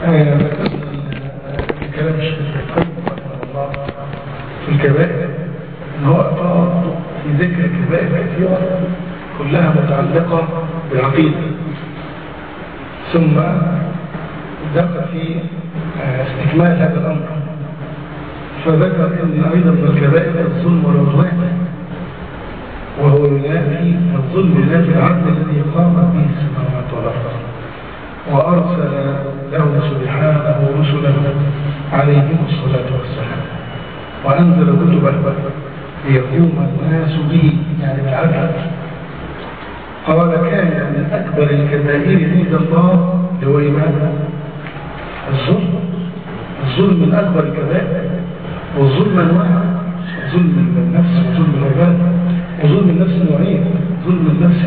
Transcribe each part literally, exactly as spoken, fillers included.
الكلام الشيخ رحمه الله في الكبائر ان هو أطار في ذكر كبائر كثيرة كلها متعلقة بالعقيدة، ثم دخل في استكمال هذا الأمر فذكر ان أيضا من الكبائر الظلم والعدوان، وهو ينافي الظلم ينافي العدل الذي قام به السماوات والأرض، وأرسل له سبحانه رسلا عليهم الصلاة والسلام، وأنزل كتبه ليقوم الناس به يعني بالعدل. قال كان من أكبر الكبائر عند الله هو إيمان الظلم. الظلم من أكبر الكبائر، والظلم أنواع: ظلم النفس وظلم العباد. وظلم النفس نوعين: ظلم النفس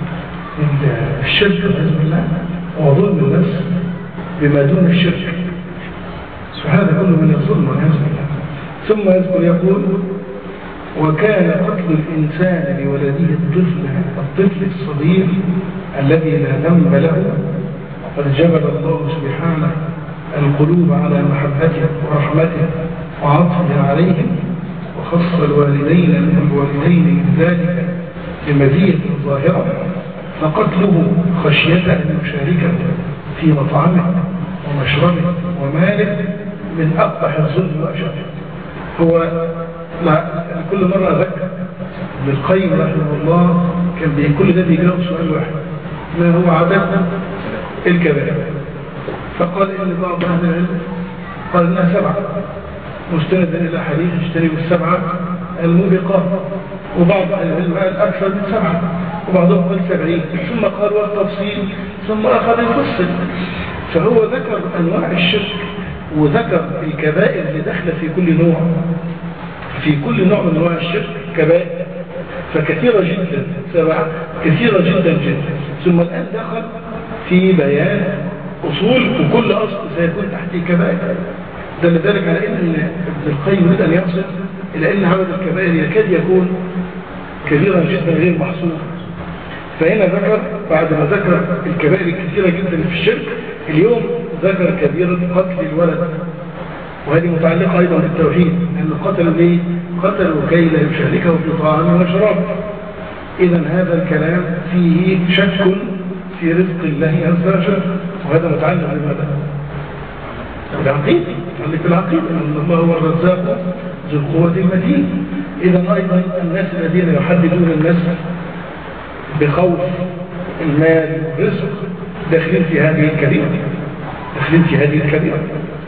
الشرك بإذن الله، وظلم النفس بما دون الشرك. فهذا كله من الظلم والعياذ بالله. ثم يذكر يقول: وكان قتل الإنسان لولده الطفل الطفل الصغير الذي لا ذنب له، وقد جبل الله سبحانه القلوب على محبته ورحمته وعطفه عليهم، وخص الوالدين من الوالدين من ذلك بمزية ظاهرة، فقتله خشية أن يشاركه في مطعمه ومشربه وماله من أقبح الظلم وأشده. هو كل مرة ذكر ابن القيم رحمه الله كان كل ده بيجاوب سؤال واحد: ما هو عدد الكبائر؟ فقال إن بعض أهل العلم قال إنها سبعة مستندا إلى حديث اجتنبوا السبعة الموبقات، وبعض أهل العلم قال أكثر من سبعة، وبعضهم قال سبعين، ثم قال والتفصيل، ثم أخذ يفصل. فهو ذكر أنواع الشرك وذكر الكبائر اللي داخله في كل نوع. في كل نوع من أنواع الشرك كبائر، فكثيرة جدا، سبعة كثيرة جدا جدا. ثم الآن دخل في بيان أصول، وكل أصل سيكون تحته كبائر. دل ذلك على أن ابن القيم يريد أن يصل إلى أن عدد الكبائر يكاد يكون كبيرا جدا غير محصور. فهنا ذكر بعد ما ذكر الكبائر الكثيرة جدا في الشرك، اليوم ذكر كبيرة قتل الولد، وهذه متعلقة أيضا بالتوحيد، لأن قتلوا ليه؟ قتلوا كي لا يشاركه في طعامه وشرابه. إذا هذا الكلام فيه شك في رزق الله عز وجل، وهذا متعلق بماذا؟ بالعقيدة، متعلق بالعقيدة أن الله هو الرزاق ذو القوة المتين. إذا أيضا الناس الذين يحددون الناس بخوف المال والرزق داخلين في هذه الكبيرة، داخلين في هذه الكبيرة.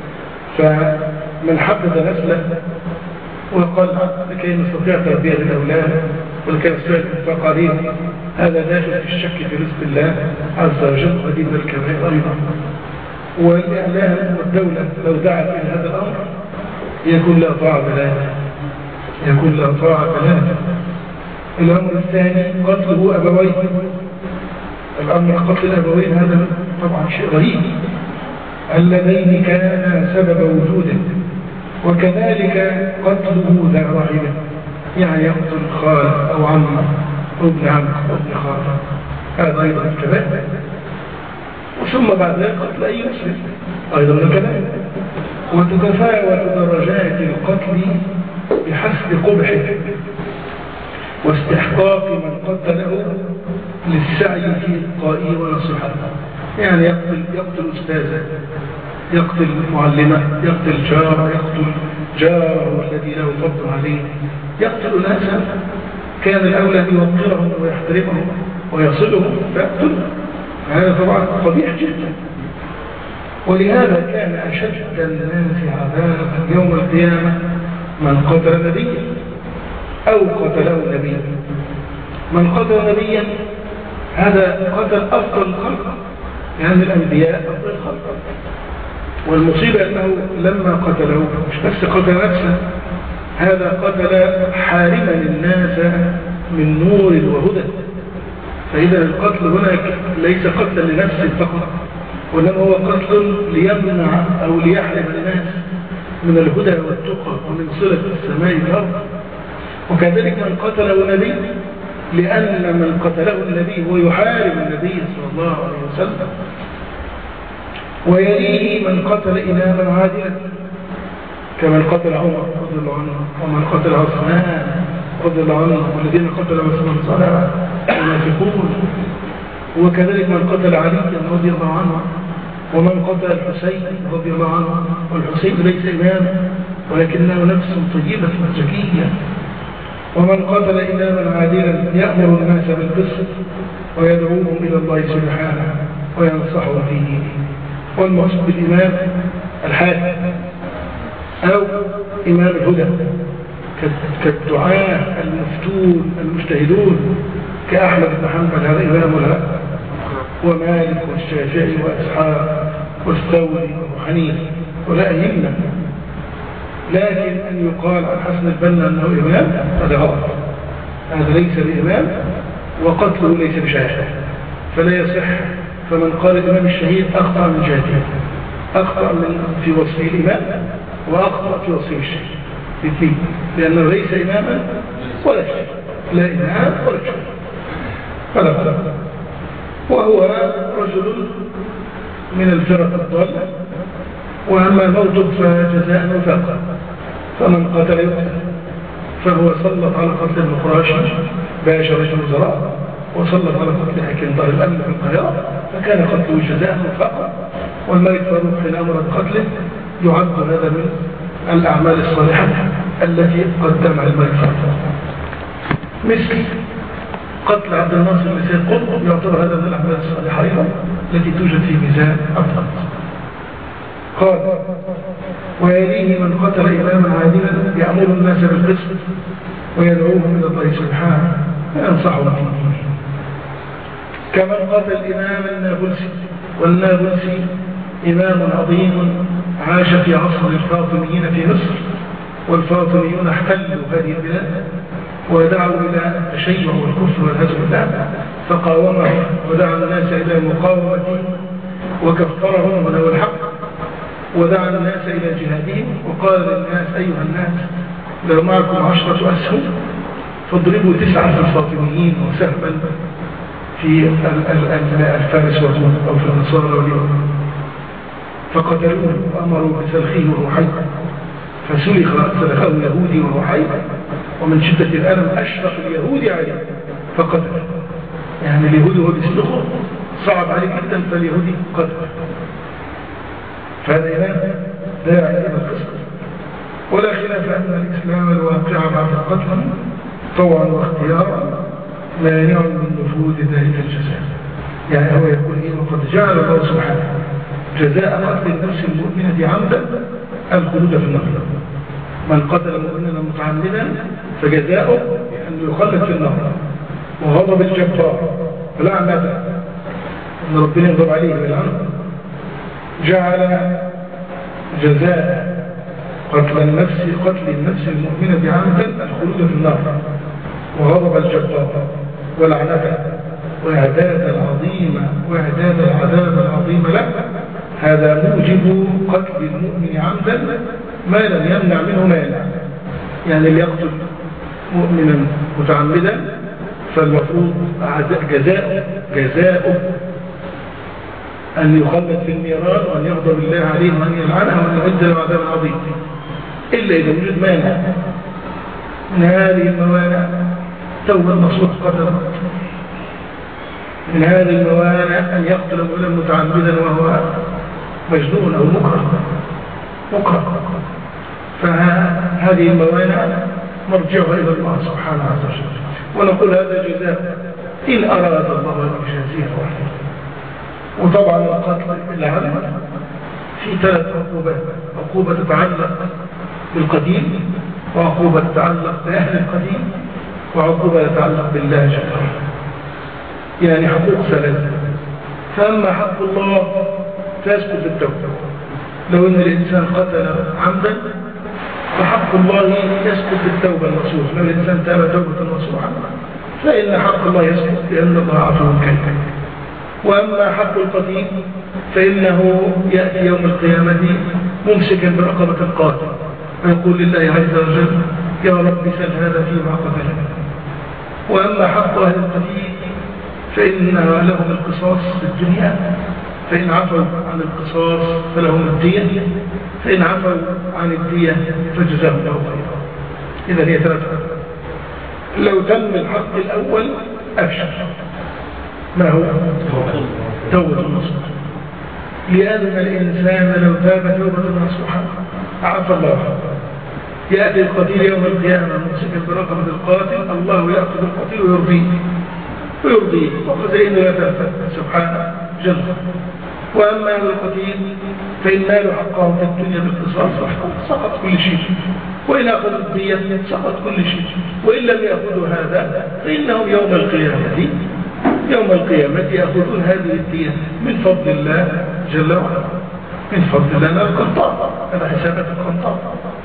فمن حدد نسله وقال لكي نستطيع تربية الأولاد ولكي نستطيع الإنفاق عليهم، هذا داخل في الشك في رزق الله عز وجل، وهذه من الكبائر أيضا. والإعلام والدولة لو دعت إلى هذا الأمر يكون لا طاعة له، يكون لا طاعة له. الأمر الثاني قتله أبويه. الأمر قتل الأبوين هذا طبعا شيء رهيب، اللذين كانا سبب وجوده، وكذلك قتله ذا رحمه، يعني يقتل خاله أو عمه أو ابن عمه أو ابن خاله، هذا أيضا الكبائر. وثم بعد ذلك قتل أي مسلم أيضا الكبائر. وتتفاوت درجات القتل بحسب قبحه واستحقاق من قتله للسعي في إلقائه ونصيحته. يعني يقتل يقتل أستاذه، يقتل معلمه، يقتل جاره، يقتل جاره الذي له فضل عليه، يقتل ناسا كان الأولى أن يوقرهم ويحترمهم ويصلهم فيقتلهم. هذا طبعا قبيح جدا. ولهذا كان أشد الناس عذابا يوم القيامة من قتل نبيا أو قتله نبيا. من قتل نبيا هذا قتل أفضل الخلق، يعني الأنبياء أفضل الخلق. والمصيبة أنه لما قتله مش بس قتل نفسه، هذا قتل حارما الناس من نور وهدى. فإذا القتل هنا ليس قتلا لنفسه فقط، وإنما هو قتل ليمنع أو ليحرم الناس من الهدى والتقى ومن صلة السماء والأرض. وكذلك من قتله نبي، لأن من قتله النبي هو يحارب النبي صلى الله عليه وسلم. ويليه من قتل إماما عادلا كمن قتل عمر رضي الله عنه، ومن قتل عثمان رضي الله عنه، والذين قتلوا عثمان صالحا المنافقون، وكذلك من قتل علي رضي الله عنه، ومن قتل الحسين رضي الله عنه. والحسين ليس إماما ولكنه نفس طيبة زكية. ومن قتل إماما عادلا يأمر الناس بالقسط ويدعوهم إلى الله سبحانه وينصحهم في دينه. والمقصود بالإمام الحاكم أو إمام الهدى كالدعاء المفتون المجتهدون كأحمد بن حنبل هذا إمام الهدى، ومالك والشافعي وإسحاق والثوري وحنيفة ولا أئمة. لكن أن يقال عن حسن البنا أنه إمام هذا غلط، هذا ليس بإمام وقتله ليس بشهادة فلا يصح. فمن قال الإمام الشهيد أخطأ من جهتين، أخطأ من في وصفه الإمام وأخطأ في وصفه الشهيد الاثنين، لأنه ليس إماما ولا شهيد، لا إمام ولا شهيد هذا غلط. وهو رجل من الفرق الضالة، وأما موته فجزاء وفاقا. فمن قتل يقتل، فهو سلط على قتل النقراشي باشا رئيس الوزراء، وسلط على قتل حاكم دار الأمن في القاهرة، فكان قتله جزاء وفاقا. والملك فاروق حين أمر بقتله يعد هذا من الأعمال الصالحة التي قدمها الملك فاروق. مثل قتل عبد الناصر بن سيد قطب يعتبر هذا من الأعمال الصالحة أيضا التي توجد في ميزان عبد الناصر. قال ويليه من قتل إماما عادلا يأمر الناس بالقسط ويدعوهم إلى الله سبحانه وينصحهم في دينه. كمن قتل الإمام النابلسي، والنابلسي إمام عظيم عاش في عصر الفاطميين في مصر، والفاطميون احتلوا هذه البلاد ودعوا إلى التشيع والكفر والهزم بالله، فقاومه ودعا الناس إلى مقاومته وكفرهم ونوى الحق، ودعا الناس إلى جهادهم وقال للناس أيها الناس لو معكم عشرة أسهم فاضربوا تسعة في الفاطميين وسهما في الفارس والروم أو في النصارى واليهود، فقتلوه وأمروا بسلخه وهو حي، فسلخ سلخه يهودي وهو حي، ومن شدة الألم أشفق اليهودي عليه فقتل. يعني اليهودي هو بيسلخه صعب عليه جدا، فاليهودي قتل. فهذا إمام داعي إلى القسط. ولا خلاف أن الإسلام الواقع بعد القتل طوعا واختيارا مانع من نفوذ ذلك الجزاء. يعني هو يقول إيه؟ وقد جعل الله سبحانه جزاء قتل النفس المؤمنة عمدا الخلود في النار. من قتل مؤمنا متعمدا فجزاؤه أن يخلد في النار، وغضب الجبار لعنته أن ربنا يغضب عليه بالعنف. جعل جزاء قتل النفس قتل النفس المؤمنة عمدا الخلود في النار، وغضب الجبار ولعنته وإعداد العظيم وإعداد العذاب العظيم له. هذا موجب قتل المؤمن عمدا ما لم يمنع منه مانع. يعني اللي يقتل مؤمنا متعمدا فالمفروض جزاؤه جزاؤه أن يخلد في النيران وأن يغضب الله عليه وأن يلعنه وأن يعد له عذاب عظيم، إلا إذا وجد مانع من هذه الموانع. توبة النصوص قدر من هذه الموانع أن يقتل مؤمنا متعمدا وهو مجنون أو مكره مكره فهذه الموانع مرجعها إلى الله سبحانه وتعالى. ونقول هذا جزاء إن أراد الله أن يجازيه وحده. وطبعا القتل العمد في ثلاث عقوبات: عقوبة تتعلق بالقديم، وعقوبة تتعلق بأهل القديم، وعقوبة تتعلق بالله جل وعلا. يعني حقوق ثلاثة. فأما حق الله فيسقط بالتوبة. لو أن الإنسان قتل عمدا فحق الله يسقط بالتوبة النصوص. لو الإنسان تاب توبة نصوحا فإن حق الله يسقط لأن الله عفو كريم. وأما حق القتيل فإنه يأتي يوم القيامة ممسكا برقبة القاتل ويقول لله عز وجل يا رب سل هذا فيما قتله. وأما حق أهل القتيل فإنها لهم القصاص في الدنيا فإن عفوا عن القصاص فلهم الدية، فإن عفوا عن الدية فجزاهم له خيرا. إذا هي ثلاثة. لو تم الحق الأول أبشر، ما هو؟ توبة النصوح، لأن الإنسان لو تاب توبة نصوحا عفى الله. يأتي القتيل يوم القيامة ممسكا برقبة القاتل، الله يأخذ القتيل ويرضيه ويرضيه وخزائنه لا تنفذ سبحانه جل. وأما أهل القتيل فإن نالوا حقهم في الدنيا بالقصاص سقط كل شيء، وإن أخذوا الدية سقط كل شيء، وإن لم يأخذوا هذا فإنهم يوم القيامة يوم القيامة يأخذون هذه الدية من فضل الله جل وعلا، من فضل الله القنطار، هذا حسابات القنطار.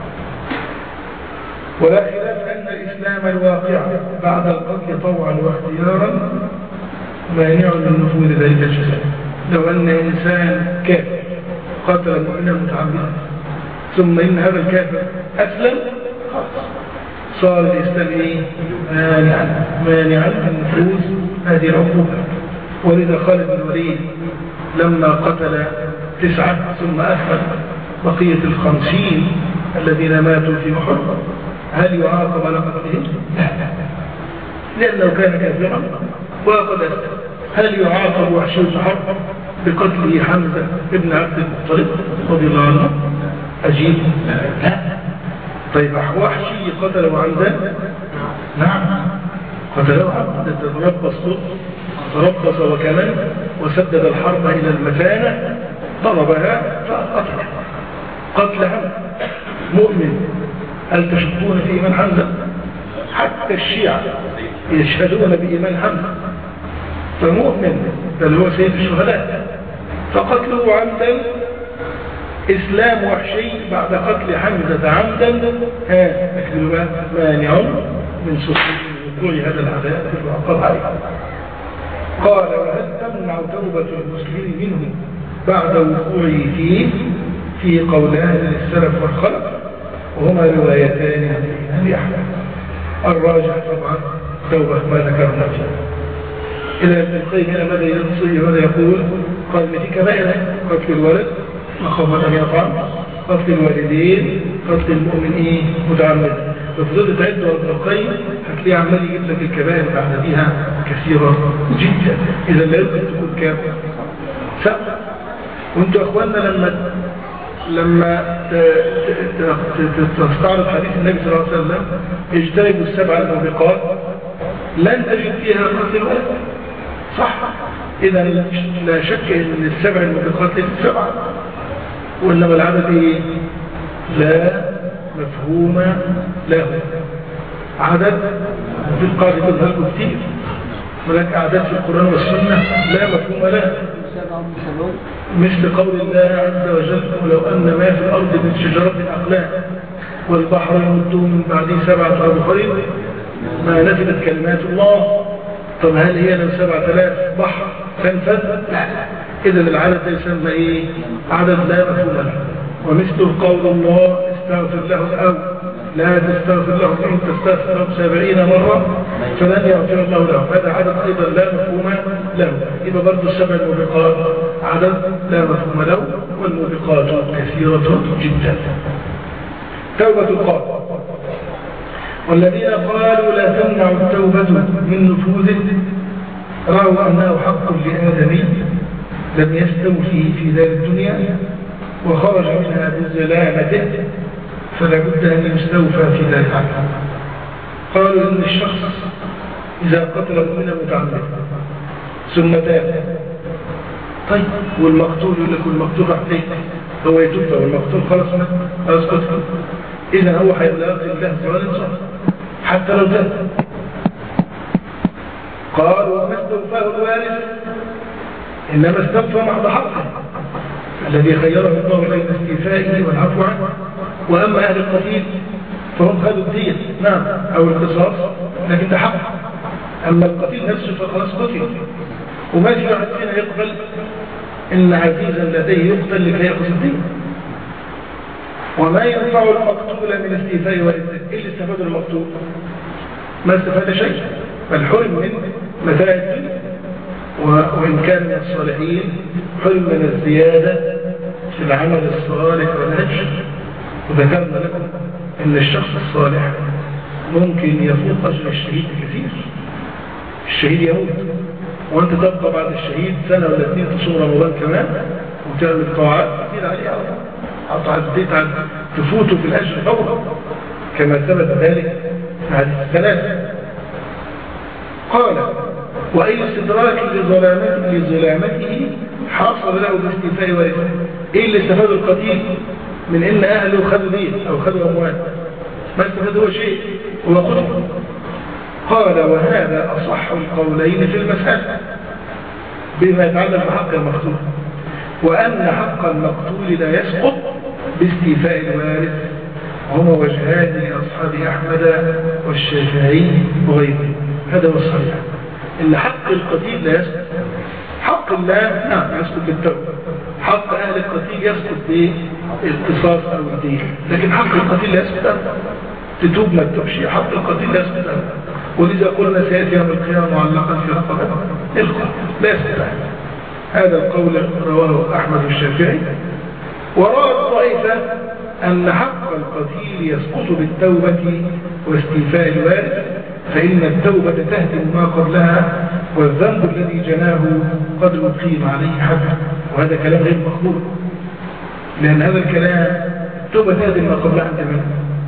ولا خلاف أن الإسلام الواقع بعد القتل طوعا واختيارا مانع من نفوذ ذلك الجزاء. لو أن إنسان كافر قتل مؤمنا متعمدا ثم إن هذا الكافر أسلم صار الإسلام إيه؟ مانعا مانعا من نفوذ هذه العقوبة. ولذا خالد بن الوليد لما قتل تسعة ثم أخذ بقية الخمسين الذين ماتوا في أحد، هل يعاقب على قتلهم؟ لا، لأنه كان كافرا وقد أسلم. هل يعاقب وحشي بن حرب بقتله حمزة ابن عبد المطلب رضي الله عنه؟ أجيب لا. طيب وحشي قتله عمدا؟ نعم قتله عمدا، تربص تربص وكمن وسدد الحرب إلى المثانة ضربها فقتل قتل حمزة مؤمن. هل تشكون في إيمان حمزة؟ حتى الشيعة يشهدون بإيمان حمزة، فمؤمن بل هو سيد الشهداء. فقتله عمدا إسلام وحشي بعد قتل حمزة عمدا ها أكذب مانع من وقوع هذا العذاب في العقاب عليه. قال وهل تمنع توبة المسلم منه بعد وقوعه فيه؟ في قولان للسلف والخلف وهما روايتان عن يحيى. الراجح طبعا توبة ما ذكرنا فيه. إلى ابن القيم هنا ماذا ينصي وماذا يقول؟ قال ما في كبائر: قتل الولد مخافة أن يطعم، قتل الوالدين، قتل المؤمنين متعمد. لو فضلت تعد ابن القيم هتلاقيه عمال يجيب لك الكبائر بعد بها كثيرة جدا. إذا لا يمكن تكون كام سبب. وانتوا أخواننا لما لما تستعرض حديث النبي صلى الله عليه وسلم اجتنبوا السبع الموبقات لن تجد فيها قتل الولد، صح؟ إذا لا شك أن السبع الموبقات ليست سبعة، وإنما العدد لا مفهوم له. عدد في القاعدة تظهر كثير، ولكن أعداد في القرآن والسنة لا مفهوم له، مثل قول الله عز وجل: ولو أن ما في الأرض من شجرة أقلام والبحر يمده من بعده سبعة أبحر ما نفدت كلمات الله. طب هل هي لو سبعة آلاف بحر تنفذ؟ لا. إذا العدد يسمى إيه؟ عدد لا مفهوم له. ومثل قول الله: استغفر له أو لا تستغفر له إن تستغفر له سبعين مرة فلن يغفر الله له. هذا عدد أيضا لا مفهوم له. إذا برضو السبع الموبقات عدد لا مفهوم له، والموبقات كثيرة جدا. توبة القاتل. والذين قالوا لا تمنع التوبة من نفوذه رأوا أنه حق لآدمي لم يستوفي في دار الدنيا وخرج منها بظلامته فلا بد أن يستوفى في ذلك. قالوا إن الشخص إذا قتل مؤمنا متعمدا ثم تاب، طيب والمقتول يقول لك والمقتول راح فين؟ هو يتوب والمقتول خلاص مات خلاص قتل، إذا هو هيلاقي الله سؤال صح حتى لو تاب. قال وما استوفاه الوارث إنما استوفى محض حقه الذي خيره الله بين استيفائه والعفو عنه. وأما أهل القتيل فهم خذوا الدية نعم أو القصاص لكن ده حق. أما القتيل نفسه فخلاص قتل، وما في واحد فينا يقبل إن عزيزا لديه يقتل لكي يأخذ الدية. وما ينفع المقتول من استيفاء والده إلا استفاد المقتول ما استفاد شيء، بل حرم من متاع الدنيا وإن كان من الصالحين حرم من الزيادة في العمل الصالح والأجر. وذكرنا لكم أن الشخص الصالح ممكن يفوق أجر الشهيد كثير. الشهيد يموت وأنت تبقى بعد الشهيد سنة ولا اثنين تصوم رمضان كمان وتعمل طاعات كثير عليه أطعاد تفوته في الأجر فورا كما ثبت ذلك في هذه الثلاثة. قال وأي استدراك لظلامته, لظلامته حاصل له باستيفاء ورثه. إيه اللي استفاد القتيل من إن أهله خذوا دين أو خذوا أموال؟ ما استفاد هو شيء هو قتل. قال وهذا أصح القولين في المسألة بما يتعلق بحق المقتول، وأن حق المقتول لا يسقط باستيفاء الوارث. وهما وجهان لأصحاب أحمد والشافعي وغيره. هذا هو الصحيح، إن حق القتيل لا يسقط. حق الله نعم يسقط بالتوبة، حق أهل القتيل يسقط بالقصاص أو الدين، لكن حق القتيل لا يسقط أبدا. تتوب ما تتوبش، حق القتيل لا يسقط أبدا. ولذا قلنا سيأتي يوم القيامة معلقا في رقبة القتل لا يسقط أبدا. هذا القول رواه أحمد والشافعي. وروى الطائفة أن حق القتيل يسقط بالتوبة واستيفاء الوارث، فإن التوبة تهدم ما قبلها، والذنب الذي جناه قد أقيم عليه حد. وهذا كلام غير مقبول، لأن هذا الكلام التوبة تهدم ما قبلها عند من؟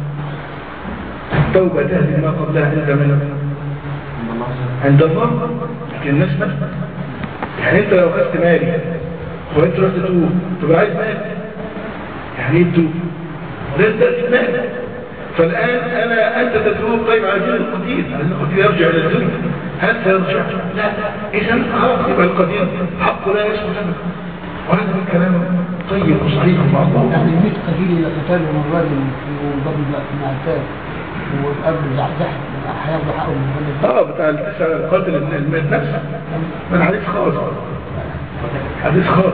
التوبة تهدم ما قبلها عند من؟ عند الله. لكن الناس مثل يعني أنت لو أخذت مالي وأنت رحت تتوب تبقى عايز مالي، يعني ايه تتوب؟ ده أنت مالي. فالآن أنا أنت تتوب طيب عايزين القتيل، عايزين القتيل يرجع إلى الدنيا، هل سيرجع؟ لا. إذن خلاص يبقى القتيل حقه لا يسقط أبدا. وهذا الكلام طيب وصحيح مع الله. يعني ميت قتيل إذا قتلوا من راجل وضرب مع الثالث والأب زحزح هياخدوا حقه من الولد. اه بتاع التسع القاتل الميت نفسه من حديث خاص، حديث خاص.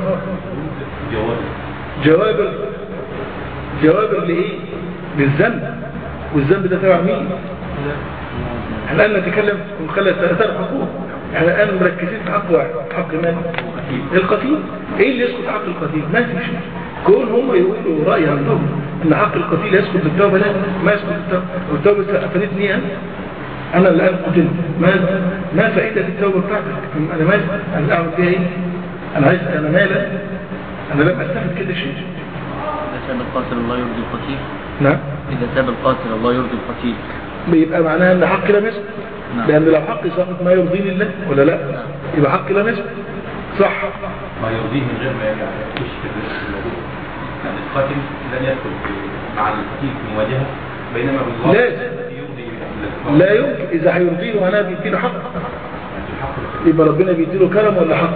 جوابر جوابر لإيه؟ بالذنب، والذنب ده تبع مين؟ احنا الآن نتكلم ونخلي ثلاث حقوق، احنا الآن مركزين في حق واحد، حق من؟ القتيل. ايه اللي يسقط حق القتيل؟ ما في شيء. كون هم يقولوا رأي عندهم ان حق القتيل يسقط بالتوبة، لا ما يسقط بالتوبة. والتوبة أفادتني أنا أنا الآن قتلت، ما ما فائدة التوبة بتاعتك؟ أنا مالي؟ أنا أعمل فيها إيه؟ أنا عايز أنا مالي؟ أنا لم أستفد كده شيء. إذا ساب القاتل الله يرضي القتيل. نعم. إذا ساب القاتل الله يرضي القتيل. بيبقى معناها أن حقي لم يسقط. نعم. لأن لو حقي سقط ما يرضيني الله ولا لا؟ نعم. يبقى حقي لم يسقط. صح. ما يرضيه من غير ما يرجع يشتري الرزق الموجود. يعني القاتل لن يدخل مع القتيل في مواجهة، بينما الله لا يرضي. لا يمكن. إذا هيرضيه أنا بيديله حق. يبقى ربنا بيديله كرم ولا حق؟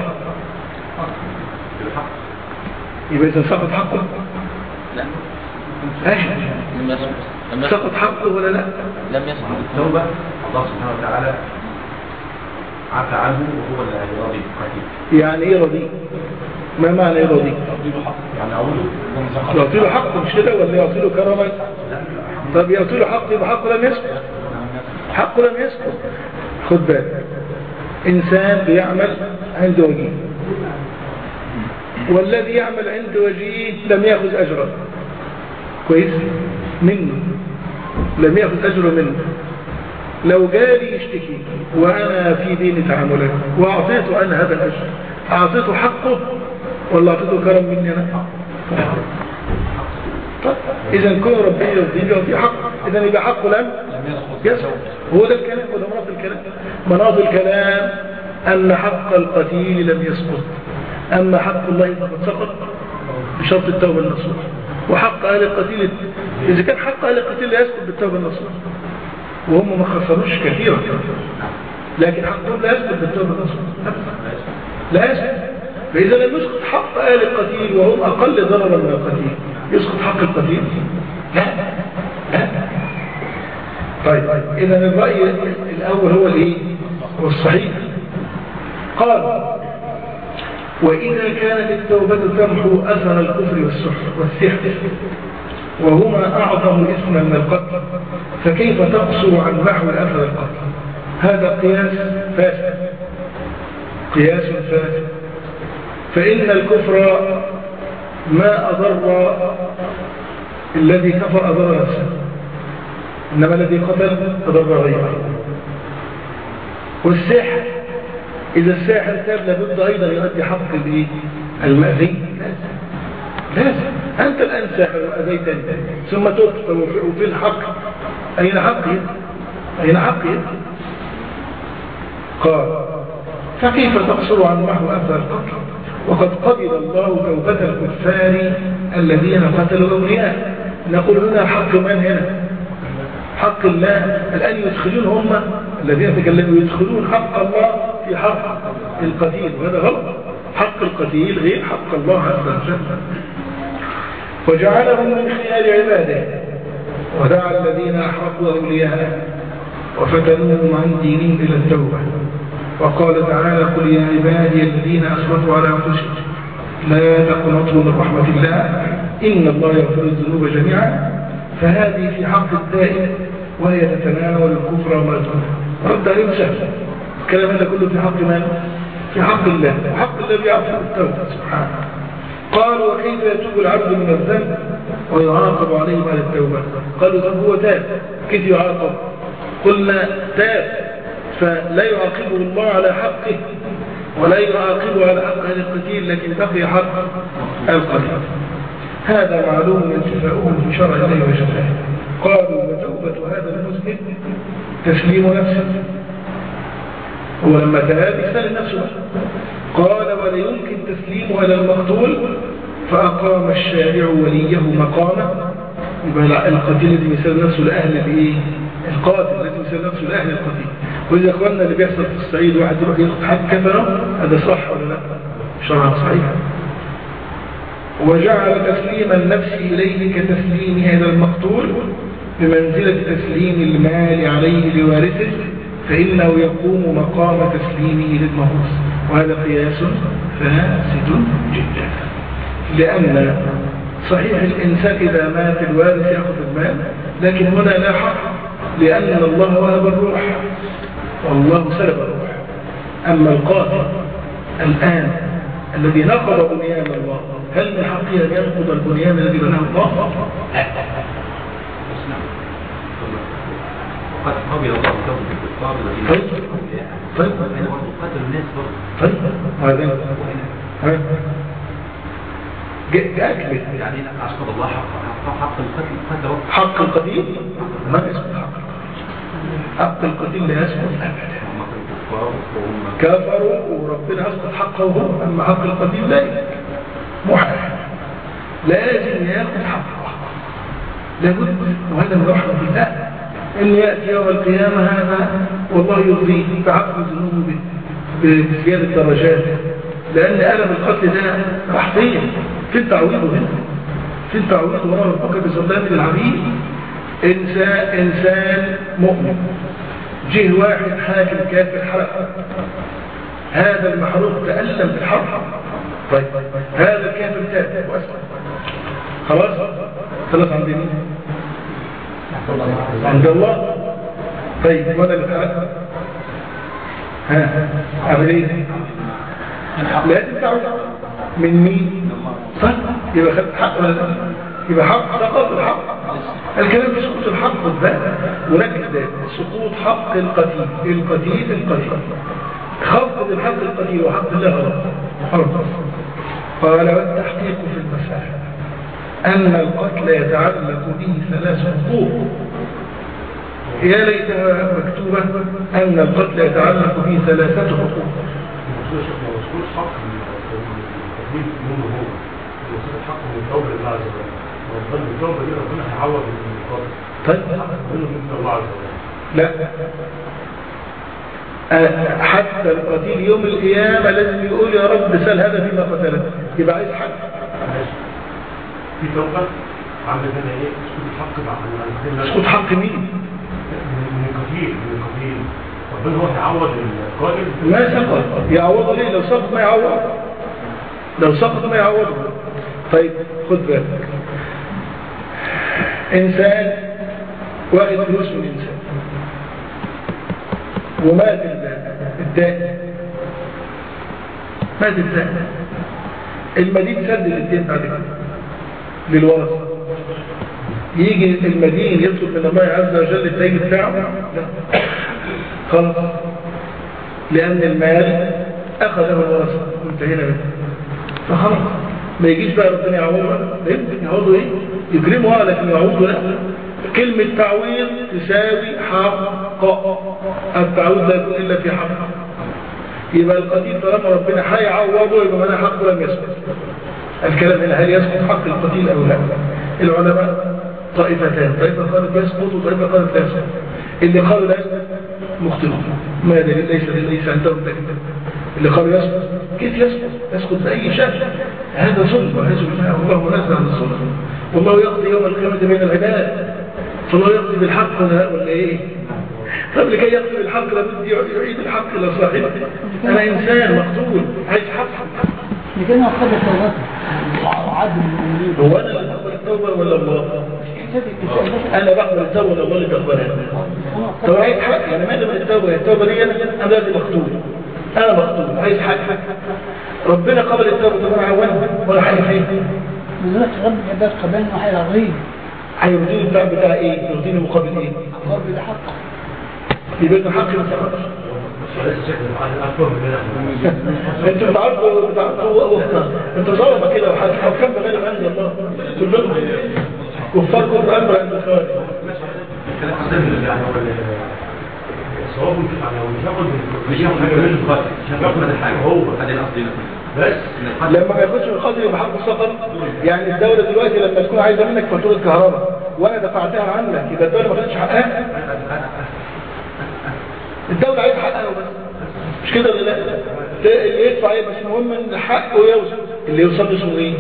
الحق. يبقى إذا سقط حقه؟ لا. ايش؟ لم يسقط. سقط حقه ولا لا؟ لم يسقط. التوبة الله سبحانه وتعالى عفى عنه وهو اللي هيراضي القتيل. يعني ايه راضي؟ ما معنى ايه راضي؟ يعني أقوله يعطي له حقه مش كده ولا يعطي له كرما؟ طب يعطي له حقه يبقى حقه لم يسقط. حقه لم يسقط. خد بالك، إنسان بيعمل عند وجيه، والذي يعمل عند وجيه لم يأخذ أجره كويس منه، لم يأخذ أجره منه. لو جالي يشتكي وأنا في دين تعاملات وأعطيته أنا هذا الأجر، أعطيته حقه ولا أعطيته كرم مني أنا؟ طيب إذا كون ربنا يرضيه يعطيه حق، إذا يبقى حقه لم يسقط. هو ده الكلام، هو ده مناط الكلام. مناط الكلام أن حق القتيل لم يسقط، أما حق الله فقد سقط بشرط التوبة النصوح. وحق أهل القتيل إذا كان حق أهل القتيل لا يسقط بالتوبة النصوح، وهم ما خسروش كثيرا، لكن حقهم لا يسقط بالتوبة النصوح، لا يسقط. فإذا لم يسقط حق أهل القتيل وهم أقل ضررا من القتيل، يسقط حق القتيل؟ لا لا. طيب إذا الرأي الأول هو الإيه؟ والصحيح. قال وإذا كانت التوبة تمحو أثر الكفر والسحر وهما أعظم اسما من القتل، فكيف تقصر عن محو أثر القتل؟ هذا قياس فاسد. قياس فاسد. فإن الكفر ما أضر الذي كفر أضر نفسه، إنما الذي قتل أضر غيره. والسحر إذا الساحر تاب لابد أيضا يؤدي حق المأذي، لازم لازم أنت الآن ساحر وأذيتني ثم تقتل وفي الحق أين حقي؟ أين حقي؟ قال فكيف تقصر عن محو أثر القتل وقد قبل الله توبة الكفار الذين قتلوا أولياء؟ نقول هنا حق من هنا؟ حق الله. الآن يدخلون هم الذين تكلموا يدخلون حق الله في حق القتيل، وهذا غلط. حق القتيل غير حق الله عز وجل. وجعلهم من خيار عباده ودعا الذين أحرقوا أولياءه وفتنوهم عن دينهم إلى التوبة. وقال تعالى قل يا عبادي الذين أسرفوا على أنفسهم لا تقنطوا من رحمة الله إن الله يغفر الذنوب جميعا. فهذه في حق الدائم وهي تتناول الكفر وما دونه. رد عليهم سهل. الكلام هذا كله في حق من؟ في حق الله، وحق الله بيعفو التوبة سبحانه. قالوا وكيف يتوب العبد من الذنب ويعاقب عليه بعد التوبة؟ قالوا طب هو تاب كيف يعاقب؟ قلنا تاب فلا يعاقبه الله على حقه ولا يعاقبه على حق هذا القتيل، لكن بقي حق القتيل. هذا معلوم انتفاؤه في شرع الله وشرعه. قالوا وتوبة هذا المذنب تسليم نفسه، هو لما تاب يسلم نفسه. قال ولا يمكن تسليمه على المقتول فأقام الشارع وليه مقامه. يبقى القتيل الذي يسلم نفسه لأهل الإيه؟ القاتل الذي يسلم نفسه لأهل القتيل. وإذا أخواننا اللي بيحصل في الصعيد واحد يروح ياخد حق كفره، هذا صح ولا لا؟ شرعا صحيح. وجعل تسليم النفس إليه كتسليمه إلى المقتول بمنزلة تسليم المال عليه لوارثه، فإنه يقوم مقام تسليمه للموروث. وهذا قياس فاسد جدا، لأن صحيح الإنسان إذا مات الوارث يأخذ المال، لكن هنا لا حق، لأن الله وهب الروح والله سلب الروح. أما القاتل الآن الذي نقض بنيان الله، هل من حقه أن ينقض البنيان الذي بناه الله؟ قد قبل الله توبة الكفار الذين طيب قتلوا الناس برضه. طيب هذا ها جاءك يعني أسقط الله حق حق القتل قتل حق القتيل ما يسقط حق حق القتيل لا يسقط أبدا. كفروا وربنا أسقط حقه، أما حق القتيل لا يسقط. محال لازم ياخذ حقه، لابد. وهذا من رحمة الله إن يأتي يوم القيامة هذا والله يرضيه بعفو ذنوبه بزيادة درجات، لأن ألم القتل ده راح فين؟ في التعويض هنا، في التعويض وما ربك بظلام للعبيد. إنسان إنسان مؤمن جه واحد حاكم كافر حرق، هذا المحروق تألم بالحرق. طيب هذا الكافر تاب وأسلم، خلاص خلاص عند مين؟ عند الله. طيب وانا اللي فعل ها اعمل ايه؟ لازم تعود من مين؟ صح؟ يبقى خدت حق ولا لا؟ يبقى حق سقط الحق. الكلام في سقوط الحق خد بالك وركز ده، سقوط حق القتيل القتيل القتيل خفض الحق القتيل وحق الله غلط. قال والتحقيق في المسألة أن القتل يتعلق به ثلاث حقوق. يا ليتها مكتوبة أن القتل يتعلق به ثلاثة حقوق. طيب لا حتى القتيل يوم القيامة لازم يقول يا رب سل هذا فيما قتلت، يبقى عايز حق في توبة عندنا ايه؟ سقوط حق مع سقوط حق مين؟ من القتيل من القتيل ربنا هو يعوض القاتل. ما سقط يعوضه ليه؟ لو سقط ما يعوض، لو سقط ما يعوضه. طيب خد بالك، إنسان واخد فلوس من إنسان، ومات الدائن، مات الثاني المدين سدد الدين بعد كده للورثة. يجي المدين يطلب من الله عز وجل الدين بتاعه؟ لا خلاص، لأن المال أخذه الورثة وانتهينا منه، فخلاص ما يجيش بقى ربنا يعوضه. يعوضه ايه؟ يكرمه لكن يعوضه لا. كلمة تعويض تساوي حق، التعويض لا يكون إلا في حق. يبقى القتيل طالما ربنا هيعوضه يبقى معناه حقه لم يسقط. الكلام هنا هل يسقط حق القتيل أو لا؟ العلماء طائفتان، طائفة قالت يسقط وطائفة قالت لا يسقط. اللي قالوا لا يسقط مخطئون، ما دليل؟ ليس ليس عندهم دليل. اللي قالوا يسقط كيف يسقط؟ يسقط بأي شكل؟ هذا ظلم، وهذا الله منزه عن الظلم، والله يقضي يوم القيامة بين العباد، فالله يقضي بالحق ولا ولا ايه؟ طب لكي يقضي بالحق لابد يعيد الحق الى صاحبه. انا انسان مقتول عايز حق. لكن انا قبل توبته وعدل المؤمنين. هو انا اللي بقبل التوبه ولا الله؟ انا بقبل التوبه ولا الله اللي بيقبلها؟ طب عايز حق، يعني ماذا من التوبه؟ التوبه دي انا اللي مقتول، انا مقتول عايز حق. ربنا قبل التوبه طب انا عوانه ولا حاجه فيه. نزلت رب العباد قبلنا وحي رغيب. هيرضيني البتاع بتاع ايه؟ يرضيني مقابل ايه؟ مقابل حق. يبقى الحق ما سقطش. انتوا بتعرفوا بتعرفوا انتوا ظلمه كده وحكام بغير ما انزل الله كلكم كفار كفر امر عند الخارج. الصواب مش هاخد مش هاخد حاجه من القاتل، مش هاخد الحاجه هو هذه القصد بس لما ما ياخدش من القاتل يبقى حق السفر. يعني الدوله دلوقتي لما تكون عايزه منك فاتوره كهرباء وانا دفعتها عنك يبقى الدوله ما خدتش حقها. الدوله عايزه حقها بس، مش كده ولا لا؟ اللي يدفع ايه بس المهم ان حقه يوصل. اللي يوصل اسمه ايه؟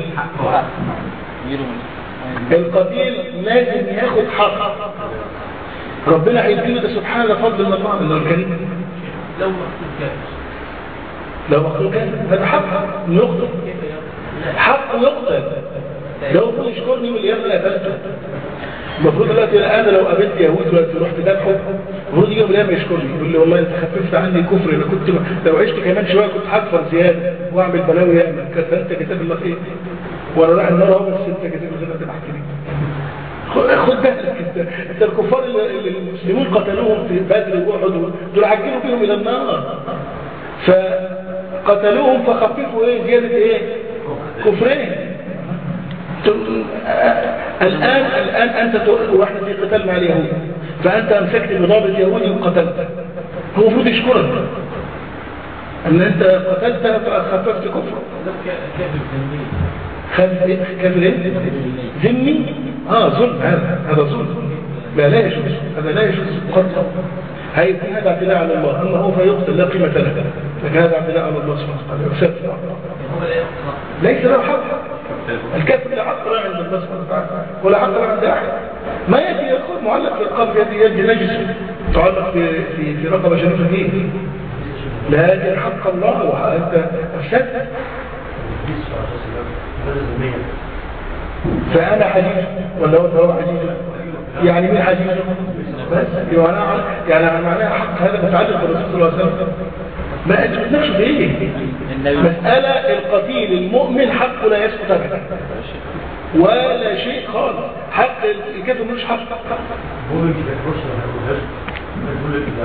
القتيل لازم ياخد حق. ربنا هيديله ده سبحانه فضل من الله انه الكريم. لو مقتول كافر لو مقتول كافر هذا حق يقتل، حقه يقتل. لو كنت يشكرني من اليوم اللي قتلته المفروض دلوقتي انا لو قابلت يهود دلوقتي رحت ذبحه المفروض يوم الايام يشكرني يقول لي والله انت خففت عني كفر، انا كنت لو عشت كمان شويه كنت هكفر زياده واعمل بلاوي ياما. انت كتاب الله ايه؟ وانا رايح النار اهو بس انت كتاب الله انت بحكي لي. خد بالك انت انت الكفار اللي المسلمون قتلوهم في بدر واحد دول هيجيبوا بيهم الى النار، فقتلوهم فخففوا ايه زياده ايه؟ كفرين. الان الان انت واحد في قتال مع اليهود فانت امسكت بضابط يهودي وقتلت، هو المفروض يشكرك ان انت قتلت فخففت كفره. كافر ايه؟ ذمي؟ اه ظلم، هذا هذا ظلم، لا لا يجوز، هذا لا يجوز قتله. هيكون هذا اعتداء على الله، اما هو فيقتل لا قيمه له، لكن هذا اعتداء على الله سبحانه وتعالى. ليس له حق، الكافر لا حق له عند الله سبحانه وتعالى ولا حق له عند احد. ما ياتي ياخذ معلق في القلب يد يد نجس تعلق في في في رقبه شريفه فيه، لكن حق الله وانت افسدت. فأنا حديث ولا هو حديث؟ يعني مين حديث؟ بس يعني يعني معناها حق هذا متعلق بالرسول صلى الله عليه وسلم. ما انت بتناقشوا في ايه؟ مسألة القتيل المؤمن حقه لا يسقط ابدا ولا شيء خالص. حق الكافر ملوش حق. بقول لك بقول لك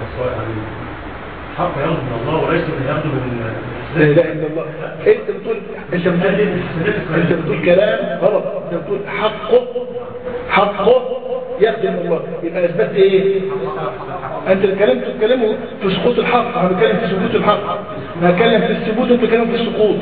حق ياخذ من الله وليس من ياخذ من لا اله الا الله. انت بتقول انت بتقول انت بتقول كلام غلط. انت بتقول حقه حقه ياخذ من الله، يبقى اثبت ايه؟ انت الكلام بتتكلمه في سقوط الحق، انا بتكلم في ثبوت الحق. انا بتكلم في الثبوت وانت بتتكلم في السقوط.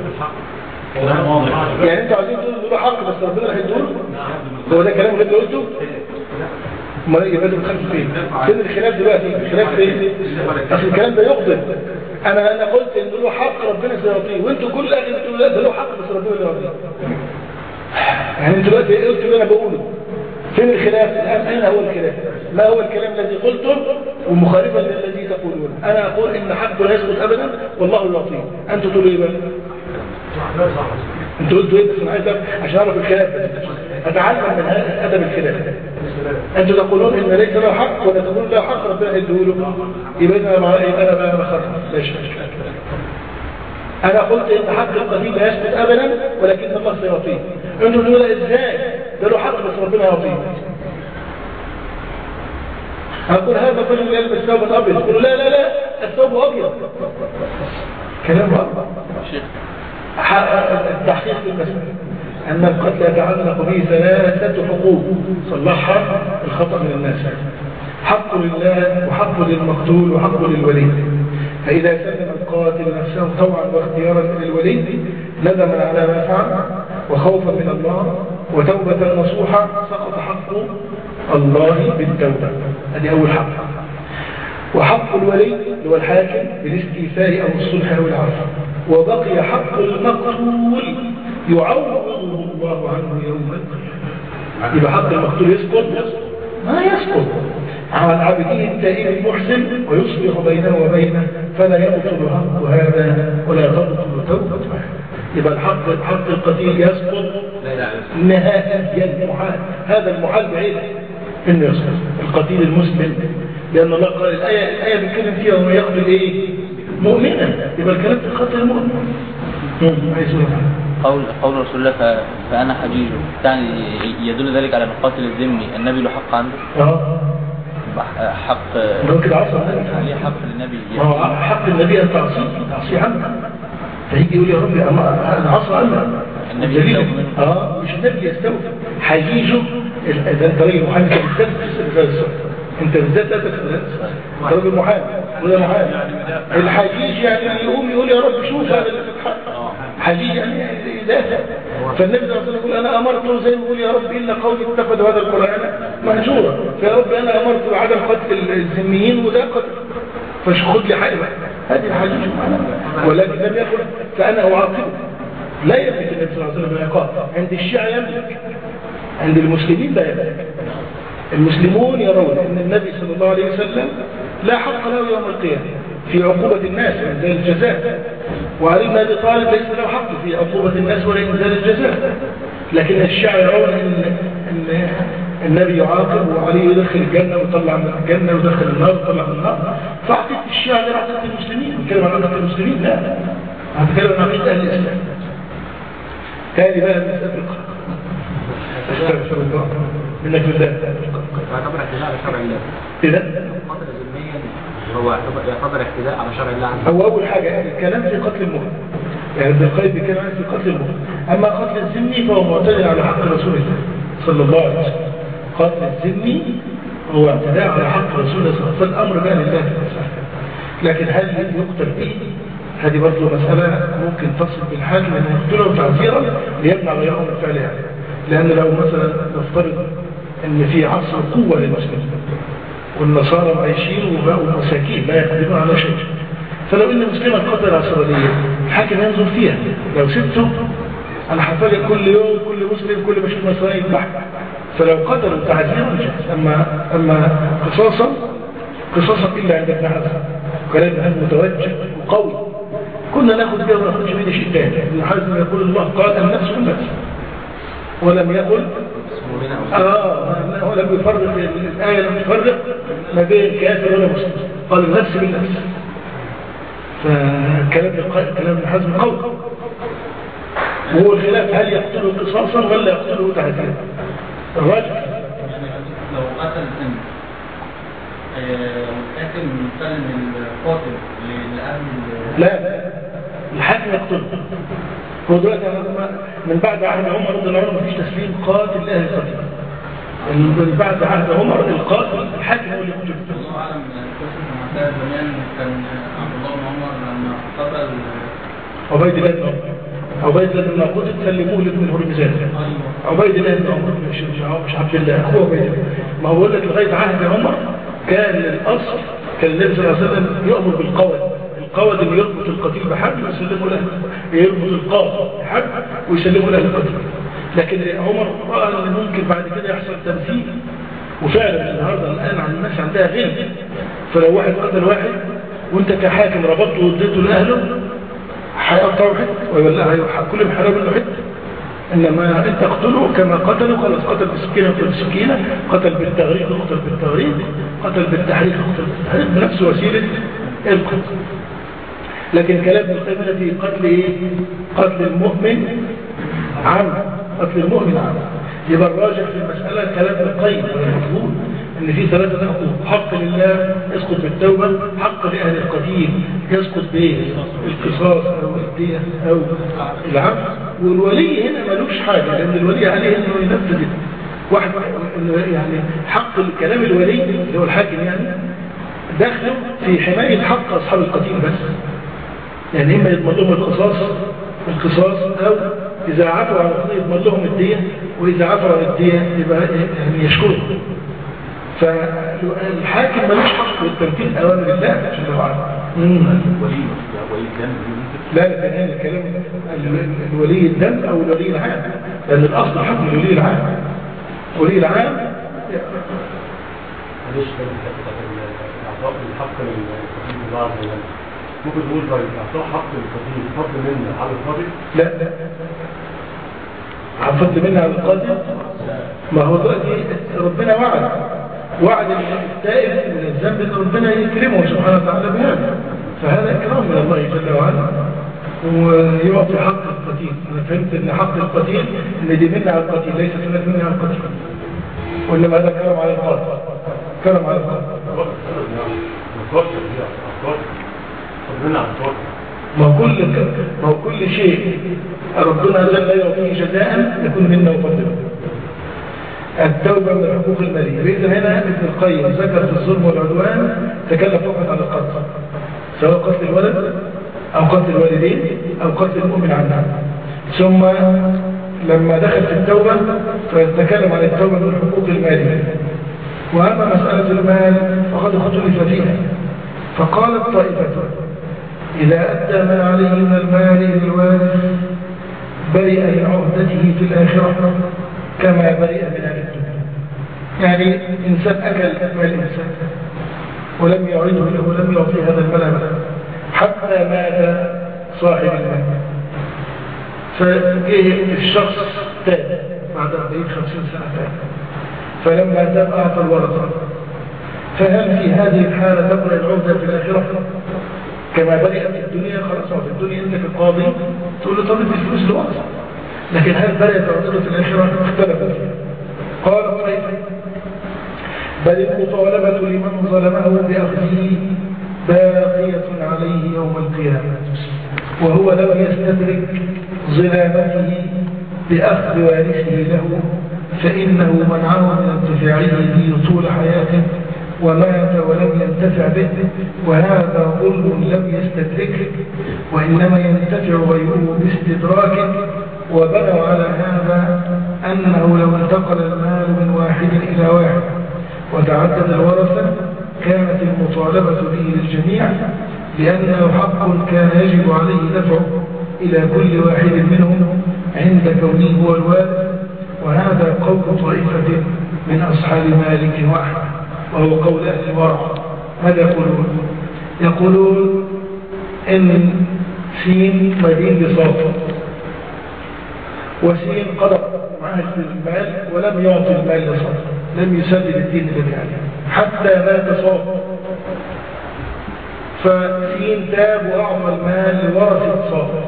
يعني انتوا عايزين تقولوا حق بس ربنا هيدوله؟ هو ده كلام غير اللي قلته؟ امال يبقى ده بتخالف فين؟ فين الخلاف دلوقتي؟ الخلاف فين؟ اصل الكلام ده يقدم. انا انا قلت ان له حق ربنا سيعطيه، وانتوا كل الاخر بتقولوا لا ده له حق بس ربنا يعطيه. يعني انتوا دلوقتي قلتوا اللي انا بقوله. فين الخلاف؟ الان اين هو الخلاف؟ ما هو الكلام الذي قلته ومخالفا للذي تقولون؟ انا اقول ان حقه لا يسقط ابدا والله يعطيه. انتوا تقولوا ايه بقى؟ انتوا قلتوا ايه؟ بس انا عايز عشان اعرف الخلاف بس اتعلم من ادب الخلاف. انتوا تقولون ان ليس له حق ولا تقولون له حق ربنا يديه له، يبقى انا يبقى انا بخاف. ماشي انا قلت ان حق القتيل لا يسقط ابدا ولكن الله سيعطيه. انتوا تقولوا ازاي ده له حق بس ربنا يعطيه. اقول هذا الرجل يلبس ثوب ابيض، يقولوا لا لا لا الثوب ابيض. كلام ابيض. التحقيق في المسألة أن القتل يتعلق به ثلاثة حقوق صلحها الخطأ من الناس. حق لله وحق للمقتول وحق للولي. فإذا سلم القاتل نفسه طوعا واختيارا للولي ندما على ما فعل وخوفا من الله وتوبة نصوحة سقط حق الله بالتوبة. هذه أول حق. وحق الولي هو الحاكم بالاستيفاء أو الصلح أو العفو. وبقي حق المقتول يعوضه الله عنه يوم القيامة. يبقى حق المقتول يسقط؟ ما يسقط عن عبده التائب المحسن ويصلح بينه وبينه فلا يبطل حق هذا ولا تبطل توبة. يبقى الحق حق القتيل يسقط نهائيا محال. هذا المحال بعيد انه يسقط القتيل المسلم، لان الله قال الايه الايه بيتكلم فيها وما يقتل ايه مؤمنا. يبقى الكلام في القتل المؤمن. قول قول رسول الله ف... فانا حجيجه يعني يدل ذلك على ان القاتل الذمي النبي له حق عنده. اه حق لو كده عصر ليه حق للنبي. اه حق النبي ان تعصي تعصي عنه. فيجي يقول يا ربي انا عصر عنه النبي يستوفي منه. اه مش النبي يستوفي حجيجه. ده انت راجل محامي بالذات في الصف. انت بالذات لا تفهم انت راجل محامي ولا محامي. الحجيج يعني يقوم يقول يا رب شوف هذا اللي في الحق. حجيج يعني يدافع. فالنبي صلى الله عليه وسلم يقول انا امرته زي ما يقول يا رب ان قومي اتخذوا هذا القران مهجورا، فيا رب انا امرت بعدم قتل الذميين وده قتل فخذ لي حقي. هذه الحجيج معناها. ولكن لم يقل فانا اعاقبه. لا يملك النبي صلى الله عليه وسلم العقاب. عند الشيعة يملك، عند المسلمين لا يملك. المسلمون يرون ان النبي صلى الله عليه وسلم لا حق له يوم القيامة في عقوبة الناس وإنزال الجزاء، وعلي بن أبي طالب ليس له حق في عقوبة الناس ولا إنزال الجزاء. لكن الشيعة يرون ان ان النبي يعاقب وعلي يدخل الجنة ويطلع من الجنة ويدخل النار ويطلع من النار. فعقيدة الشيعة غير عقيدة المسلمين. نتكلم عن عقيدة المسلمين؟ لا، هنتكلم عن عقيدة أهل الإسلام. تاني بقى المسألة القتل منك بالله يعتبر اعتداء على شرع الله. إذا القتل ذميا هو يعتبر اعتداء على شرع الله عنه. هو أول حاجة الكلام في قتل المؤمن، يعني ابن القيم بيتكلم في قتل المؤمن. أما قتل الذمي فهو معتدى على حق رسول الله صلى الله عليه وسلم. قتل الذمي هو اعتداء على حق رسول الله صلى الله عليه وسلم. فالأمر بقى لله سبحانه. لكن هل يقتل به؟ هذه برضه مسألة ممكن تصل بالحاكم أن يقتله تعزيرا ليمنع غيره من فعلها. لأن لو مثلا نفترض أن في عصر قوة للمسلمين والنصارى عايشين وبقوا مساكين لا يقدرون على شيء، فلو أن مسلما قتل عصرانية الحاكم ينظر فيها. لو سبته أنا هفرق كل يوم كل مسلم كل ما يشوف نصراني يذبح. فلو قتلوا تعزيرا جاز. أما أما قصاصا قصاصا إلا عند ابن حزم. كلام ابن حزم متوجه وقوي. كنا ناخذ بها وناخذ بها شيء ثاني. ابن حزم يقول الله قال النفس بالنفس ولم يقل اه ولم يفرق. الآية لم تفرق ما بين كافر ولا مسلم، قال النفس بالنفس. فكلام كلام ابن حزم قوي. وهو الخلاف هل يقتله قصاصا ولا يقتله تعزيرا. الراجل لو قتل ذمي والحاكم يسلم القاتل لأهل لا الحاكم يقتله. هو دلوقتي من بعد عهد عمر رضي الله عنه مفيش تسليم قاتل لأهل القتل. من بعد عهد عمر القاتل الحاكم هو اللي يقتله. الله أعلم قصة زمان كان عبد الله بن عمر لما قتل عبيد الله بن عمر. عبيد الله بن عمر سلموه لابن الهرمزان. عبيد الله بن عمر مش مش عبد الله هو عبيد الله. ما هو بقول لك لغايه عهد عمر كان الاصل كان النبي صلى الله عليه وسلم يأمر بالقود. القود اللي يربط القتيل بحبل ويسلمه له، يربط القاضي بحبل ويسلمه له القتيل. لكن عمر رأى ان ممكن بعد كده يحصل تمثيل، وفعلا النهارده الان عن الناس عندها غير. فلو واحد قتل واحد وانت كحاكم ربطته واديته لاهله هيقطعوا حته ويولعها كلهم حرام له حته. انما انت تقتله كما قتلوا خلاص. قتل بالسكينه قتل بالسكينه، قتل بالتغريق قتل بالتغريق، قتل بالتحريك قتل بالتحريك، بنفس وسيله القتل. لكن كلام القيمة في قتل إيه؟ قتل المؤمن عام، قتل المؤمن عام. يبقى الراجح في المسألة كلام القيم والمفروض ان في ثلاثة حقوق: حق لله يسقط بالتوبة، حق لأهل القتيل يسقط بالقصاص أو الدية أو العفو، والولي هنا ملوش حاجة لأن الولي عليه أنه ينفذ واحد يعني حق الكلام الولي اللي هو الحاكم يعني داخل في حماية حق أصحاب القتيل بس، يعني إما يضمن لهم القصاص القصاص أو إذا عفوا عن القتيل يضمن لهم الدية، وإذا عفوا عن الدية يبقى يعني يشكرهم. فالحاكم ملوش حق بالتنفيذ أوامر الله جل وعلا. لا لا كان الكلام الولي الدم أو الولي العام، لأن الأصل حق الولي العام. الولي العام معلش الإعطاء الحق للقتيل في بعض ممكن نقول طيب إعطاء حق للقتيل فضل منا على القاتل؟ لا لا عن فضل منا على القاتل، ما هو دلوقتي ربنا وعد وعد التائب من الذنب ان ربنا يكرمه سبحانه وتعالى بهذا، فهذا اكرام من الله جل وعلا ويعطي حق القتيل. انا فهمت ان حق القتيل ان دي منا على القتيل ليست هناك منا على القتيل، وانما هذا كرم على القاتل، كرم على القاتل. ما كل ما كل شيء ربنا جل يعطيه جزاء يكون منا وفضله. التوبة من الحقوق المالية. بإذن هنا ابن القيم ذكر في الظلم والعدوان تكلم فقط عن القتل، سواء قتل الولد أو قتل الوالدين أو قتل المؤمن عنها. ثم لما دخل في التوبة فتكلم عن التوبة من الحقوق المالية. وأما مسألة المال فقد اختلف فيها، فقالت طائفة إذا أدى ما عليه من المال للوارث برئ من عهدته في الآخرة كما برئ من الدنيا. يعني إنسان أكل مال إنسان ولم يعيده له ولم يعطيه هذا المال أبدا حتى مات صاحب المال، فجه الشخص تاب بعد أربعين خمسين سنة تاب، فلما تاب أعطى الورثة، فهل في هذه الحالة تبرئ العهدة في الآخرة كما برئت في الدنيا؟ خلاص في الدنيا أنت كقاضي تقول له طب ادي الفلوس لورثة، لكن هل برئت عهدته في الآخرة؟ اختلفت فيها. قال طائفة بل المطالبة لمن ظلمه بأخذه باقية عليه يوم القيامة، وهو لم يستدرك ظلامته بأخذ وارثه له، فإنه منعه من انتفاعه به طول حياته ومات ولم ينتفع به، وهذا ظلم لم يستدركه وإنما ينتفع غيره باستدراكه. وبنوا على هذا أنه لو انتقل المال من واحد إلى واحد وتعدد الورثة كانت المطالبة به للجميع، لأنه حق كان يجب عليه دفعه إلى كل واحد منهم عند كونه هو الوارث. وهذا قول طائفة من أصحاب مالك وأحمد، وهو قول أهل الورع. ماذا يقولون؟ يقولون إن سين مدين بصافة، وسين قدر معه المال ولم يعطي المال لصافة، لم يسدد الدين الذي عليه حتى مات صافة، فسين تاب وأعطى المال لورثة صافة.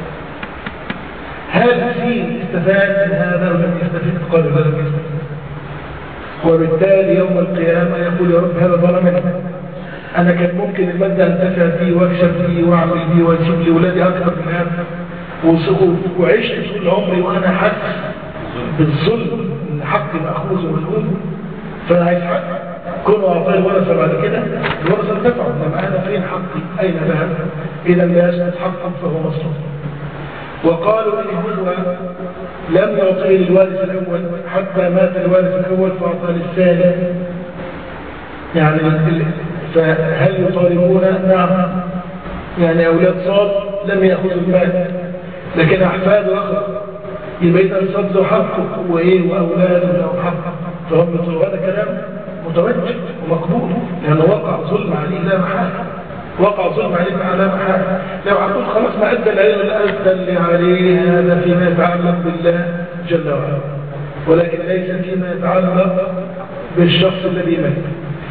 هل سين استفاد من هذا ولم يستفيد؟ قالوا لم يستفيد، وبالتالي يوم القيامة يقول يا رب هذا ظلمني، أنا كان ممكن المادة أنتفع فيه وأكشف فيه وأعمل فيه وأجيب لأولادي أكثر من هذا، وعشت طول عمري وأنا حاسس بالظلم إن حقي مأخوذ ومنقول، فأنا عايز حق كونوا أعطي الورثة بعد كده الورثة انتفعوا، إنما أنا فين حقي؟ أين ذهب؟ إذا لا يسقط حقا فهو مصروف. وقالوا إن هو لم يعطيه للوارث الأول حتى مات الوارث الأول فأعطى للثاني، يعني فهل يطالبون؟ نعم، يعني أولاد صاد لم يأخذوا المال لكن أحفاده أخذ، يبقى إذا صاد له حقه وإيه وأولاده له حقه، فهم يطلبوا. هذا كلام متوجه ومقبول لأنه وقع ظلم عليه لا محالة، وقع ظلم عليه لا محالة. لو عقول خلاص ما أدى العلم الأدى اللي عليه هذا فيما يتعلق بالله جل وعلا، ولكن ليس فيما يتعلق بالشخص الذي مات.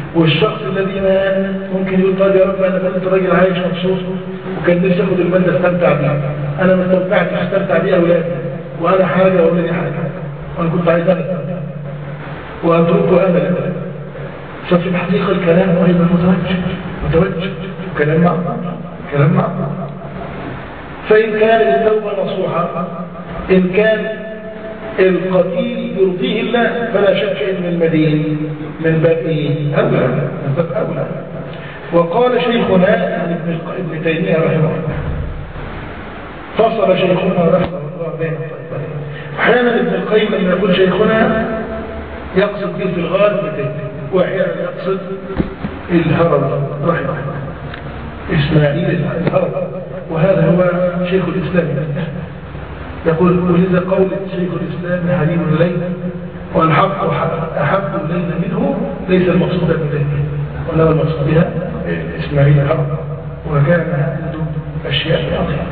والشخص الذي مات ممكن يقول طيب يا رب انا كنت راجل عايش مبسوط وكان نفسي اخد المال ده استمتع بيه، انا ما استمتعتش استمتع بيه اولادي وانا حاجه واولادي حاجه وانا كنت عايز انا واتركه املا. ففي الحقيقه الكلام ايضا متوجه متوجه كلام معقول كلام معقول. فان كانت التوبه نصوحه، ان كان القتيل يرضيه الله فلا شك ان المدين من باب اولى من باب اولى. وقال شيخنا يعني ابن تيميه رحمه الله، فصل شيخنا رحمه الله بين الطائفتين. احيانا ابن القيم لما يقول شيخنا يقصد به في الغالب ابن تيميه، واحيانا يقصد الهرم رحمه الله اسماعيل الهرم، وهذا هو شيخ الاسلام. يقول ولذا قول شيخ الإسلام حليم الليل والحق أحب الليل منه ليس المقصود بالليل ولا المقصود بها إسماعيل الحرب، وكان عنده أشياء أخرى.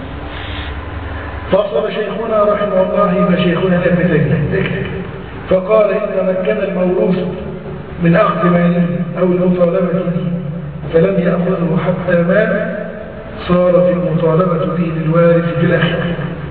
فأصل شيخنا رحمه الله فشيخنا ابن تيمية فقال إن من كان الموروث من أخذ ماله أو المطالبة به فلم يأخذه حتى مات صار في المطالبة به للوارث في الآخرة.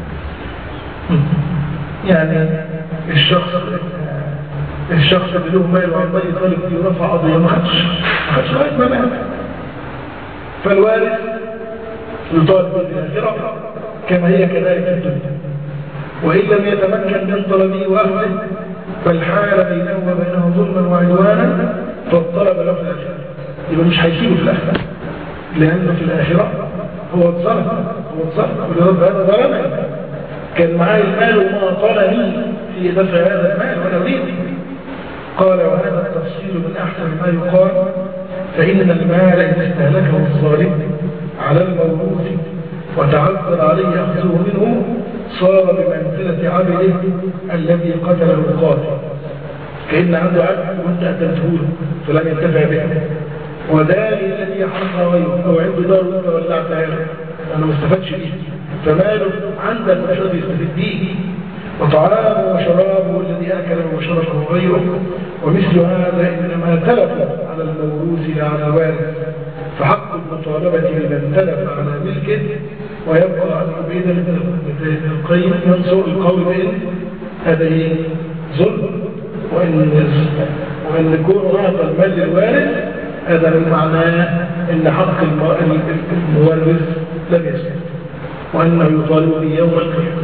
يعني الشخص الشخص اللي له مال وعمال يطالب يرفع قضيه ما خدش ما خدش لغايه ما مات، فالوارث يطالب بالاخره كما هي كذلك الدنيا، وان لم يتمكن من طلبه واخذه فالحال بينه وبينه ظلما وعدوانا فالطلب له في الاخره، يبقى مش هيسيبه في الاخره لانه في الاخره هو اتظلم هو اتظلم ولرب هذا ظلمني، كان معاه المال وما طالني في دفع هذا المال ولا أريد. قال وهذا التفصيل من أحسن ما يقال، فإن المال إن استهلكه الظالم على الموروث وتعذر عليه أخذه منه صار بمنزلة عبده الذي قتله القاتل، كأن عنده عبد وانت قتلته له فلم ينتفع به، وداري الذي حرق غيره أو عنده دار وانت ولعتها له أنا ما استفدش به فماله عندك مش راضي يستفيد به، وطعامه وشرابه الذي أكله وشربه غيره، ومثل هذا إنما تلف على الموروث لا على الوارث، فحق المطالبة لمن تلف على ملكه ويبقى عنه بإذن ابن القيم ينصر القول بإن هذا ظلم، وإن وإن كون أعطى المال للوارث هذا من معناه إن حق المورث لم يسلم وأنه يطالب به يوم القيامة.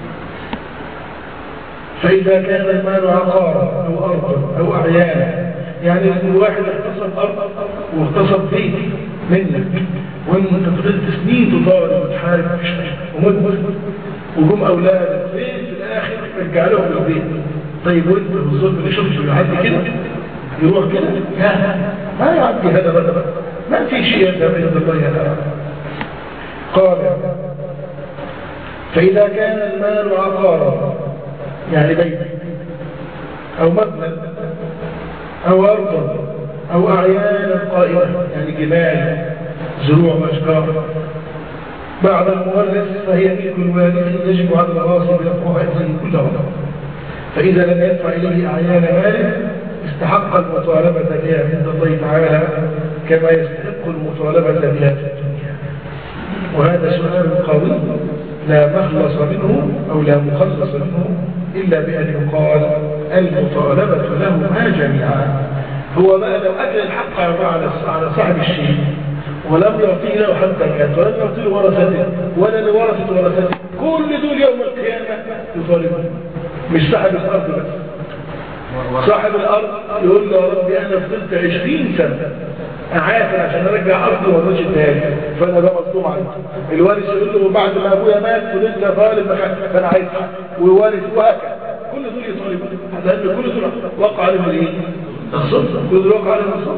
فإذا كان المال عقارا أو أرضا أو أعيانا، يعني الواحد اغتصب أرض واغتصب بيت منك وانت فضلت سنين تطالب وتحارب ومدمر وجم أولادك فين في الآخر رجع لهم البيت. طيب وانت بالظلم اللي شفته يعدي كده يروح كده؟ لا ما يعدي هذا بدل، ما في شيء يذهب عند الله هذا. قال فإذا كان المال عقارا يعني بيت أو مبنى أو أرضا أو أعيانا قائمة يعني جبال زروع وأشجار بعد المورث فهي ملك الوارث يجب على الغاصب يقوم كلها، فإذا لم يدفع إليه أعيان ماله استحق المطالبة بها عند الله تعالى كما يستحق المطالبة بها في الدنيا. وهذا سؤال قوي لا مخلص منه أو لا مخلص منه إلا بأن يقال المطالبة لهما جميعا. هو بقى لو أكل الحق على صاحب الشيء ولم يعطيه له حتى كانت ولم يعطيه له ورثته ولا لورثة ورثته كل دول يوم القيامة يطالبون، مش صاحب الأرض بس. صاحب الأرض يقول له يا ربي أنا فضلت عشرين سنة أعافر عشان أرجع أرضي ومرضش التالي فأنا ده مصدوم عنه. الوارث يقول له بعد ما أبويا مات فضلت طالب فأنا عايز ووارث وهكذا كل دول يطالبون لأن كل دول وقع عليهم الإيه؟ الصدق، كل دول وقع عليهم الصدق.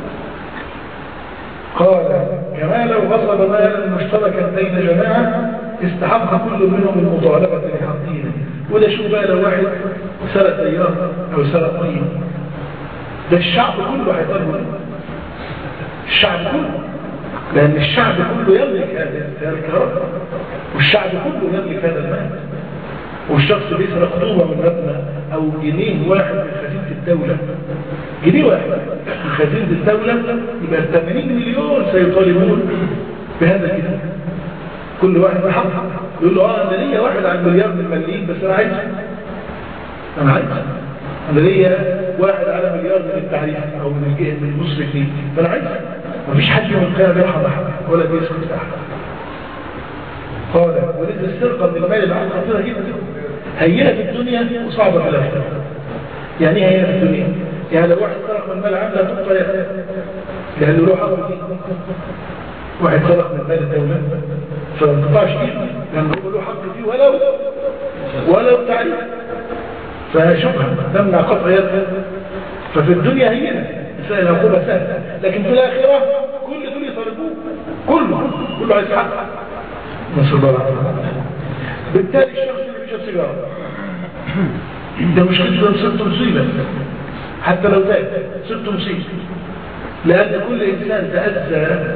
قال كما لو غصب مالا مشتركا بين جماعة استحق كل منهم المطالبة لحقهم. وده شوف بقى لو واحد سرق سيارة أو سرق طين ده الشعب كله هيطالبه، الشعب كله، لأن الشعب كله يملك هذا الكرامة والشعب كله يملك هذا المال. والشخص بيسرق طوبة من مبنى أو جنيه واحد من خزينة الدولة جنيه واحد من خزينة الدولة يبقى ثمانين مليون سيطالبون بهذا الجنيه. كل واحد بحق يقول له اه انا ليا واحد على المليار من المليين بس انا عايز انا عايز انا ليا واحد على مليار من التعريف او من الجهه من المسلمين فانا عايز. مفيش حد يوم القيامه بيرحم احد ولا بيسكت احد. قال ولذا السرقه من المال العام خطيره جدا هينه في الدنيا وصعبه في الاخره. يعني ايه هينه في الدنيا؟ يعني لو واحد سرق من المال العام لا تقطع يده لانه له حق فيه. واحد سرق من مال الدوله فما تقطعش ايده لانه هو له حق فيه ولو ولو تعريف فشبهه تمنع قطع يده. ففي الدنيا هينه سهل عقوبه سهله لكن في الاخره كل دول يطالبوه كله كله عايز حق. نسأل الله العافية. بالتالي الشخص اللي بيشرب سيجارة ده مشكلته صرت مصيبة حتى لو تاب صرت مصيبة لأن كل إنسان تأذى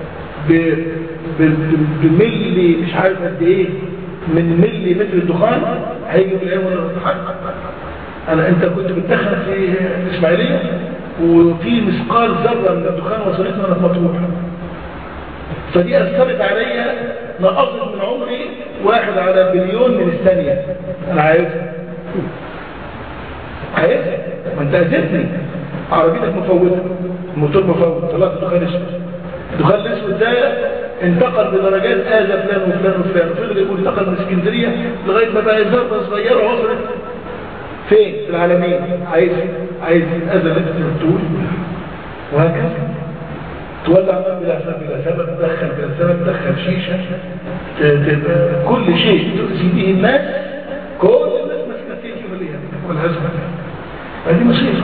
بملي مش عارف قد إيه من ملي متر الدخان هيجي بالأيام ولا الدخان. أنا أنت كنت بتدخن في الإسماعيلية وفي مثقال ذرة من الدخان وصلتنا أنا في مطروح فدي أثرت عليا نقصت من عمري واحد على بليون من الثانية. أنا عايزها عايزها ما أنت أذيتني عربيتك مفوتة الموتور مفوت طلعت دخان اسود الدخان الاسود ده انتقل بدرجات آذى فلان وفلان وفلان فضل يقول انتقل من اسكندرية لغاية ما بقى ذرة صغيرة وصلت فين في العالمين. عايز عايز الأذى اللي انت بتقول وهكذا تولع نار بلا سبب بلا سبب تدخل بلا سبب تدخل شيشة كل شيء تؤذي به الناس كل الناس مسكتين في مليها والهزمة هذه مصيبة.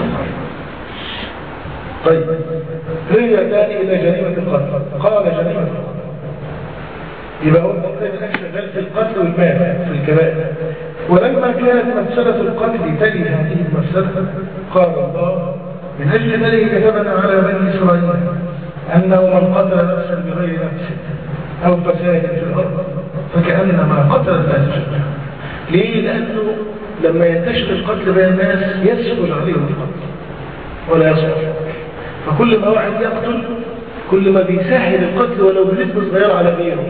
طيب رجع تاني إلى جريمة القتل. قال جريمة القتل يبقى هو الآن شغال في القتل والمال في الكبائر. ولما كانت مفسدة القتل تلي هذه المفسدة قال الله من أجل ذلك كتبنا على بني إسرائيل أنه من قتل نفسا بغير نفس أو فساد في الأرض فكأنما قتل الناس جميعا. ليه؟ لأنه لما ينتشر القتل بين الناس يسهل عليهم القتل ولا يصلح. فكل ما واحد يقتل كل ما بيسهل القتل ولو بنسبة صغيرة على غيره.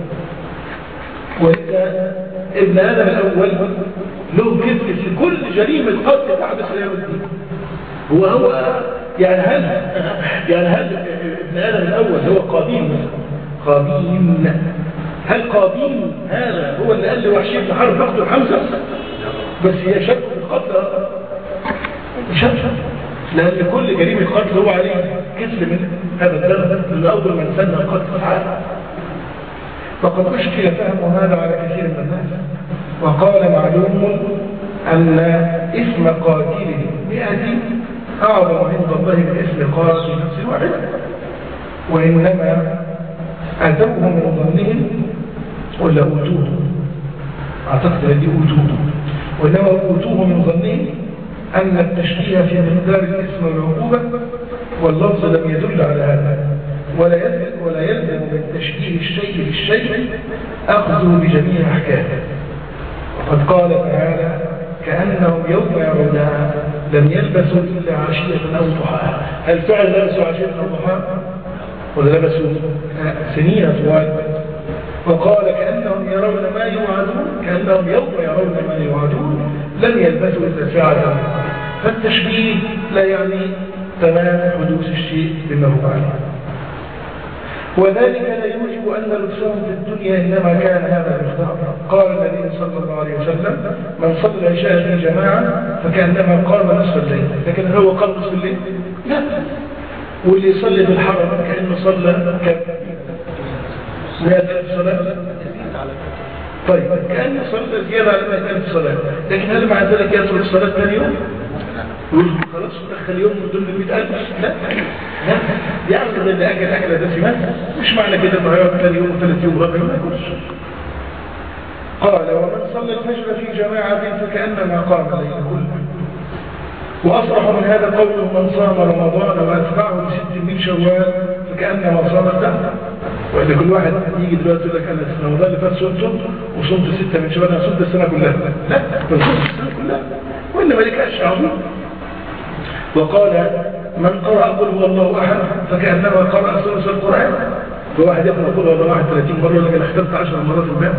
وإذا ابن آدم الأول له كذب في كل جريمة قتل تحدث اليوم الدين. هو هو يعني هل يعني هل ابن آدم الأول هو قابيل قابيل هل قابيل هذا هو اللي قال لي وحشي بن حرب اقتل حمزة بس هي شك في القتل شك لأن كل جريمة قتل هو عليه كذب من هذا الدم من أول من سن القتل تعالى. فقد أشكل فهم هذا على كثير من الناس وقال معلوم أن اسم قاتله يأتي أعظم عند الله من اسم قاتل نفس واحد وإنما أتوه من ظنهم ولا أوتوه أعتقد هذه أوتوه وإنما أوتوه من ظنهم أن التشبيه في مقدار الاسم والعقوبة واللفظ لم يدل على هذا ولا يلزم ولا يلزم من تشبيه الشيء بالشيء أخذه بجميع أحكامه. وقد قال تعالى كأنهم يوم يرونها لم يلبسوا إلا عشية أو ضحاها. هل فعلا لبسوا عشية أو ضحاها ولا لبسوا سنين طوال؟ وقال كأنهم يرون ما يوعدون كأنهم يوم يرون ما يوعدون لم يلبسوا إلا ساعة. فالتشبيه لا يعني تمام حدوث الشيء بما هو عليه. وذلك لا يوجب أن لبسهم في الدنيا إنما كان هذا المختار. قال النبي صلى الله عليه وسلم من صلى العشاء في جماعة فكأنما قام نصف الليل. لكن هو قام نصف الليل؟ لا. واللي يصلي في الحرم كأنه صلى كم؟ مئة ألف صلاة. طيب كأنه صلى زيادة على مئة ألف صلاة لكن هل مع ذلك يترك الصلاة ثاني يوم؟ يقول خلاص دخل يوم من دون مئة ألف؟ لا لا يعرف ان اكل اكله دسمه مش معنى كده انه هيقعد ثاني يوم وثالث يوم ورابع يوم ما ياكلش. قال ومن صلى الفجر في جماعه فكانما قام الليل كله. واصرح من هذا قوله من صام رمضان واتبعه بست من شوال فكانما صام الدهر. واذا كل واحد يجي دلوقتي يقول لك انا رمضان اللي فات صمت وصمت سته من شوال انا صمت السنه كلها. لا صمت السنه كلها وانما لك اشهر. وقال من قرأ قل هو الله أحد فكأنما قرأ ثلث القرآن. فواحد يقرأ قل هو الله أحد ثلاثين مرة لكن اختلت عشر مرات الباب.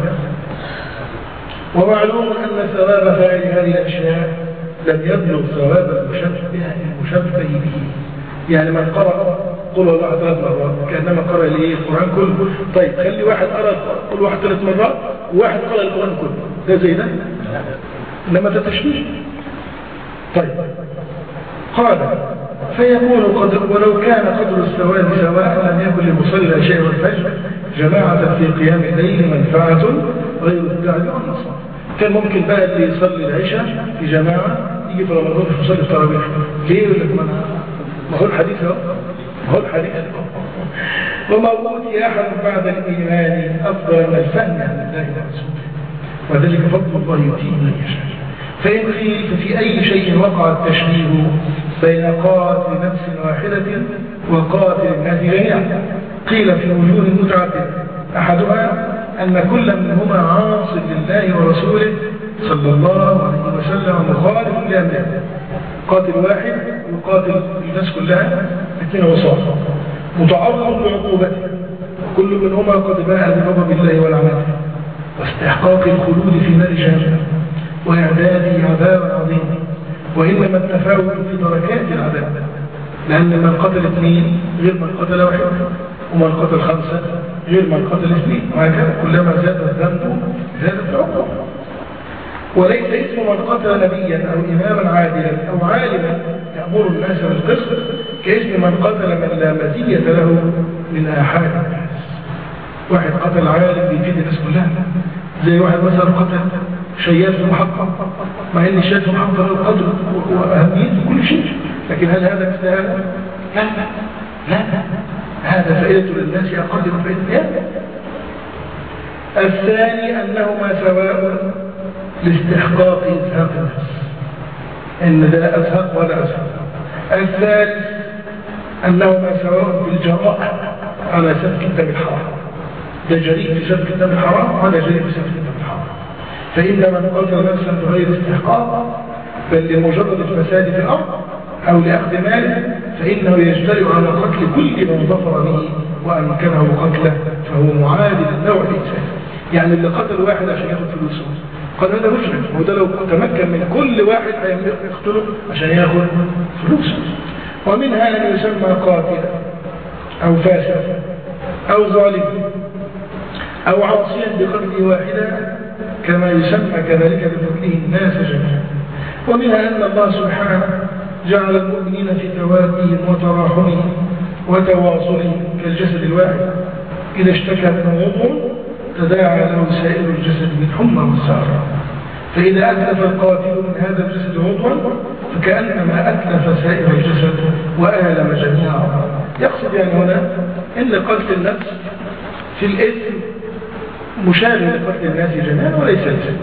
ومعلوم أن ثواب فاعل هذه الأشياء لم يبلغ ثواب المشبه المشبه به. يعني من قرأ قل هو الله أحد ثلاث مرات كأنما قرأ ليه القرآن كله. طيب خلي واحد قرأ قل واحد ثلاث مرات وواحد قرأ القرآن كله، ده زي ده؟ إنما ده تشبيه. طيب قال فيكون قدر ولو كان قدر الثواب سواء لم يكن لمصلي شيء والفجر جماعة في قيام الليل منفعة غير التعب والنصر. كان ممكن بقى اللي يصلي العشاء في جماعة يجي في رمضان مش يصلي التراويح. ليه؟ يقول لك ما هو الحديث اهو ما هو الحديث وما أوتي أحد بعد الإيمان أفضل من الفهم عن الله ورسوله وذلك فضل الله يؤتيه من يشاء. فإن قيل ففي أي شيء وقع التشبيه بين قاتل نفس واحدة وقاتل الناس جميعا؟ قيل في وجوه متعددة، أحدها أن كل منهما عاص لله ورسوله صلى الله عليه وسلم مخالف لأمره. قاتل واحد يقاتل الناس كلها اثنين عصاة متعرض لعقوبته، كل منهما قد باء بغضب الله ولعنته واستحقاق الخلود في نار جهنم وإعداد عذاب عظيم. وإنما التفاوت في دركات العذاب، لأن من قتل اثنين غير من قتل واحد، ومن قتل خمسة غير من قتل اثنين، وهكذا كلما زاد الذنب زادت العقوبة. وليس اسم من قتل نبيا أو إماما عادلا أو عالما يأمر الناس بالقسط كاسم من قتل من لا مزية له من آحاد الناس. واحد قتل عالم بيفيد الناس كلها، زي واحد مثلا قتل شياد في المحطة، مع ان الشياد في المحطة له قدر وأهميته كل شيء، لكن هل هذا كستهل؟ لا لا هذا فائدة للناس أقل من فائدة. الثاني أنهما سواء لاستحقاق إزهاق الناس، إن ده أزهق ولا أزهق. الثالث أنهما سواء بالجراء على سفك الدم الحرام، ده جريء في سفك الدم الحرام ولا جريء في سفك الدم الحرام. فإن من قتل نفسا بغير استحقاق بل لمجرد الفساد في الأرض أو لأخذ ماله فإنه يجترئ على قتل كل من ظفر به وأمكنه قتله، فهو معادل النوع الإنساني. يعني اللي قتل واحد عشان ياخد فلوسه قال هذا مجرم، وده لو تمكن من كل واحد هيقتله عشان ياخد فلوسه. ومنها أن يسمى قاتلا أو فاسدا أو ظالما أو عاصيا بقتل واحدا كما يسمى كذلك بقتله الناس جميعا. ومنها أن الله سبحانه جعل المؤمنين في توادهم وتراحمهم وتواصلهم كالجسد الواحد، إذا اشتكى منه عضو تداعى له سائر الجسد من حمى والسهر، فإذا أتلف القاتل من هذا الجسد عضوا فكأنما أتلف سائر الجسد وآلم جميعا. يقصد يعني هنا أن قتل النفس في الإثم مشابه لقتل الناس جميعا وليس الإثم.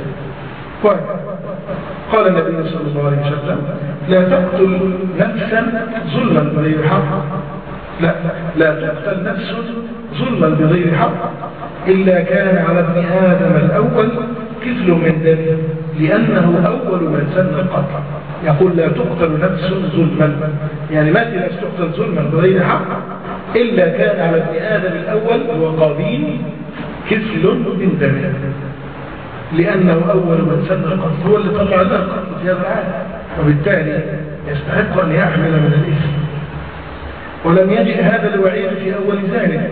قال النبي صلى الله عليه وسلم لا تقتل نفسا ظلما بغير حق، لا لا تقتل نفس ظلما بغير حق إلا كان على ابن آدم الأول كفل من دمه لأنه أول من سن القتل. يقول لا تقتل نفس ظلما، يعني ما في نفس تقتل ظلما بغير حق إلا كان على ابن آدم الأول هو قابيل كفل من دمه لأنه أول من سن القتل، هو اللي طلع لنا القتل في هذا العالم، وبالتالي يستحق أن يحمل من الإثم. ولم يجئ هذا الوعيد في أول ذلك،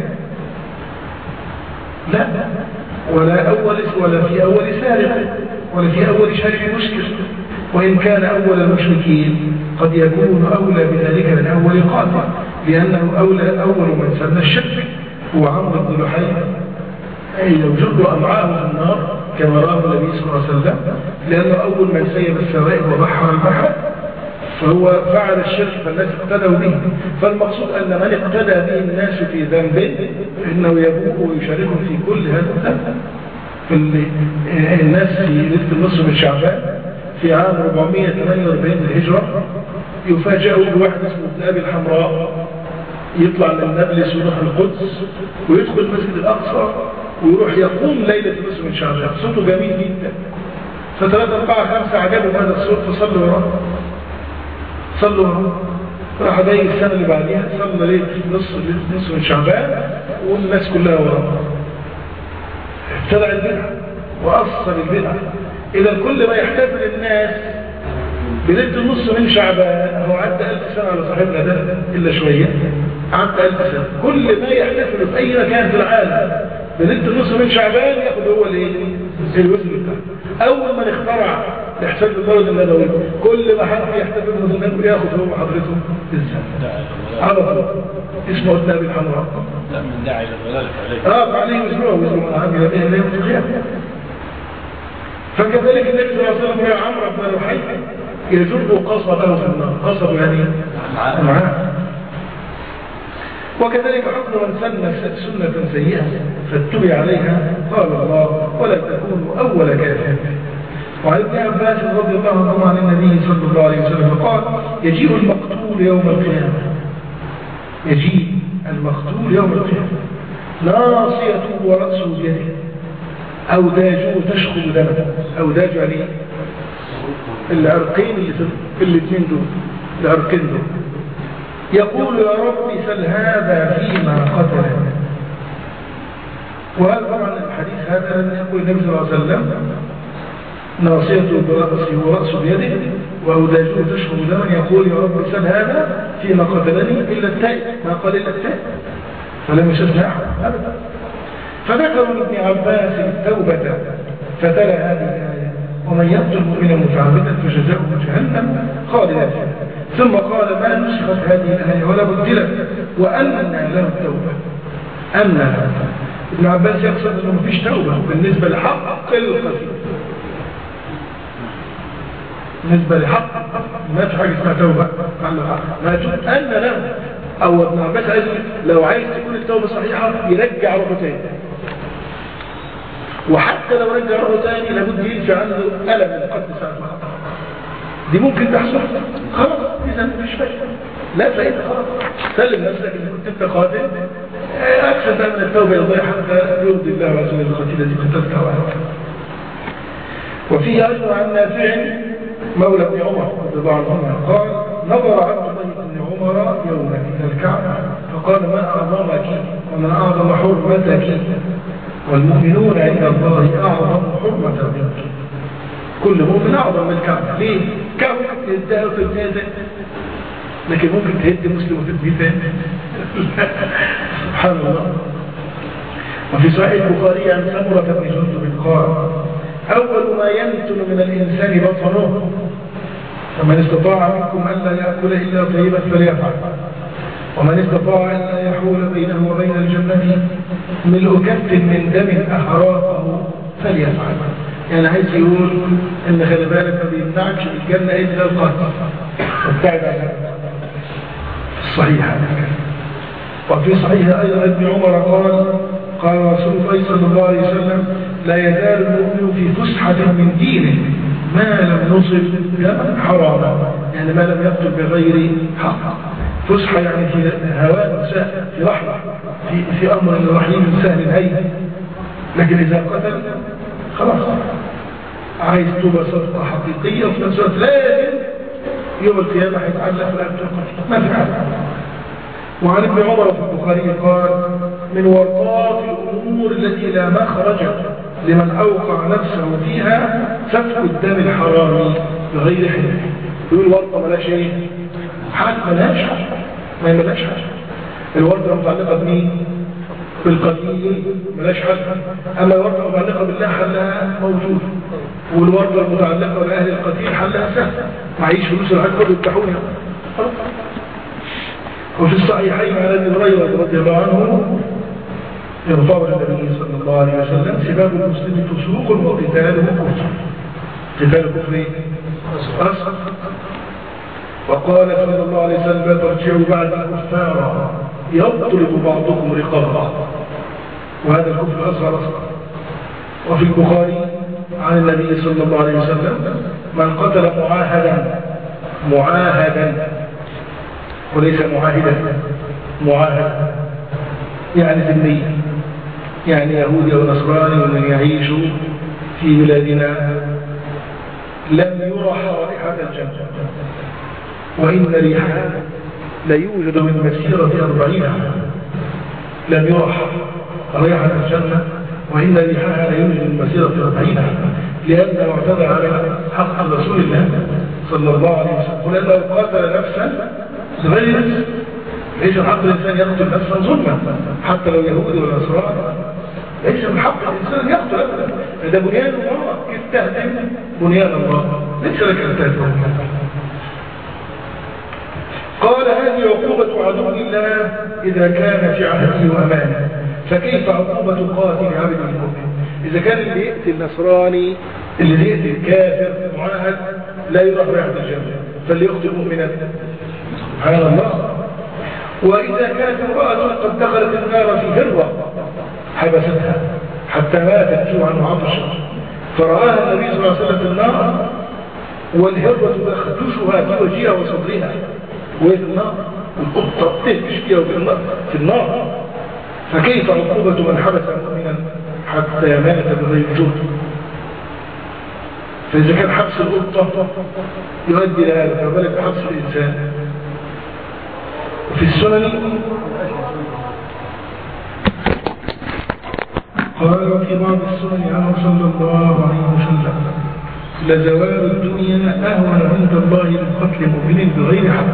لا ولا أول ولا في أول سارق ولا في أول شارك مشكل، وإن كان أول المشركين قد يكون أولى بذلك من أول قاتل، لأنه أولى أول من سن الشرك هو عمرو بن لحي، أي يوجد أمعاءه في النار كما رأى النبي صلى الله عليه وسلم، لأنه أول من سيب السوائب وبحر البحر، فهو فعل الشرك فالناس اقتدوا به. فالمقصود أن من اقتدى به الناس في ذنب فإنه يبوء ويشاركهم في كل هذا الذنب. الناس في ليلة النصف من شعبان في عام أربعمائة وثمانية وأربعين للهجرة يفاجئوا بواحد اسمه ابن أبي الحمراء يطلع من نابلس ويروح القدس ويدخل المسجد الأقصى ويروح يقوم ليلة النصف من شعبان، صوته جميل جدا. فثلاثة أربعة خمسة عجبوا هذا الصوت فصلوا وراه صلوا وراه راح جاي السنة اللي بعديها صلى ليلة نصف نصف من شعبان والناس كلها وراه. ابتدع البدع وأصل البدع. إذا كل ما يحتفل الناس بليلة النصف من شعبان، هو عدى ألف سنة على صاحبنا ده إلا شوية، عدى ألف سنة، كل ما يحتفل في أي مكان في العالم بليلة النصف من شعبان ياخد هو الايه؟ الوزن بتاعه. أول ما نخترع الاحتفال بالمولد النبوي، كل ما حد يحتفل بالمولد النبوي ياخد هو حضرته الزمن على طول. اسمه النبي الحمراء. لا من داعي للضلالة عليه. اه عليه وزنه وزنه من عامل به لا يوم القيامة. فكذلك النبي صلى الله عليه وسلم يا عمرو بن الحي يجر قصبه في النار، قصب يعني معاه. وكذلك حكم من سن سنة سيئة فاتبع عليها قال الله ولا تكونوا أول كافر. وعن ابن عباس رضي الله عنه عن النبي صلى الله عليه وسلم قال يجيء المقتول يوم القيامة، يجيء المقتول يوم القيامة ناصيته ورأسه بيده، أوداجه تشخب دمه. أوداج يعني العرقين اللي في الاثنين دول، العرقين دول. يقول يا رب سل هذا فيما قتل. وهذا طبعا الحديث هذا لم يقول النبي صلى الله عليه وسلم ناصيته برأسه ورأسه بيده وأوداجه تشخب دمه، يقول يا رب سل هذا فيما قتلني إلا التائب، ما قال إلا التائب، فلم يستثنى أحد أبدا. فذكر ابن عباس التوبة فتلا هذه الآية ومن يقتل مؤمنا متعمدا فجزاؤه جهنم خالدا فيها. ثم قال ما نسخت هذه الآية ولا بدلت وأنى له التوبة. أنى له التوبة. ابن عباس يقصد أنه مفيش توبة بالنسبة لحق القتيل، بالنسبة لحق ما في حاجة اسمها توبة ما تقول أن له. أو ابن عباس عايز لو عايز تكون التوبة صحيحة يرجع روحه تاني، وحتى لو رجع روحه تاني لابد ينفع عنه ألم القتل ساعة ما خطأ. دي ممكن تحصل خلاص، إذا مفيش فايدة، لا فايدة خلاص. سلم نفسك إن كنت أنت قاتل، أكثر من التوبة يضيع حتى يرضي الله عز وجل القتيل الذي قتلته عنه. وفيه أيضا عن نافع مولى ابن عمر رضي الله عنهما قال نظر عبد الله بن عمر يوما إلى الكعبة فقال ما أعظمك وما أعظم حرمتك والمؤمنون عند الله أعظم حرمة منك. كل مؤمن أعظم من الكعبة. ليه؟ الكعبة ممكن تهدها وتبنيها زي لكن ممكن تهد مسلم وتبنيه ثاني. سبحان الله. وفي صحيح البخاري عن سمرة بن جندب قال أول ما ينتن من الإنسان بطنه فمن استطاع منكم ألا يأكل إلا طيبا فليفعل ومن استطاع ألا يحول بينه وبين الجنة ملء كف من دم أحراقه فليفعل. يعني عايز يقول إن خلي بالك ما بيمنعكش الجنة إلا القتل، وابتعد عنها. الصحيح وفي صحيح أيضا ابن عمر قال قال رسول الله صلى الله عليه وسلم لا يزال المؤمن في فسحة من دينه ما لم يصب دما حراما، يعني ما لم يقتل بغير حق. فسحة يعني في هواء سهل، في رحمة، في, في أمر رحيم سهل هين. لكن إذا قتل خلاص عايز توبة صدقة حقيقية وفي نفس الوقت لازم يوم القيامة هيتعلق بلا القتل ما في حاجة. وعن ابن عمر في البخاري قال من ورطات الأمور التي لا مخرج لمن أوقع نفسه فيها سفك الدم الحرامي بغير حل. يقول ورطة ملاش ايه؟ حد ملاش حد، ما ملاش حد. الورطة متعلقة بمين؟ بالقتيل ملاش حد. أما الورطة متعلقة بالله حلها موجود، والورطة المتعلقة بأهل القتيل حلها سهل. معيش فلوس العقل يفتحونها. وفي الصحيحين عن ابي هريره رضي الله عنه يغفر النبي صلى الله عليه وسلم سباب المسلم فسوق وقتاله كفر. قتال كفر اصغر. وقال صلى الله عليه وسلم ترجعوا بعد كفارا يضرب بعضكم رقاب بعض، وهذا الكفر اصغر اصغر. وفي البخاري عن النبي صلى الله عليه وسلم من قتل معاهدا معاهدا وليس معاهدا معاهد يعني ذمي، يعني يهودي أو نصراني ومن يعيش في بلادنا لم يرى رائحة الجنة وإن ريحها لا يوجد من مسيرة أربعين عاما لم يرح ريحة الجنة، وإن ريحها لا يوجد من مسيرة أربعين عاما، لأنه اعتدى على حق رسول الله صلى الله عليه وسلم، ولأنه قاتل نفسا بغير نفس. ليس من حق الإنسان يقتل نفسا ظلما حتى لو يهودي ولا نصراني، ليس من حق الإنسان يقتل أبدا. هذا بنيان الله، كيف تهدم بنيان الله؟ ليس لك أن تهدم. قال هذه عقوبة عدو الله إذا كان في عهده وأمانه، فكيف عقوبة قاتل عبد المؤمن؟ إذا كان اللي يقتل النصراني اللي يقتل كافر معاهد لا يروح ريحة الجنة، فاللي يقتل مؤمنا سبحان الله. وإذا كانت امرأة قد دخلت النار في هروة حبستها حتى ماتت جوعا وعطشا، فرآها النبي صلى الله عليه وسلم في النار والهروة تخدشها في وجهها وصدرها وهي في النار، والقطة تهبش فيها في النار، فكيف عقوبة من حبس مؤمنا حتى مات بغير جهد؟ فإذا كان حبس القطة يؤدي إلى هذا، فما بالك بحبس الإنسان؟ وفي السنن قال وفي بعض السنن عنه صلى الله عليه وسلم لزوال الدنيا أهون عند الله من قتل مؤمن بغير حق.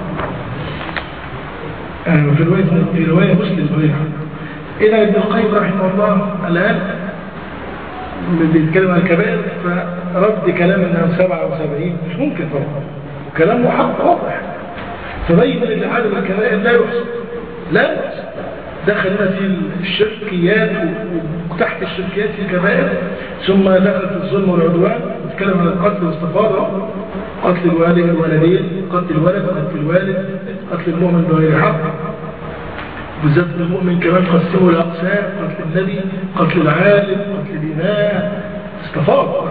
يعني في رواية في رواية مسلم بغير حق. إلى ابن القيم رحمه الله الآن بيتكلم عن الكبائر، فرد كلام أنهم سبعة وسبعين مش ممكن طبعا، وكلامه حق واضح، فبين ان عدم الكبائر لا يحصى لا يحصى. دخلنا في الشركيات وتحت الشركيات في الكبائر، ثم دخلت في الظلم والعدوان، نتكلم عن القتل والاستفاضة، قتل الوالد الولدين، قتل الولد، قتل الوالد، قتل المؤمن بغير حق، بالذات المؤمن كمان قسموا الأقسام، قتل النبي، قتل العالم، قتل الإمام، استفاضة.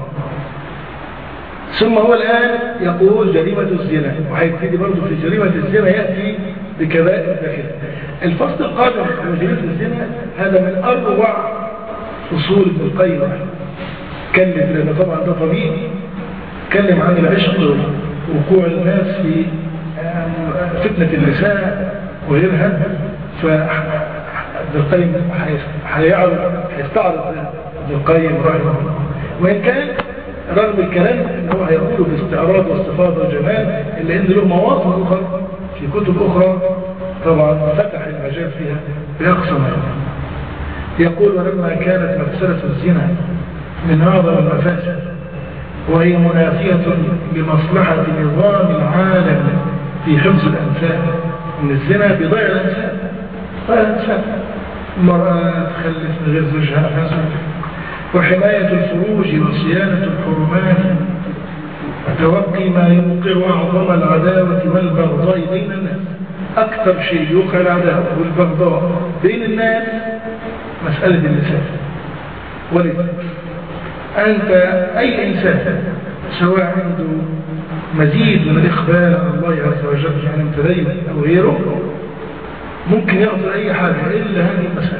ثم هو الآن يقول جريمة الزنا، وهيبتدي برضه في جريمة الزنا يأتي بكبائر داخل الفصل القادم عن جريمة الزنا. هذا من أروع أصول ابن القيم، كلم لأنه طبعا ده طبيب، كلم عن العشق ووقوع الناس في فتنة النساء وغيرها، فابن القيم هيستعرض ابن القيم رحمه الله، وإن كان رغم الكلام ان هو هيقوله باستعراض واستفاضه وجمال، الا ان له مواطن اخرى في كتب اخرى طبعا فتح المجال فيها باقصى ما يقول ولما كانت مفسده الزنا من اعظم المفاسد وهي منافيه لمصلحه نظام العالم في حفظ الانساب، ان الزنا بيضيع الانساب، ضيع الانساب، المراه تخلف من غير زوجها، وحماية الفروج وصيانة الحرمات وتوقي ما يوقع أعظم العداوة والبغضاء بين الناس. أكثر شيء يوقع العداوة والبغضاء بين الناس مسألة النساء. ولذلك أنت أي إنسان سواء عنده مزيد من الإخبار عن الله عز وجل يعني متدين أو غيره ممكن يغفر أي حاجة إلا هذه المسألة.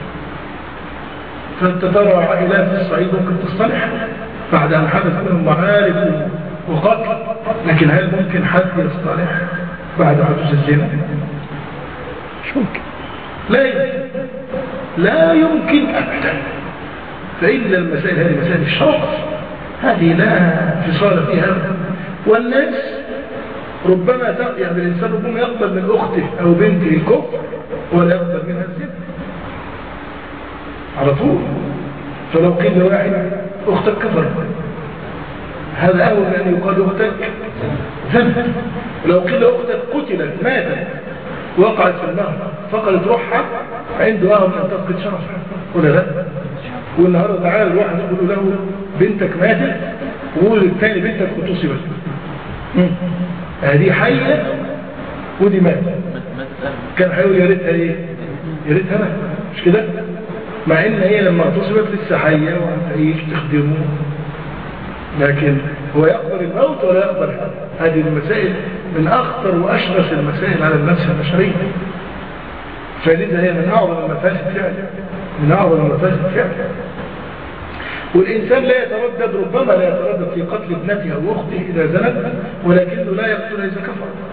فأنت ترى عائلات في الصعيد ممكن تصطلح بعد أن حدث منهم معارك وقتل، لكن هل ممكن حد يصطلح بعد حدوث الزنا؟ مش ممكن، لا يمكن، لا يمكن أبدا. فإن المسائل هذه مسائل الشرف، هذه لا انفصال فيها أبدا. والناس ربما يعني الإنسان ربما يقبل من أخته أو بنته الكفر ولا يقبل منها الزنا على طول. فلو قيل لواحد أختك كفر هذا أول من أن يقال أختك زنت، ولو قيل أختك قتلت ماتت وقعت في النهر فقدت روحها عنده أهم أن تفقد شرفها ولا لا؟ والنهارده تعالى الواحد يقول له بنتك ماتت ويقول الثاني بنتك اغتصبت، هذه حية ودي ماتت، كان هيقول يا ريتها ايه؟ يا ريتها ماتت، مش كده؟ مع ان هي لما اغتصبت لسه حية وهتعيش تخدمه، لكن هو يقبل الموت ولا يقبل هذا؟ هذه المسائل من اخطر واشرس المسائل على النفس البشرية، فلذا هي من اعظم المفاسد فعلا، من اعظم المفاسد فعلا. والإنسان لا يتردد، ربما لا يتردد في قتل ابنته أو أخته إذا زنت، ولكنه لا يقتل إذا كفر.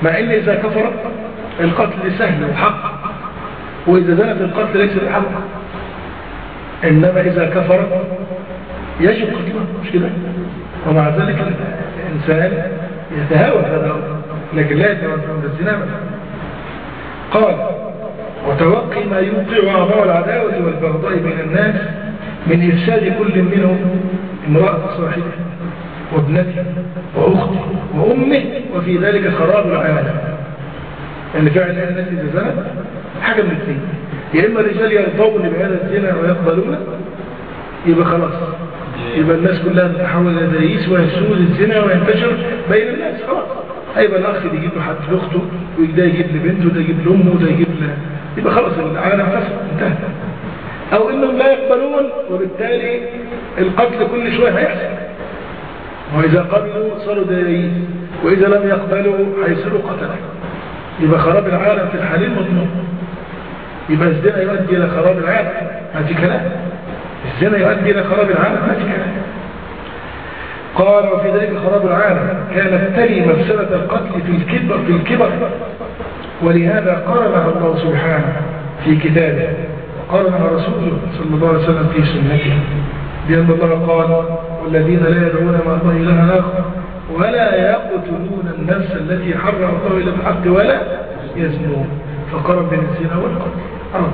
مع ان اذا كفر القتل سهل وحق، واذا زنت القتل ليس بحق. انما اذا كفر يجب قتله، مش كده؟ ومع ذلك الانسان يتهاون هذا الامر، لكن لا يتهاون بالزنا. قال وتوقي ما يوقع أعضاء العداوة والبغضاء بين الناس من إفساد كل منهم امرأة صاحبه وابنته وأخته وأمه، وفي ذلك خراب العالم. يعني فعلا الناس إذا زنت حاجة من الاثنين، يا إما الرجال يرضون بهذا الزنا ويقبلونه، يبقى خلاص، يبقى الناس كلها تتحول إلى دايس ويسود الزنا وينتشر بين الناس، خلاص هيبقى الأخ يجيب له حد لأخته، وده يجيب لبنته، وده يجيب لأمه، وده يجيب له، يبقى خلاص العالم فسد انتهى. أو إنهم لا يقبلون، وبالتالي القتل كل شوية هيحصل، وإذا قبلوا صاروا دايس، وإذا لم يقبلوا هيصيروا قتلة، يبقى خراب العالم في الحالين مضمون. يبقى الزنا يؤدي إلى خراب العالم، ما في كلام. الزنا يؤدي إلى خراب العالم، ما في كلام. قال وفي ذلك خراب العالم كانت تلي مفسدة القتل في الكبر في الكبر ولهذا قرنها الله سبحانه في كتابه، وقرنها رسوله صلى الله عليه وسلم في سنته، بأن الله قال والذين لا يدعون مع الله إلها آخر ولا يقتلون النفس التي حرم الله إلا بالحق ولا يزنون، فقرن بين الزنا والقتل.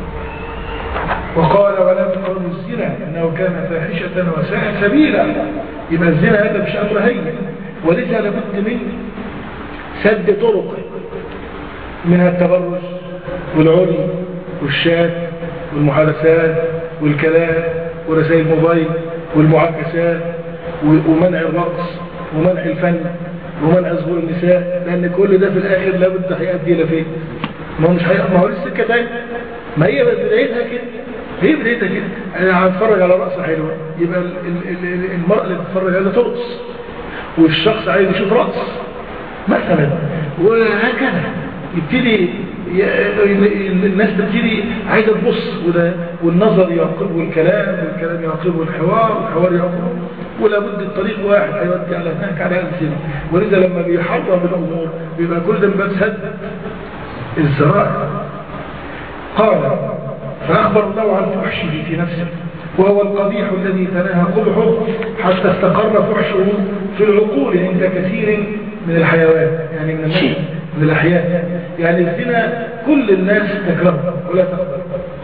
وقال ولا تقربوا الزنا انه كان فاحشة وساء سبيلا، يبقى الزنا هذا مش امر هين، ولذا لابد من سد طرق، منها التبرج والعري والشات والمحادثات والكلام ورسائل الموبايل والمعاكسات ومنع الرقص ومنع الفن ومنع ظهور النساء، لان كل ده في الاخر لابد هيؤدي الى فين؟ ما هو مش هي... ما هو السكه تاني، ما هي بدايتها كده، هي بدايتها كده. انا هتفرج على رقصه حلوه، يبقى ال... ال... ال... المرأة اللي بتتفرج عليها ترقص، والشخص عايز يشوف رقص مثلا، وهكذا يبتدي ي... الناس تبتدي عايزه تبص، وده والنظر يعقب والكلام، والكلام يعقب والحوار، والحوار يعقب، ولا بد الطريق واحد هيودي على هناك على الزنا. ولذا لما بيحرم الامور بيبقى كل ده بس سد الذرائع. قال فأخبر الله عن فحشه في نفسه، وهو القبيح الذي تناهى قبحه حتى استقر فحشه في العقول عند كثير من الحيوان، يعني من الناس من الأحياء. يعني الزنا كل الناس تكرهه ولا تقبل،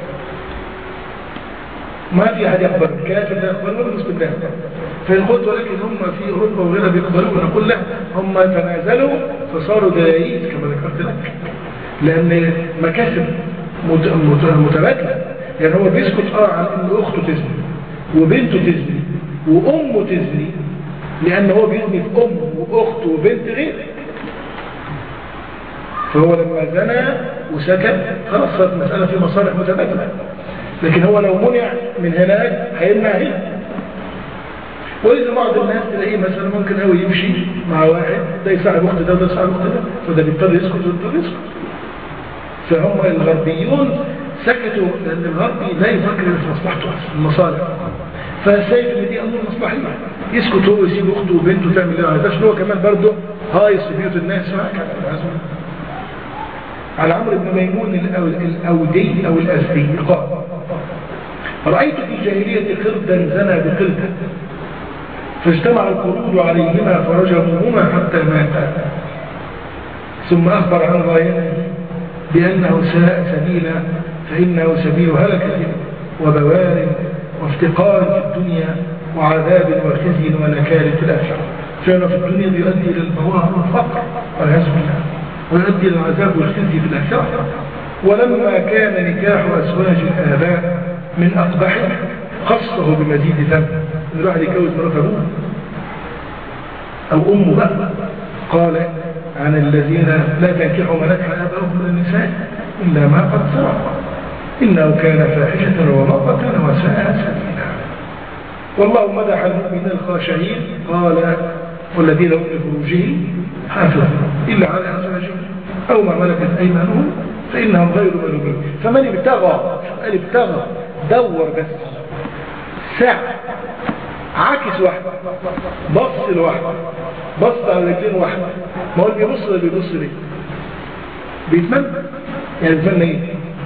ما في أحد يقبل، الكافر لا يقبل ولا المسلم لا يقبل. فإن قلت ولكن هم في أوروبا وغيرها بيقبلوا، نقول لا، هم تنازلوا فصاروا دايس كما ذكرت لك، لأن مكاسب متبادلة. يعني هو بيسكت اه عن ان اخته تزني وبنته تزني وامه تزني، لان هو بيزني في امه واخته وبنت غير، فهو لما زنى وسكت خلاص صارت مسألة في مصالح متبادلة. لكن هو لو منع من هناك هيمنع هنا. ولذا بعض الناس تلاقيه مثلا ممكن قوي يمشي مع واحد ده يصاحب اخت ده وده يصاحب اخت ده، فده بيضطر يسكت وده يسكت. فهم الغربيون سكتوا لأن الغربي لا يفكر في مصلحته المصالح، فسايف ان دي امور مصلحيه، يسكت هو ويسيب اخته وبنته تعمل اللي عايزاه، عشان هو كمان برضه هايص في بيوت الناس. على عمرو بن ميمون الاودي او الازدي قال رايت في الجاهليه قردا زنى بقرده فاجتمع القرود عليهما فرجموهما حتى ماتا، ثم اخبر عن غايته بأنه ساء سبيلا فإنه سبيل هلكة وبوار وافتقار في الدنيا وعذاب وخزي ونكال في الآخرة. فعلا في الدنيا يؤدي إلى البوار والفقر والعياذ بالله، ويؤدي إلى العذاب والخزي في الآخرة. ولما كان نكاح أزواج الآباء من أقبحه خصه بمزيد ذنب، إن الواحد يتجوز مرات أبوه أو أمه بقى، قال عن الذين لا تنكحوا ما نكح آباؤهم من النساء إلا ما قد سبق إنه كان فاحشة ومقتا وساء سبيلا. والله مدح المؤمنين الخاشعين قال والذين هم لفروجهم حافظون إلا على أزواجهم أو ما ملكت أيمانهم فإنهم غير ملومين. فمن ابتغى قال ابتغى دور بس ساعة عاكس واحد، بص لواحد، بص على رجلين واحد، ما هو اللي بيبص ولا بيبص ليه؟ بيتمنى، يعني بيتمنى ايه؟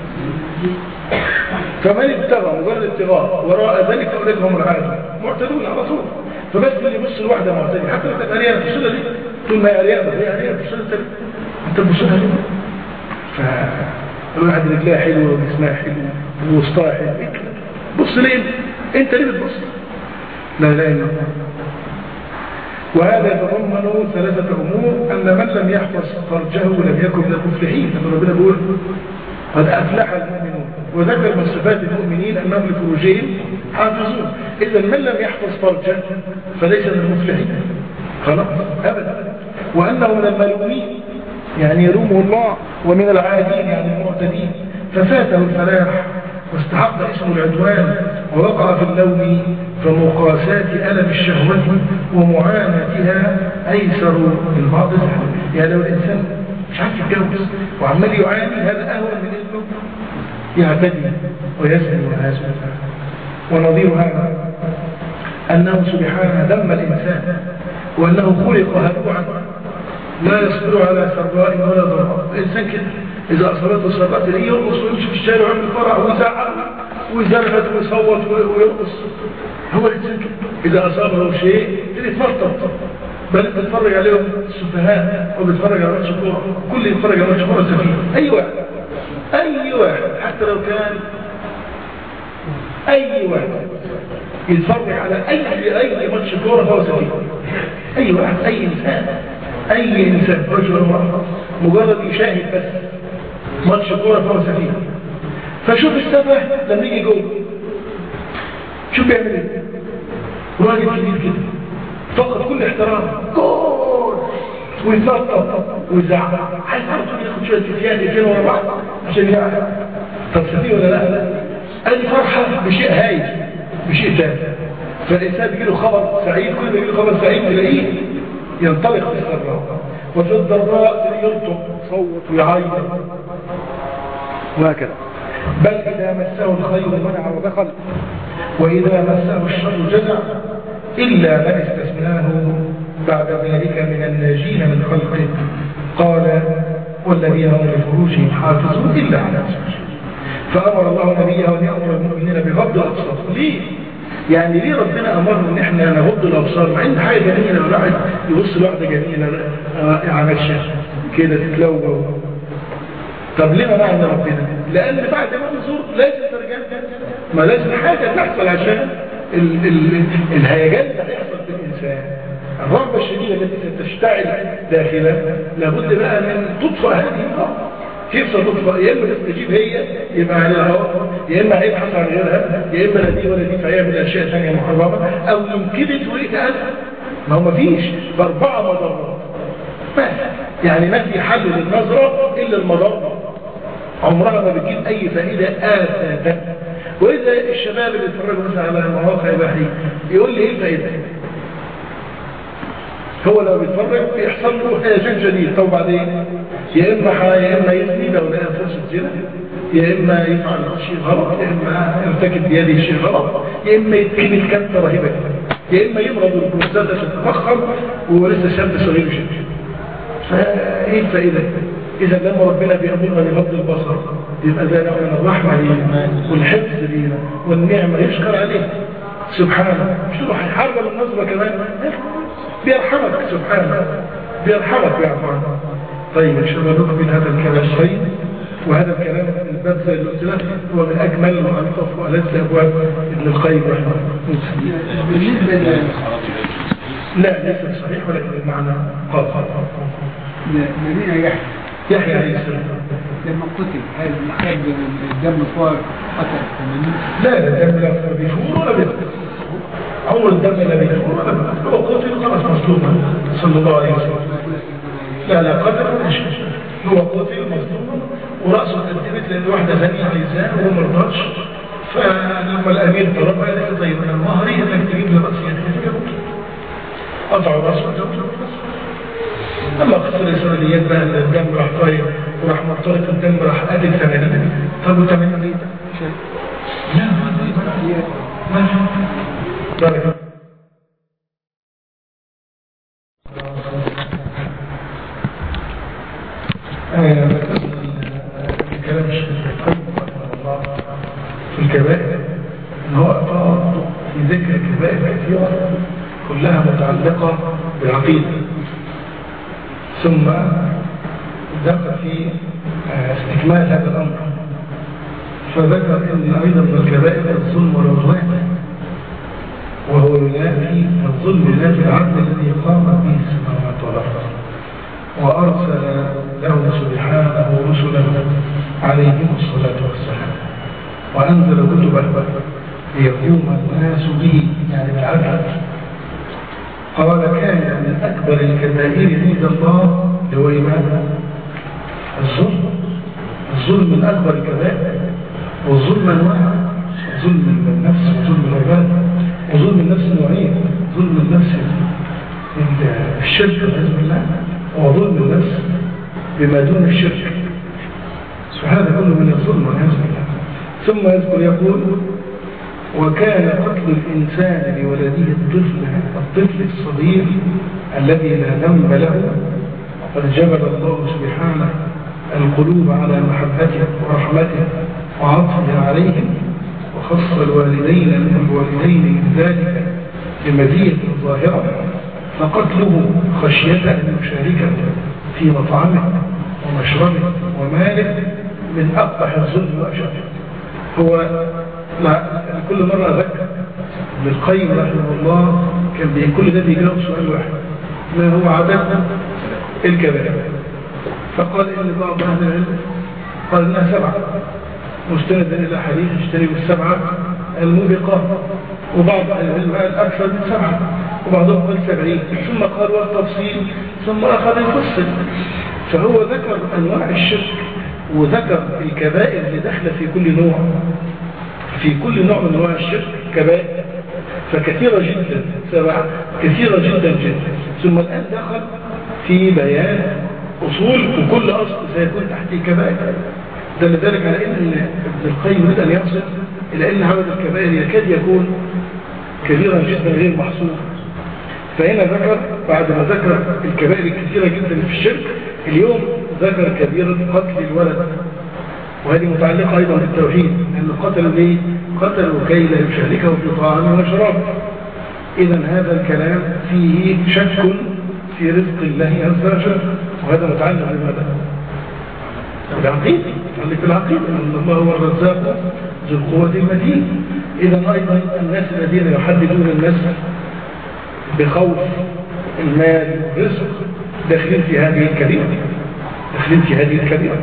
فمن ابتغى مجرد ابتغاء وراء ذلك فاولئك هم العادون معتدون على طول. فبس اللي يبص لواحده معتدل حتى لو كانت عريانه تبص لها ليه؟ طول ما هي عريانه هي عريانه تبص لها ليه؟ انت تبص لها ليه؟ فالواحد رجلها حلوه وجسمها حلو ووسطها حلو، بص ليه؟ انت ليه بتبص؟ لا لا اله الا الله. وهذا يتضمن ثلاثه امور: ان من لم يحفظ فرجه لم يكن من المفلحين، لما ربنا بيقول قد افلح المؤمنون، وذكر من صفات المؤمنين انهم لفروجهم حافظون. اذا من لم يحفظ فرجه فليس من المفلحين خلاص ابدا. وانه من الملومين يعني يلومه الله، ومن العادين يعني المعتدين، ففاته الفلاح واستحق اسم العدوان ووقع في اللوم، فمقاساة ألم الشهوة ومعاناتها أيسر من بعض الزحمة. يعني لو الإنسان مش عارف يتجوز وعمال يعاني، هذا أهون من إنه يعتدي ويسأل والعياذ بالله. ونظير هذا أنه سبحانه ذم الإنسان وأنه خلق هلوعا لا يصبر على سراء ولا ضراء. الإنسان كده إذا أصابته سراء تلاقيه يرقص ويمشي في الشارع ويعمل فرح ويزعق ويزرفت ويصوت ويرقص. هو الإنسان كده إذا أصابه شيء يتفطر، بل بتتفرج عليهم السفهاء وبتتفرج على ماتش كوره، كل يتفرج على ماتش كوره سفيه. أي واحد أي واحد حتى لو كان أي واحد يتفرج على أي أي ماتش كوره فهو سفيه. أي واحد، أي إنسان، أي إنسان رجل وامرأة مجرد يشاهد بس ماتش كوره فهو سفيه. فشوف السفه لما يجي جول شوف بيعمل ايه؟ راجل كبير كده فقط كل احترام جول ويتنطط ويزعق، عايز على طول ياخد شويه فتيات يجينا ورا بعض عشان يعرف. طب سفيه ولا لا؟ ادي فرحه بشيء هايل بشيء ثاني. فالانسان بيجي له خبر سعيد، كل ما يجي له خبر سعيد تلاقيه ينطلق في السراء، وفي الضراء يرتق صوت ويعيط وهكذا. بل إذا مسه الخير منع ودخل، وإذا مسه الشر جزع، إلا من استثناه بعد ذلك من الناجين من خلقه. قال والذين هم لفروجهم حافظون إلا على أزواجهم. فأمر الله نبيه أن يأمر المؤمنين بغض الأبصار. ليه؟ يعني ليه ربنا أمرنا إن إحنا نغض الأبصار؟ مع إن حاجة جميلة والواحد يبص لواحدة جميلة على الشاشة كده تتلوى. طب ليه منعنا من ربنا؟ لأن بعد ما نزور لازم ترجع، ما لازم حاجة تحصل عشان ال ال الهيجان اللي هيحصل في الإنسان، الرغبة الشديدة التي ستشتعل داخلا، لابد بقى من تطفأ هذه النار. كيف ستطفأ؟ يا إما تستجيب هي يبقى عليها هواء، يا إما هيبحث عن غيرها، يا إما لا دي ولا دي فيعمل أشياء ثانية محرمة، أو يمكنت ويتأذى. ما هو مفيش بأربعة مضرات بس، يعني ما في حل للنظرة إلا المضرة، عمرها ما بتجيب أي فائدة أبدا. وإذا الشباب اللي اتفرجوا مثلا على مواقع إباحية يقول لي إيه الفائدة؟ هو لو بيتفرج بيحصل له هيجان جديد. طب بعدين يا إما يا إما يزني لو لقى فرصة زنا، يا إما يفعل شيء غلط، يا إما يرتكب بيده شيء غلط، يا إما يتكمل كبتة رهيبة، يا إما يمرض البروستات تتفخم وهو لسه شاب صغير شاب. فإيه الفائدة؟ إذا لما ربنا بيأمرنا بغض البصر يبقى ده نوع من الرحمة لينا والحفظ لينا والنعمة يشكر عليه سبحانه. مش تروح يحرم النظرة كمان، بيرحمك سبحانه، بيرحمك بيعفو. طيب إن شاء الله نكمل هذا الكلام الطيب. وهذا الكلام الباب زي اللي قلت لك هو من أجمل وألطف وألذ أبواب ابن القيم رحمه الله. بالنسبة ل لا ليس صحيح ولكن المعنى قال قال نبينا يحيى يحيى عليه السلام لما قتل هل محتاج الدم فوق قتل ثمانين؟ لا الدم لا بيفور ولا بيفور، عمر الدم لا بيفور ولا بيفور. هو قتل خلاص مظلوما صلى الله عليه وسلم. لا لا قتل ولا شيء، هو قتل مظلوما ورأسه قدمت لأن واحدة ثانية عايزاه وهو ما رضاش. فلما الأمير طلبها قال له طيب أنا مهري إنك تجيب لي رأسي يعني قطعوا رأسه وجابوا رأسه. لما قصر الإسرائيليات بقى الدم راح طاير وراح مرتبط الدم راح قاتل ثمانين. طب وثمانين ليه؟ لا ما ما كلام الشيخ القيم رحمه الله في الكبائر ان هو أطال في ذكر كبائر كثيرة كلها متعلقة بالعقيدة، ثم ذكر في استكمال هذا الأمر فذكر ان ايضا من الكبائر الظلم والعدوان، وهو ينافي الظلم ينافي العدل الذي قام به السماوات والارض، وارسل له سبحانه رسله عليهم الصلاه والسلام، وانزل كتبه ليقوم الناس به يعني بالعدل. قال كان من اكبر الكبائر عند الله هو ايمان الظلم. الظلم من اكبر الكبائر، والظلم انواع: ظلم النفس وظلم العباد. وظلم النفس نوعين: ظلم النفس الشرك والعياذ بالله، وظلم النفس بما دون الشرك، فهذا كله من الظلم والعياذ بالله. ثم يذكر يقول: وكان قتل الإنسان لولده الطفل الطفل الصغير الذي لا ذنب له، وقد جبل الله سبحانه القلوب على محبته ورحمته وعطفه عليهم، وخص الوالدين من الوالدين من ذلك بمزية ظاهرة، فقتله خشية أن يشاركه في مطعمه ومشربه وماله من أقبح الظلم وأشده. هو كل مرة أذكر ابن القيم رحمه الله كان كل ده بيجاوب سؤال واحد: ما هو عدد الكبائر؟ فقال إن بعض أهل العلم قال إنها سبعة مستندا إلى حديث اجتنبوا السبعة الموبقات، وبعض أهل العلم قال أكثر من سبعة، وبعضهم قال سبعين، ثم قال والتفصيل، ثم أخذ يفصل. فهو ذكر أنواع الشرك وذكر الكبائر اللي داخله في كل نوع، في كل نوع من أنواع الشرك كبائر، فكثيرة جدا، سبعة كثيرة جدا جدا. ثم الآن دخل في بيان أصول، وكل أصل سيكون تحته كبائر. دل ذلك على أن ابن القيم يريد أن يصل إلى أن عدد الكبائر يكاد يكون كبيرا جدا غير محصور. فهنا ذكر بعد ما ذكر الكبائر الكثيرة جدا في الشرك، اليوم ذكر كبيرة قتل الولد، وهذه متعلقة أيضا بالتوحيد، لأنه قتلوا ليه؟ قتلوا كي لا يشاركه في طعامه وشرابه. إذا هذا الكلام فيه شك في رزق الله عز وجل، وهذا متعلق بماذا؟ بالعقيدة، متعلق بالعقيدة أن الله هو الرزاق ذو القوة المتين. إذا أيضا الناس الذين يحددون الناس بخوف المال والرزق داخلين في هذه الكبيرة، داخلين في هذه الكبيرة.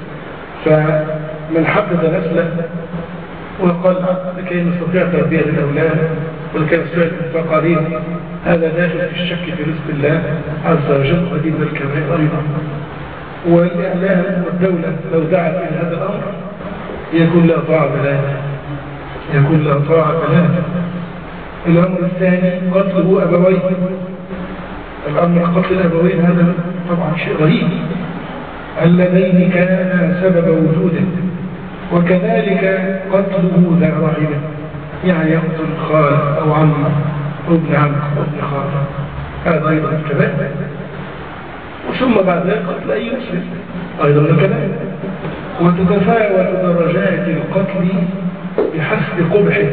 فمن حدد نسله وقال لكي نستطيع تربية الأولاد ولكي نستطيع الفقرين، هذا داخل في الشك في رزق الله عز وجل، وهذه من الكبائر أيضا. والإعلام والدولة لو دعت إلى هذا الأمر يكون لا طاعة له، يكون لا طاعة له. الأمر الثاني قتله أبويه. الأمر قتل الأبوين هذا طبعا شيء رهيب، اللذين كانا سبب وجوده، وكذلك قتله ذا رحمه، يعني يقتل خال أو عم أو ابن عم أو ابن خال، هذا أيضا الكبائر. وثم بعد ذلك قتل أي مسلم أيضا الكبائر. وتتفاوت درجات القتل بحسب قبحه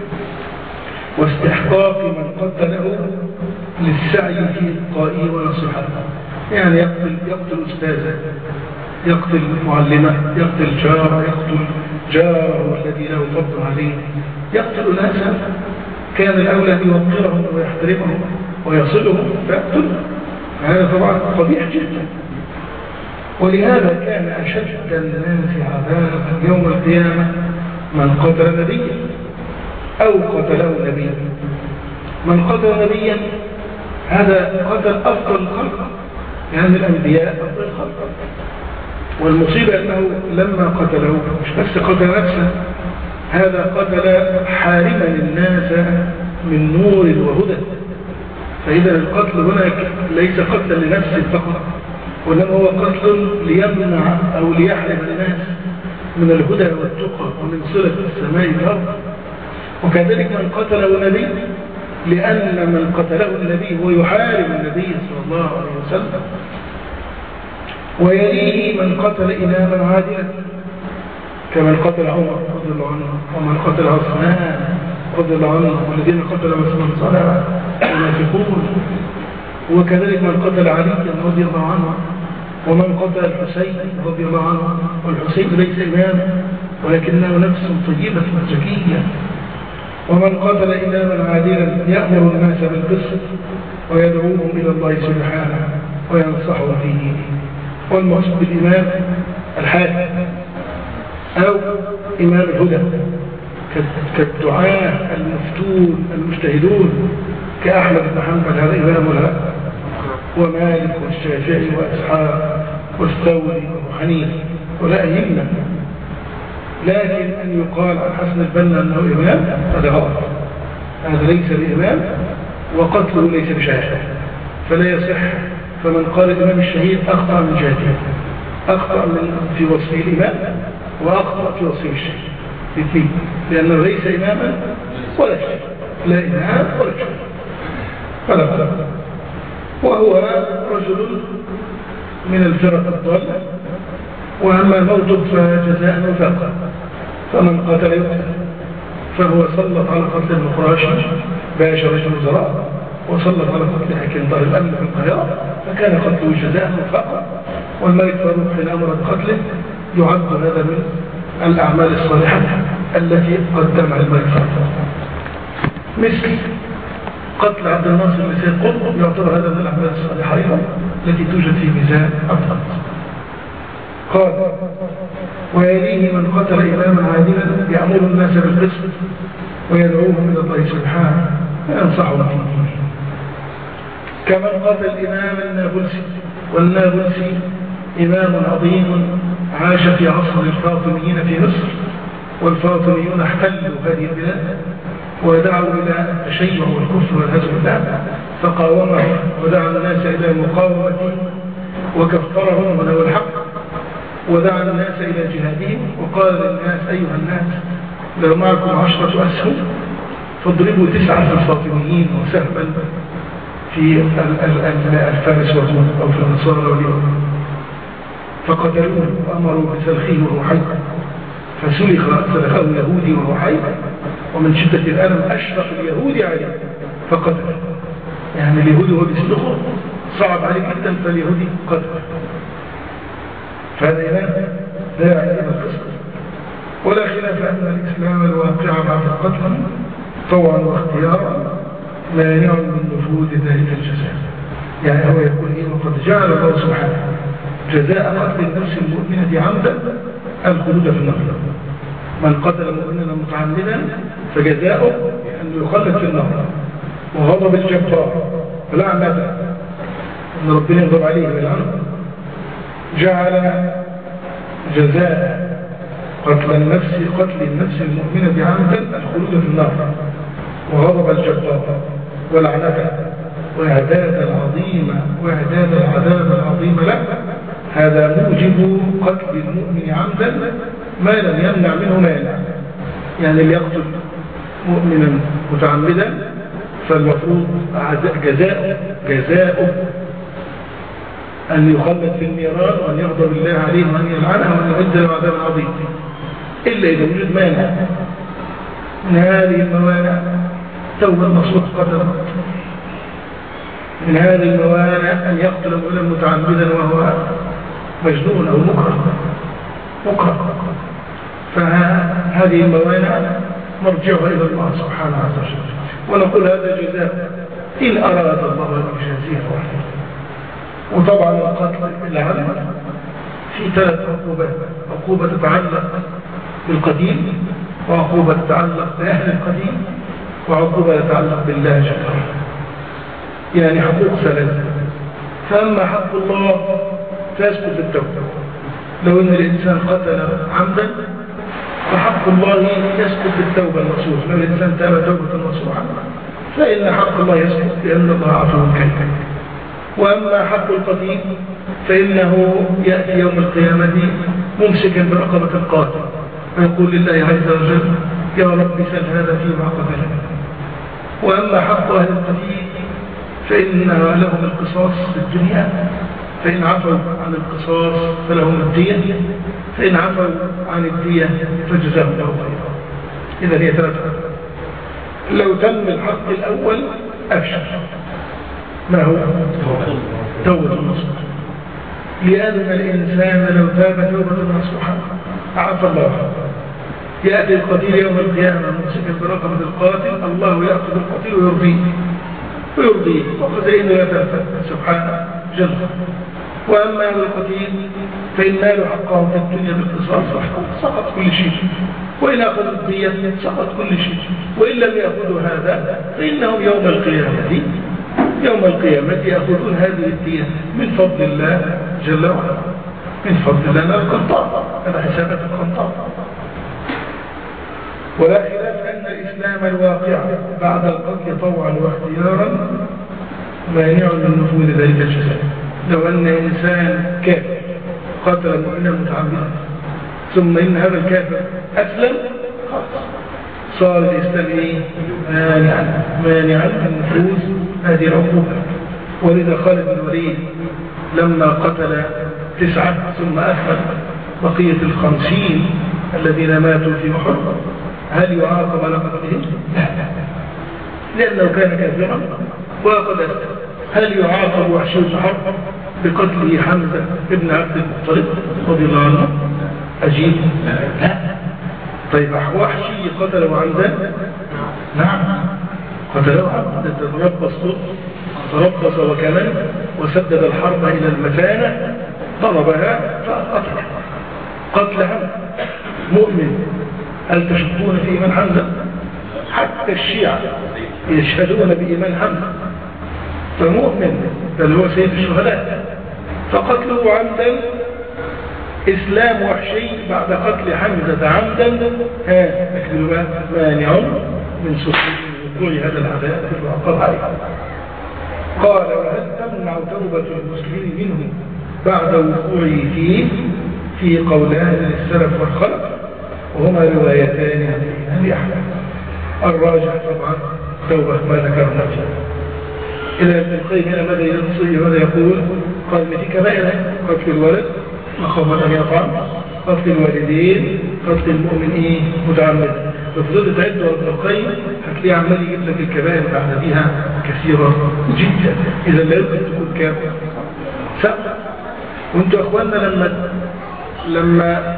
واستحقاق من قتله للسعي في إبقائه ونصحه. يعني يقتل يقتل أستاذه، يقتل معلمه، يقتل جاره، يقتل جاره الذي له فضل عليه، يقتل ناسا كان الأولى أن يوقرهم ويحترمهم ويصلهم فيقتل. هذا طبعا قبيح جدا. ولهذا كان أشد الناس عذابا يوم القيامة من قتل نبيا أو قتله نبيا. من قتل نبيا هذا قتل أفضل الخلق، يعني الأنبياء أفضل الخلق. والمصيبة أنه لما قتله مش بس قتل نفسه، هذا قتل حارما الناس من نور وهدى. فإذا القتل هنا ليس قتلا لنفسه فقط، وإنما هو قتل ليمنع أو ليحرم الناس من الهدى والتقى ومن صلة السماء بالأرض. وكذلك من قتله نبي، لأن من قتله النبي هو يحارب النبي صلى الله عليه وسلم. ويليه من قتل إماما عادلا كمن قتل عمر رضي الله عنه، ومن قتل عثمان رضي الله عنه، والذين قتلوا عثمان صالحا منافقون، وكذلك من قتل علي رضي الله عنه، ومن قتل الحسين رضي الله عنه، والحسين ليس إماما ولكنه نفس طيبة زكية. ومن قتل إماما عادلا يأمر الناس بالقسط ويدعوهم إلى الله سبحانه وينصحهم فيه. والمقصود بالإمام الحاكم أو إمام الهدى كالدعاة المفتون المجتهدون كأحمد بن حنبل هذا إمام الهدى، ومالك والشافعي وإسحاق والثوري وأبو حنيفة ولا أئمة. لكن أن يقال عن حسن البنا أنه إمام هذا غلط، هذا ليس بإمام وقتله ليس بشهادة فلا يصح. فمن قال الإمام الشهيد أخطأ من جهته، أخطأ من في وصفه الإمام وأخطأ في وصفه الشهيد الاثنين، لأنه ليس إماما ولا شهيد، لا إمام ولا شهيد فلا فرق. وهو رجل من الفرق الضالة، وأما موته فجزاء وفاقا. فمن قتل يقتل، فهو سلط على قتل النقراشي باشا رئيس الوزراء، وسلط على قتل حاكم دار الأمن في القاهرة، فكان قتله جزاء وفاقا. والملك فاروق حين أمر بقتله يعد هذا من الأعمال الصالحة التي قدمها الملك فاروق. مثل قتل عبد الناصر بن سيد قطب يعتبر هذا من الأعمال الصالحة أيضا التي توجد في ميزان أفضل. قال ويليه من قتل إماما عادلا يأمر الناس بالقسط ويدعوهم إلى الله سبحانه وينصحهم فيه. كمن قتل الإمام النابلسي، والنابلسي إمام عظيم عاش في عصر الفاطميين في مصر، والفاطميون احتلوا هذه البلاد ودعوا إلى التشيع والكفر والهزم بالله، فقاومه ودعا الناس إلى مقاومته وكفرهم ونوى الحق، ودعا الناس إلى جهادهم وقال للناس أيها الناس لو معكم عشرة أسهم فاضربوا تسعة في الفاطميين وسهما في الفارس والروم أو في النصارى واليهود، فقتلوه وأمروا بسلخه وهو حي، فسلخ سلخه يهودي وهو حي، ومن شدة الألم أشفق اليهودي عليه فقتل. يعني اليهودي هو بيسلخه صعب عليه جدا، فاليهودي قتل. فهذا إمام لا يعني إلى القسط. ولا خلاف أن الإسلام الواقع بعد القتل طوعا واختيارا مانع من نفوذ ذلك الجزاء. يعني هو يقول إيه؟ وقد جعل الله سبحانه جزاء قتل النفس المؤمنة عمدا الخلود في النار. من قتل مؤمنا متعمدا فجزاؤه أن يخلد في النار، وغضب الجبار ولعنة أن ربنا يغضب عليه ويلعنه. جعل جزاء قتل النفس قتل النفس المؤمنة عمدا الخلود في النار، وغضب الجبار ولعنته وإعداد العظيم وإعداد العذاب العظيم له. هذا موجب قتل المؤمن عمدا ما لم يمنع منه مانع. يعني اللي يقتل مؤمنا متعمدا فالمفروض جزاؤه جزاؤه أن يخلد في النيران وأن يغضب الله عليه وأن يلعنه وأن يعد له عذاب عظيم، إلا إذا وجد مانع من هذه الموانع. توبة نصوص قدر من هذه الموانع أن يقتل مؤمنا متعمدا وهو مجنون أو مكره مكره فهذه الموانع مرجعها إلى الله سبحانه وتعالى. ونقول هذا جزاء إن أراد الله أن يجازيه وحده. وطبعا القتل العمد في ثلاث عقوبات: عقوبة تتعلق بالقتيل، وعقوبة تتعلق بأهل القتيل، وعقوبة تتعلق بالله جل وعلا. يعني حقوق ثلاثة. فأما حق الله فيسقط بالتوبة. لو أن الإنسان قتل عمدا فحق الله يسقط بالتوبة النصوح. لو الإنسان تاب توبة نصوحا فإن حق الله يسقط لأن الله عفو كريم. وأما حق القتيل فإنه يأتي يوم القيامة ممسكا برقبة القاتل ويقول لله عز وجل يا رب سل هذا فيما قتله. وأما حق أهل القتيل فإن لهم القصاص في الدنيا فإن عفوا عن القصاص فلهم الدية، فإن عفوا عن الدية فجزاهم له خيرا. إذا هي ثلاثة. لو تم الحق الأول أبشر. ما هو؟ توبة النصوح. لأن الإنسان لو تاب توبة نصوحا عفى الله. يأتي القتيل يوم القيامة ممسكا برقبة القاتل، الله يأخذ القتيل ويرضيه ويرضيه وخزائنه لا تنفذ سبحانه جل. وأما هذا القتيل فإن نالوا حقهم في الدنيا بالقصاص سقط كل شيء، وإن أخذوا الدية سقط كل شيء، وإن لم يأخذوا هذا فإنهم يوم القيامة يوم القيامة يأخذون هذه الدية من فضل الله جل وعلا، من فضل الله القنطار. هذا حسابات القنطار. ولا خلاف أن الإسلام الواقع بعد القتل طوعا واختيارا مانع من نفوذ ذلك الجزاء. لو أن إنسان كافر قتل مؤمنا متعمدا ثم إن هذا الكافر أسلم صار الإسلام إيه؟ مانعا مانعا من نفوذ هذه العقوبة. ولذا خالد بن الوليد لما قتل تسعة ثم أخذ بقية الخمسين الذين ماتوا في أحد، هل يعاقب على قتلهم؟ لا، لأنه كان كافرا وقد أسلم. هل يعاقب وحشي بن حرب بقتله حمزة ابن عبد المطلب رضي الله عنه؟ أجيب لا. طيب وحشي قتله عمدا؟ نعم قتله عمدا. تربص تربص وكمن وسدد الحرب إلى المثانة ضربها فقتل قتل عمد. مؤمن هل تشكون في إيمان حمزة؟ حتى الشيعة يشهدون بإيمان حمزة، فمؤمن بل هو سيد الشهداء. فقتله عمدا إسلام وحشي بعد قتل حمزة عمدا ها أكبر مانع من وقوع هذا العذاب في العقاب عليه. قال وهل تمنع توبة المسلم منه بعد وقوعه فيه؟ في قولان للسلف والخلف وهما روايتان عن الإمام أحمد. الراجح طبعا توبة ما ذكرنا فيه. إذا ابن القيم هنا ماذا ينصي ماذا يقول؟ قال في كبائر قتل الولد مخافة أن يطعم، قتل الوالدين، قتل المؤمنين متعمدا. ففضلت تعد ابن القيم هتلاقيه عمال يجيب لك الكبائر بعد فيها كثيرة جدا. إذا لا يمكن تكون كافر. سأل وانتوا أخواننا لما لما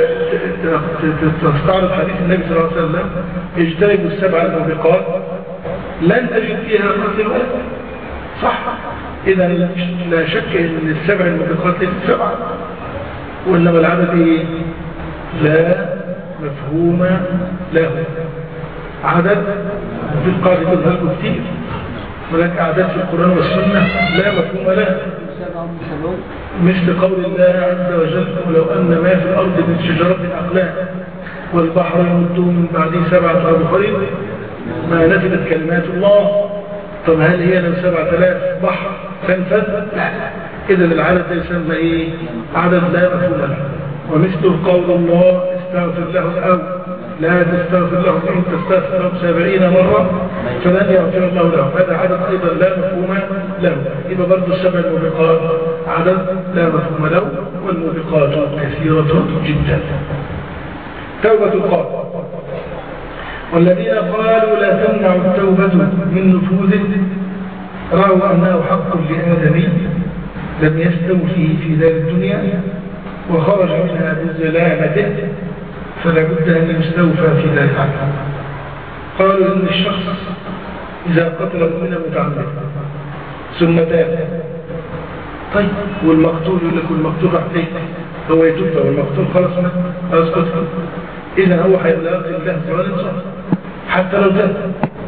تستعرض حديث النبي صلى الله عليه وسلم اجتنبوا السبع الموبقات لن تجد فيها قتل الولد، صح؟ إذا لا شك ان السبع الموبقات ليست سبعة، وإنما العدد ايه؟ لا مفهوم له. عدد في القاعدة تظهر كتير، ولكن أعداد في القرآن والسنة لا مفهوم له. مثل قول الله عز وجل ولو أن ما في الأرض من شجرة أقلام والبحر يمده من بعده سبعة أبحر ما نفدت كلمات الله. طب هل هي لو سبعة آلاف بحر تنفذ؟ لا. إذا العدد يسمى إيه؟ عدد لا مفهوم له. ومثل قول الله استغفر له أو لا تستغفر له إن تستغفر سبعين مرة فلن يغفر الله له، هذا عدد أيضا لا مفهوم له. يبقى برضو السبع الموبقات عدد لا مفهوم له، والموبقات كثيرة جدا. توبة القاتل. والذين قالوا لا تمنع التوبة من نفوذه رأوا أنه حق لآدمي لم يستوفي في دار الدنيا وخرج منها بزلامته فلا بد أن يستوفى في ذلك عنه. قالوا إن الشخص إذا قتل مؤمنا متعمدا ثم تاب، طيب والمقتول يقول لك والمقتول راح فين؟ هو يتوب والمقتول خلاص مات خلاص قتل، إذا هو هيلاقي الله ظالم صح حتى لو تاب.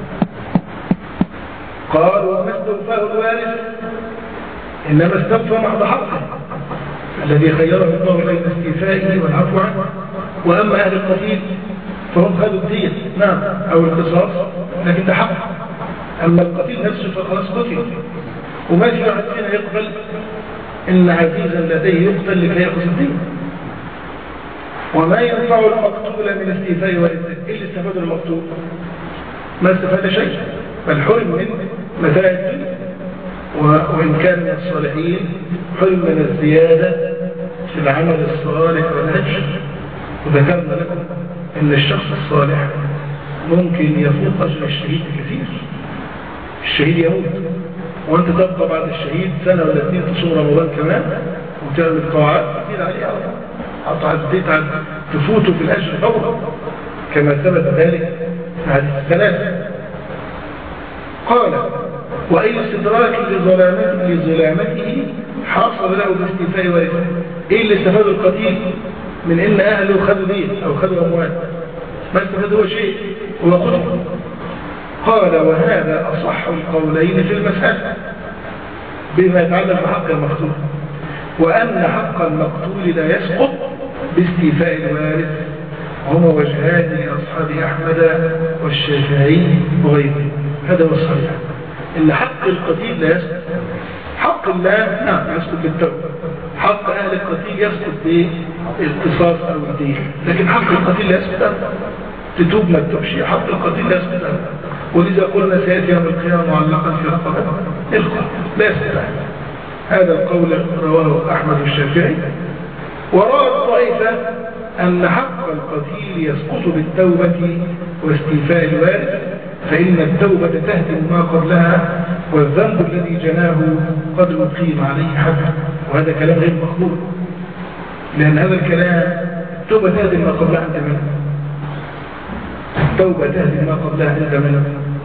قالوا وما استوفاه الوارث إنما استوفى بعض حقه الذي خيره الله بين استيفائه والعفو عنه. وأما أهل القتيل فهم خذوا الدية نعم أو القصاص لكن ده حق. أما القتيل نفسه فخلاص قتل، وما في واحد فينا يقبل إن عزيزا لديه يقتل لكي يأخذ الدية. وما ينفع المقتول من استيفاء والده إلا استفاد المقتول ما استفاد شيء، بل حرم من متاع الدنيا وإن كان من الصالحين حرم من الزيادة في العمل الصالح والأجر. وذكرنا لكم أن الشخص الصالح ممكن يفوق أجر الشهيد كثير. الشهيد يموت وأنت تبقى بعد الشهيد سنة ولا اثنين تصوم رمضان كمان وتعمل طاعات كثير عليه أطعد تفوته في الأجر فورا كما ثبت ذلك في هذه الثلاثة. قال وأي استدراك لظلامته, لظلامته حاصل له باستيفاء وارثه. إيه اللي استفاد القتيل من إن أهله خذوا دين أو خذوا أموال؟ ما استفاد هو شيء هو قتل. قال وهذا أصح القولين في المسألة بما يتعلق بحق المقتول، وأن حق المقتول لا يسقط باستيفاء الوارث. هما وجهان لأصحاب أحمد والشافعي وغيره. هذا هو الصحيح، إن حق القتيل لا يسقط. حق الله نعم يسقط بالتوبة، حق أهل القتيل يسقط بالقصاص أو الدين، لكن حق القتيل لا يسقط أبدا. تتوب ما تتوبش، حق القتيل لا يسقط أبدا. ولذا قلنا سيأتي يوم القيامة معلقا في رقبة القتل لا يسقط أبدا. هذا القول رواه أحمد الشافعي. وروى الطائفة أن حق القتيل يسقط بالتوبة واستيفاء الوارث، فإن التوبة تهدم ما قبلها، والذنب الذي جناه قد أقيم عليه حد. وهذا كلام غير مقبول، لأن هذا الكلام التوبة تهدم ما قبلها عند من؟ التوبة تهدم ما قبلها عند من؟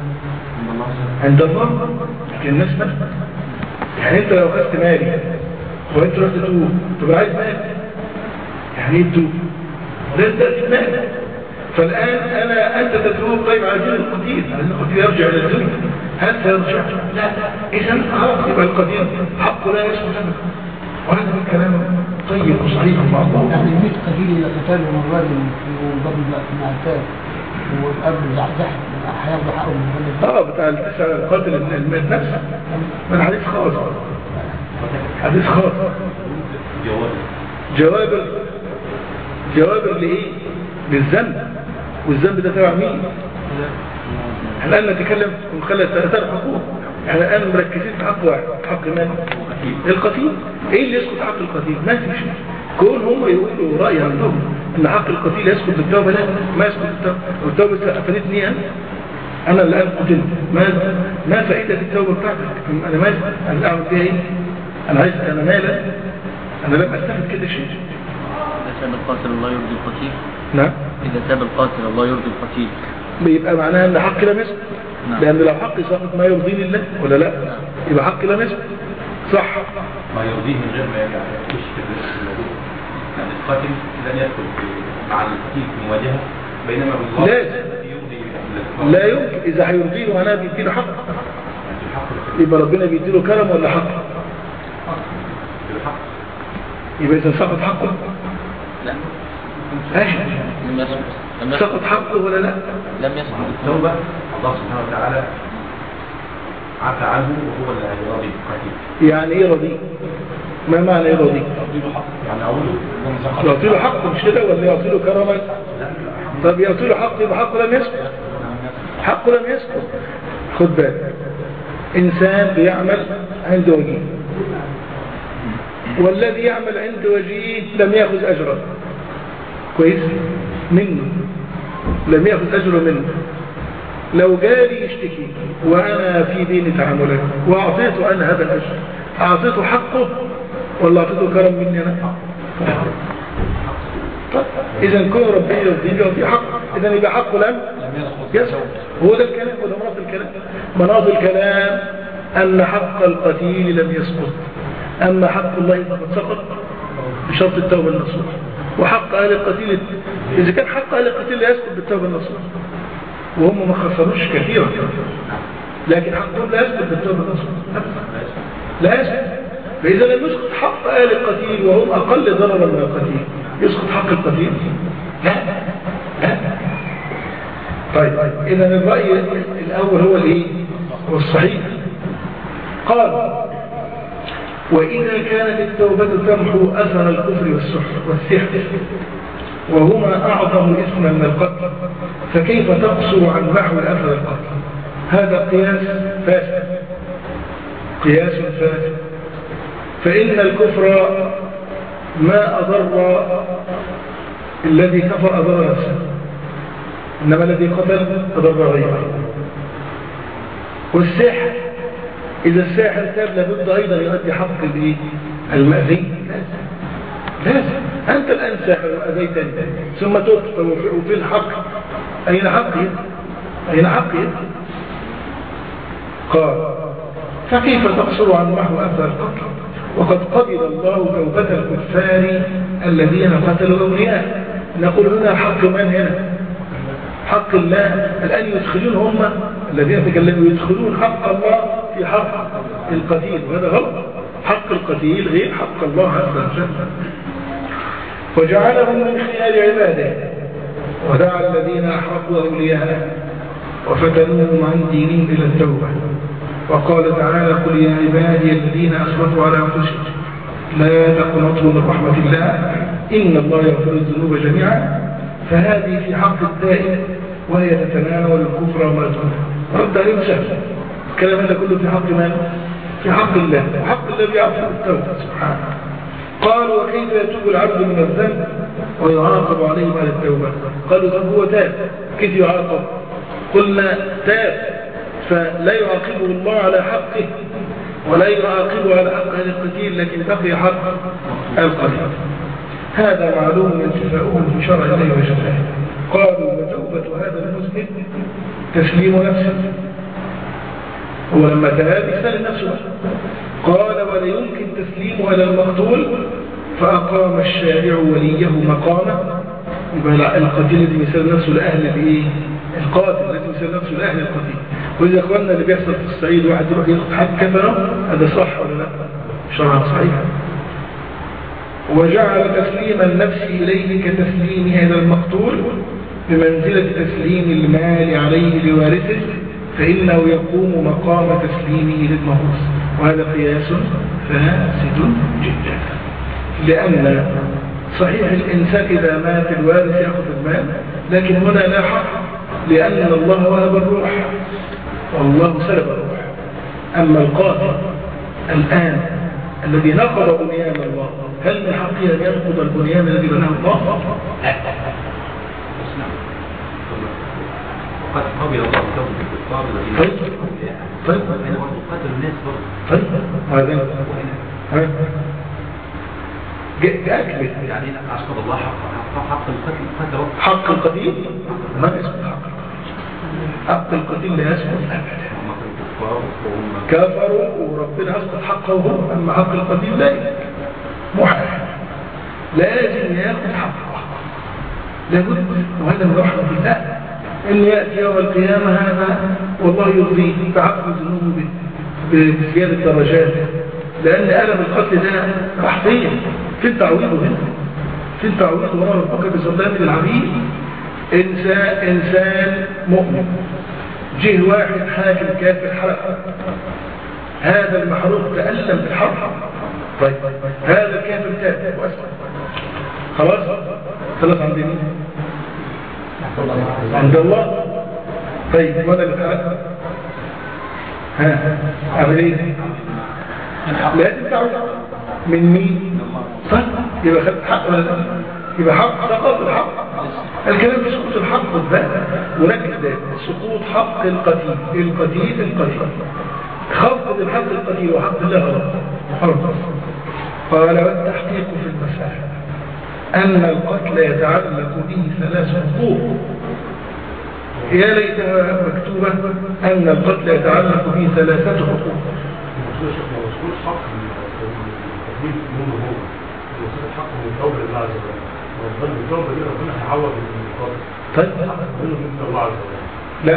عند الله. لكن الناس ما يعني أنت لو أخذت مالي وأنت رحت تتوب تبقى عايز مالي، يعني ايه تتوب؟ ده ده مالي. فالآن أنا أنت تتوب، طيب عايزين القتيل، عايزين القتيل يرجع إلى الدنيا، هل سيرجع؟ لا. إذن خلاص يبقى القتيل حقه لا يسقط أبدا. وهذا الكلام طيب وصحيح مع الله. يعني مئة قتيل إذا قتلوا من رجل وضرب في معتاد والأب زحزح هياخد حقه من الولد. اه بتاع القاتل الميت نفسه من حديث خاص، حديث خاص. جواب جواب لإيه؟ للذنب، والذنب ده تبع مين؟ احنا الآن نتكلم ونخلي ثلاث حقوق، احنا الآن مركزين في حق واحد، حق من؟ القتيل. ايه اللي يسقط حق القتيل؟ ما في شيء. كون هم يقولوا رأي عندهم ان حق القتيل يسقط بالتوبة، لا ما يسقط بالتوبة. والتوبة أفادتني أنا أنا الآن قتلت، ما ما فائدة التوبة بتاعتك؟ أنا مالي، أنا أعمل فيها إيه؟ أنا عايز أنا مالي، أنا لم أستفد كده شيء. إذا ساب القاتل الله يرضي القتيل. نعم. إذا ساب القاتل الله يرضي القتيل. بيبقى معناها أن حقي لم يسقط. نعم. لأن لو حقي سقط ما يرضيني الله ولا لا؟ نعم. يبقى حقي لم يسقط. صح. ما يرضيه من غير ما يجعل يشكل الرزق الموجود. يعني القاتل لن يدخل مع القتيل في مواجهة، بينما بالله لازم لا يمكن. إذا هيرضيه أنا بيديله حق، يبقى ربنا بيديله كرم ولا حق؟ يبقى إذا سقط حقه؟ لا. ايش؟ لم يسقط. سقط حقه ولا لا؟ لم يسقط. التوبة الله سبحانه وتعالى عفى عنه وهو اللي هيراضي القتيل. يعني إيه راضي؟ ما معنى إيه راضي؟ يعني أقوله يعطي له حقه مش كده ولا يعطي له كرما؟ طب يعطي له حقه يبقى حقه لم يسقط. حقه لم يسقط. خد بالك، إنسان بيعمل عند وجيه، والذي يعمل عند وجيه لم يأخذ أجرا كويس منه، لم يأخذ أجرا منه. لو جالي يشتكي وأنا في دين تعاملات وأعطيته أنا هذا الأجر، أعطيته حقه ولا أعطيته كرم مني أنا؟ طيب إذا كون ربي يرضي يعطي حق، إذا يبقى حقه لم يسقط. هو ده الكلام وده مناط الكلام. مناط الكلام أن حق القتيل لم يسقط، أما حق الله فقد سقط بشرط التوبة النصوح. وحق أهل القتيل إذا كان حق أهل القتيل لا يسقط بالتوبة النصوح، وهم ما خسروش كثيرا، لكن حقهم لا يسقط بالتوبة النصوح، لا يسقط. فإذا لم يسقط حق أهل القتيل وهم أقل ضررا من القتيل، يسقط حق القتيل؟ لا لا. طيب إذا الرأي الأول هو الإيه؟ هو الصحيح. قال وإذا كانت التوبة تمحو أثر الكفر والسحر وهما أعظم إثما من القتل، فكيف تقصر عن محو أثر القتل؟ هذا قياس فاسد. قياس فاسد. فإن الكفر ما أضر الذي كفر أضر نفسه، إنما الذي قتل أضر غيره. والسحر إذا الساحر تاب لابد أيضا يؤدي حق المأذي، لازم لازم. أنت الآن ساحر وأذيتني ثم تقتل وفي الحق أين حقي؟ أين حقي؟ قال فكيف تقصر عن محو أثر القتل وقد قبل الله توبة الكفار الذين قتلوا أولياء؟ نقول هنا حق من هنا؟ حق الله. الآن يدخلون هم الذين تكلموا يدخلون حق الله في حق القتيل، وهذا غلط. حق القتيل غير حق الله عز وجل. وجعلهم من خيار عباده ودعا الذين أحرقوا أولياءه وفتنوهم عن دينهم إلى التوبة. وقال تعالى قل يا عبادي الذين أسرفوا على أنفسهم لا تقنطوا من رحمة الله إن الله يغفر الذنوب جميعا. فهذه في حق التائب وهي تتناول الكفر وما دونه. رد عليهم سهل. الكلام هذا كله في حق من؟ في حق الله، وحق الله بيعفو التوبة سبحانه. قالوا وكيف يتوب العبد من الذنب ويعاقب عليه بعد التوبة؟ قالوا طب هو تاب كيف يعاقب؟ قلنا تاب فلا يعاقبه الله على حقه ولا يعاقبه على حق هذا القتيل، لكن بقي حق القتيل. هذا معلوم انتفاؤه في شرع الله وجلاله. قالوا وتوبة هذا المذنب تسليم نفسه، هو لما تاب يسلم نفسه. قال ولا يمكن تسليمه على المقتول فأقام الشارع وليه مقامه. يبقى القتيل الذي يسلم نفسه لأهل الايه؟ القاتل الذي يسلم نفسه لأهل القتيل. وإذا أخواننا اللي بيحصل في الصعيد واحد يروح ياخد حق كفره، هذا صح ولا لا؟ شرعا صحيح. وجعل تسليم النفس إليه كتسليمه إلى المقتول بمنزلة تسليم المال عليه لوارثه، فإنه يقوم مقام تسليمه للموروث. وهذا قياس فاسد جدا، لأن صحيح الإنسان إذا مات الوارث يأخذ المال، لكن هنا لا حق، لأن الله وهب الروح والله سلب الروح. أما القاتل الآن الذي نقض بنيان الله، هل من حقه أن ينقض البنيان الذي بناه الله؟ وقد قبل الله توبة الكفار طيب طيب أنا برضه قتل الناس برضه. طيب هذا ها جاءك يعني أسقط الله حق حق القتل قتل حق القتيل ما يسقط حق حق القتيل لا يسقط أبدا. كفروا وربنا يسقط حقه هم، أما حق القتيل لا يسقط. محال لازم ياخذ حقه، لابد. وهذا من رحمة الله إن يأتي يوم القيامة هذا والله يرضيه بعفو ذنوبه بزيادة درجات، لأن ألم القتل ده راح فين؟ فين تعويضه هنا؟ فين تعويضه ورا ربك بظلام للعبيد؟ إنسان إنسان مؤمن جه واحد حاكم كافر حرق، هذا المحروق تألم بالحرق. طيب هذا الكافر تاب وأسلم، خلاص خلاص عند مين؟ عند الله. طيب وانا اللي فعل ها اعمل ايه؟ لازم تعود من مين؟ صح؟ يبقى خدت حق ولا لا؟ يبقى حق سقط الحق. الكلام في سقوط الحق بالذات ونكد سقوط حق القتيل القتيل القتيل خفض الحق القتيل وحق الله غلط. قال والتحقيق في المسألة أن القتل يتعلق به ثلاث حقوق. يا ليتها مكتوبة أن القتل يتعلق به ثلاثة حقوق. مسؤول حق التكليف منه هو، مسؤول حق من التوبة لله عز وجل، وربنا بالتوبة دي ربنا هيعوض القتل. طيب منه من الله عز وجل. لا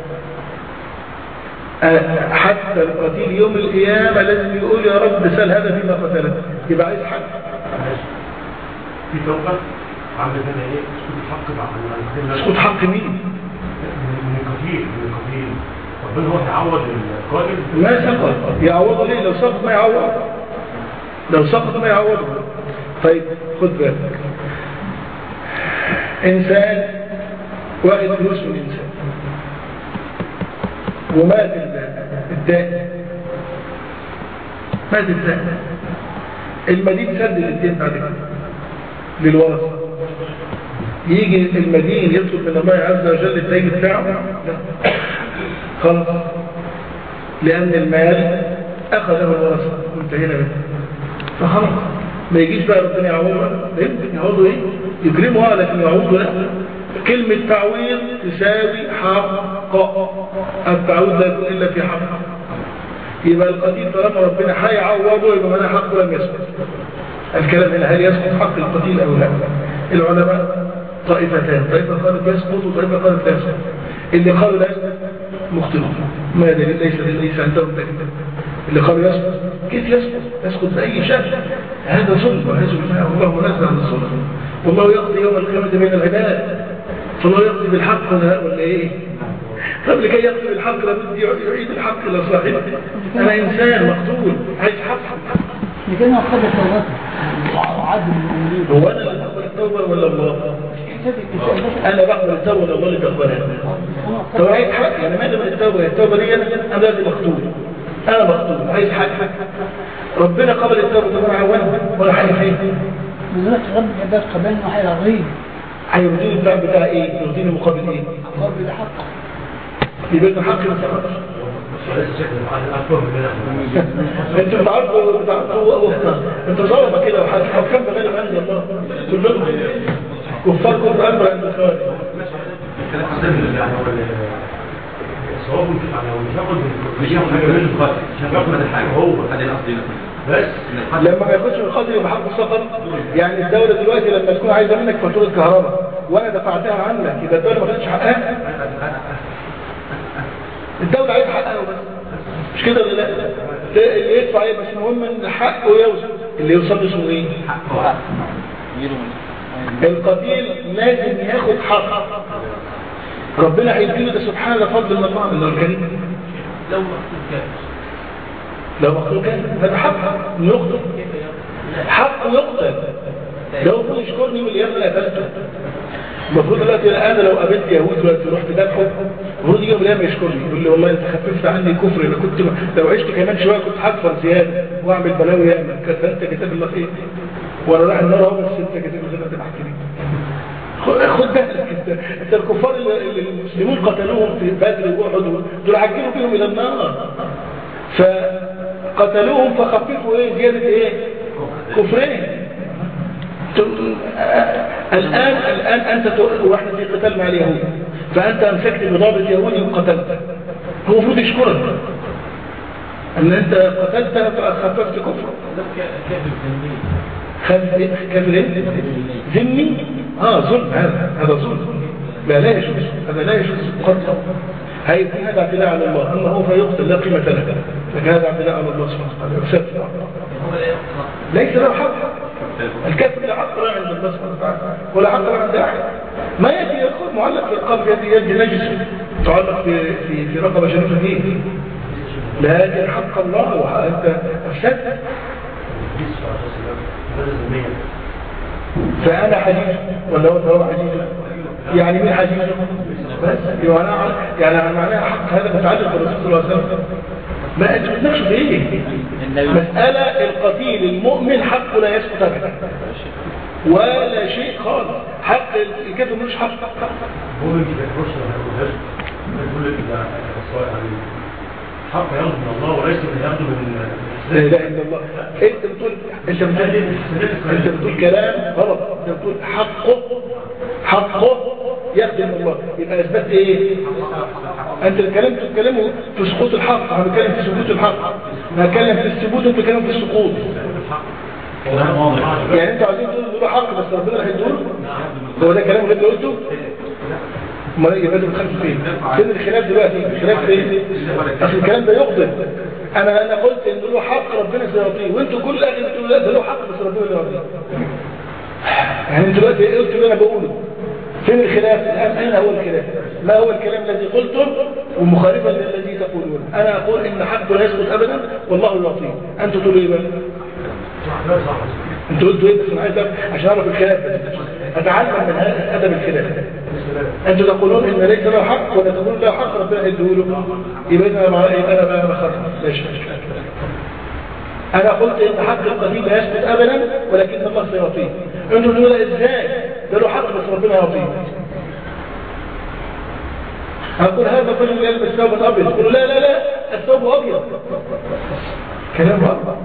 حتى القتيل يوم القيامة لازم يقول يا رب سل هذا فيما قتلت، يبقى عايز حق. في توبة عندنا هنا ايه؟ سقوط حق مع سقوط حق مين؟ من القتيل من القتيل ربنا هو هيعوض القاتل. ما سقط يعوضه ليه؟ لو سقط ما يعوض، لو سقط ما يعوض. طيب خد بالك، إنسان واخد فلوس من إنسان ومات الدائن، مات ازاي؟ المدين سدد الدين بعد كده للورثة. يجي المدين يطلب من الله عز وجل الدين بتاعه؟ لا خلاص، لأن المال أخذه الورثة وانتهينا منه، فخلاص ما يجيش بقى ربنا يعوضه. يمكن يعوضه ايه؟ يكرمه، لكن يعوضه لا. كلمة تعويض تساوي حق، التعويض لا يكون إلا في حق. يبقى القتيل طالما ربنا هيعوضه يبقى معناه حقه لم يسقط. الكلام هنا هل يسقط حق القتيل أو لا؟ العلماء طائفتان، طائفة قالت يسقط وطائفة قالت لا يسقط. اللي قالوا لا يسقط مخطئون، ما دليل؟ ليس ليس عندهم دليل. اللي قالوا يسقط، كيف يسقط؟ يسقط بأي شكل؟ هذا ظلم، وهذا الله منزل عن الظلم، والله يقضي يوم القيامة بين العباد، فالله يقضي بالحق ولا ايه؟ طب لكي يقضي بالحق لابد يعيد الحق الى صاحبه. انا انسان مقتول عايز حق، لكن هو قدر توبته وعاد المؤمنين. هو انا اللي بقبل التوبه ولا الله؟ انا بقبل التوبه ولا الله اللي بيقبلها؟ طب عايز حق، يعني ماذا من التوبه؟ التوبه دي انا اللي مقتول، انا مقتول عايز حق. ربنا قبل التوبه، طب انا عوانه ولا حاجه فيه؟ بالذات رب العباد قبلنا وهيرضيه. هيرضيني الدعم بتاع ايه؟ يرضيني مقابل ايه؟ مقابل حق. يبقى الحق ما سبقش. انتوا بتعرفوا بتعرفوا انتوا ظلمه كده وحكام بغير عند الله كلهم كفار كفر امر عند الخالق. الصواب مش هاخد مش هاخد حاجه من القاتل، مش هاخد الحاجه هو هذا الاصل. بس لما ما ياخدش من القاتل يبقى حق السفر. يعني الدوله دلوقتي لما تكون عايزه منك فاتوره كهرباء وانا دفعتها عنك يبقى الدوله ما خدتش حقها. الدوله عايزه حقها بس، مش كده ولا لا؟ اللي يدفع ايه بس المهم ان حقه يوصل. اللي يوصل اسمه ايه؟ حقه. القتيل لازم ياخد حق، ربنا هيديله ده سبحانه فضل من الله انه الكريم. لو مقتول كافر، لو مقتول كافر هذا حق يقتل، حقه يقتل. لو هو يشكرني واليوم انا قتلته. المفروض دلوقتي انا لو قابلت يهود دلوقتي رحت ذبحه، المفروض يجي يوم الايام يشكرني يقول لي والله انت خففت عني كفر، انا كنت لو عشت كمان شويه كنت هكفر زياده واعمل بلاوي ياما. كتبت كتاب الله ايه؟ وانا رايح النار اهو، بس انت كتاب زي ما انت بحكي لي. خد بالك انت، انت الكفار اللي المسلمون قتلوهم في بدر واحد دول عجلوا بهم الى النار، فقتلوهم فخففوا ايه؟ زياده ايه؟ كفرين. الان الان انت واحنا في قتال مع اليهود، فانت امسكت بضابط يهودي وقتلت، هو المفروض يشكرك ان انت قتلت فخففت كفر. كافر ايه؟ ذمي؟ اه ظلم، هذا هذا ظلم، لا لا يجوز، هذا لا يجوز قتله. هيكون هذا اعتداء على الله، اما هو فيقتل لا قيمه له، لكن هذا اعتداء على الله سبحانه وتعالى. ليس له حق، الكافر لا حق له عند الله سبحانه وتعالى ولا حق له عند احد. ما ياتي يدخل معلق في رقبه يد يد نجس تعلق في في في رقبه شريفه فيه، لكن حق الله وانت افسدت. فأنا حديث ولا هو حديث؟ يعني مين حديث؟ بس يعني معناها حق هذا متعلق بالرسول صلى الله عليه وسلم. ما أنت بتناقشوا في إيه؟ مسألة القتيل المؤمن حقه لا يسقط أبدا ولا شيء خالص. حق الكافر ملوش حق. هو مش بيخش ولا يقول حق ياخذ من الله وليس من ياخذ من لا اله الا الله. انت بتقول انت بتقول انت بتقول كلام غلط. انت بتقول حقه حقه ياخذ من الله، يبقى اثبت ايه؟ انت الكلام بتتكلمه في سقوط الحق، انا بتكلم في ثبوت الحق. انا بتكلم في الثبوت وانت بتتكلم في السقوط. يعني انتوا عايزين تقولوا حق بس ربنا هيدوله؟ هو ده كلام غير اللي قلته؟ امال يبقى ده بتخالف فين؟ فين الخلاف دلوقتي؟ الخلاف فين؟ اصل الكلام ده يغضب. انا انا قلت ان له حق ربنا سيعطيه، وانتوا كل الاخر بتقولوا لا ده له حق بس ربنا يعطيه. يعني انتوا دلوقتي قلت اللي انا بقوله. فين الخلاف الان؟ اين هو الخلاف؟ ما هو الكلام الذي قلته ومخالفا للذي تقولون؟ انا اقول ان حقه لا يسقط ابدا والله يعطيه. انتوا تقولوا ايه بقى؟ انتوا قلتوا ايه؟ بس انا عايز عشان اعرف الخلاف بس اتعلم من هذا ادب الخلاف. انتوا تقولون ان ليس له حق ولا تقولون له حق ربنا يديه له، يبقى انا يبقى انا بقى بخاف. ماشي انا قلت ان حق القتيل لا يسقط ابدا ولكن الله سيعطيه. انتوا تقولوا ازاي ده له حق بس ربنا يعطيه. اقول هذا الرجل يلبس ثوب ابيض، يقولوا لا لا لا الثوب ابيض. كلام ابيض.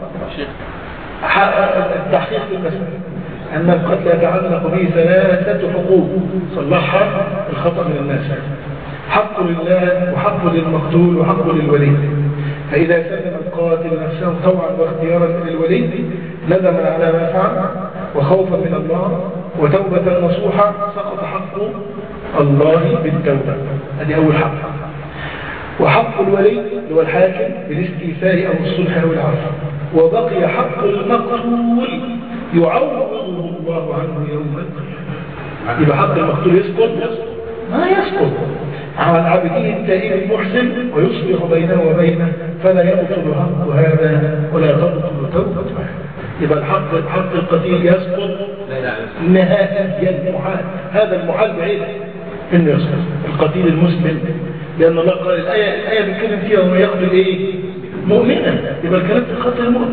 التحقيق في المسألة أن القتل يتعلق به ثلاثة حقوق صلحها الخطأ من الناس. حق لله وحق للمقتول وحق للولي. فإذا سلم القاتل نفسه طوعا واختيارا للولي ندما على ما فعل وخوفا من الله وتوبة نصوحة سقط حق الله بالتوبة. هذه أول حق. وحق الولي هو الحاكم بالاستيفاء أو الصلح أو العفو. وبقي حق المقتول يعوضه الله عنه يوم القيامة. يبقى حق المقتول يسقط؟ ما يسقط عن عبده التائب المحسن ويصلح بينه وبينه فلا يبطل حق هذا ولا تبطل توبة. يبقى الحق حق القتيل يسقط نهائيا محال. هذا المحال بعيد انه يسقط القتيل المسلم، لان الله قال الايه الايه بنتكلم فيها وما يقتل ايه مؤمنا. يبقى الكلام في قتل المؤمن.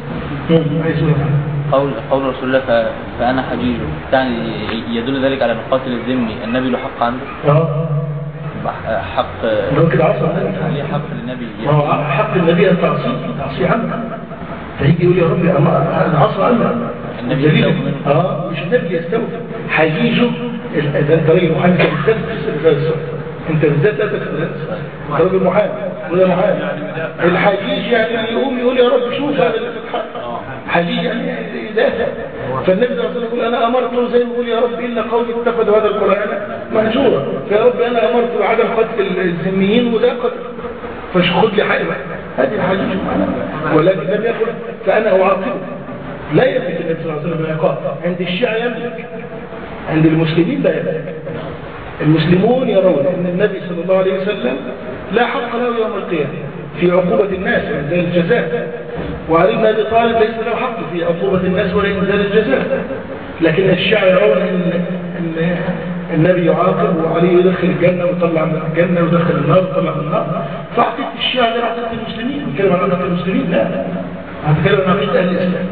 قول قول رسول الله ف... فانا حجيجه يعني يدل ذلك على ان القاتل الذمي النبي له حق عنده. اه حق لو كده عصر ليه حق للنبي. اه حق النبي ان تعصيه تعصيه عنه. فيجي يقول يا ربي انا عصر عنه النبي يستوفي منه. اه مش النبي يستوفي حجيجه. اذا انت راجل محامي بالذات تسال السؤال، انت بالذات لا تسال انت راجل محامي ولا محامي. الحجيج يعني يقوم يقول يا رب شوف هذا اللي في الحق. حجيج يعني يدافع. فالنبي صلى الله عليه وسلم يقول انا امرته زي ما يقول يا رب ان قومي اتخذوا هذا القران مهجورا، فيا رب انا امرت بعدم قتل الذميين وده قتل فخذ لي حقي. هذه الحجيج ولكن لم يقل فانا اعاقبه. لا يملك النبي صلى الله عليه وسلم العقاب. عند الشيعة يملك، عند المسلمين لا يملك. المسلمون يرون ان النبي صلى الله عليه وسلم لا حق له يوم القيامة في عقوبة الناس وإنزال الجزاء، وعلي بن أبي طالب ليس له حق في عقوبة الناس ولا إنزال الجزاء. لكن الشيعة يرون ان ان النبي يعاقب وعلي يدخل الجنة ويطلع من الجنة ويدخل النار ويطلع من النار. فعقيدة الشيعة غير عقيدة المسلمين. نتكلم عن عقيدة المسلمين؟ لا، نتكلم عن عقيدة أهل الإسلام.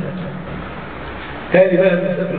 هذه بقى المسألة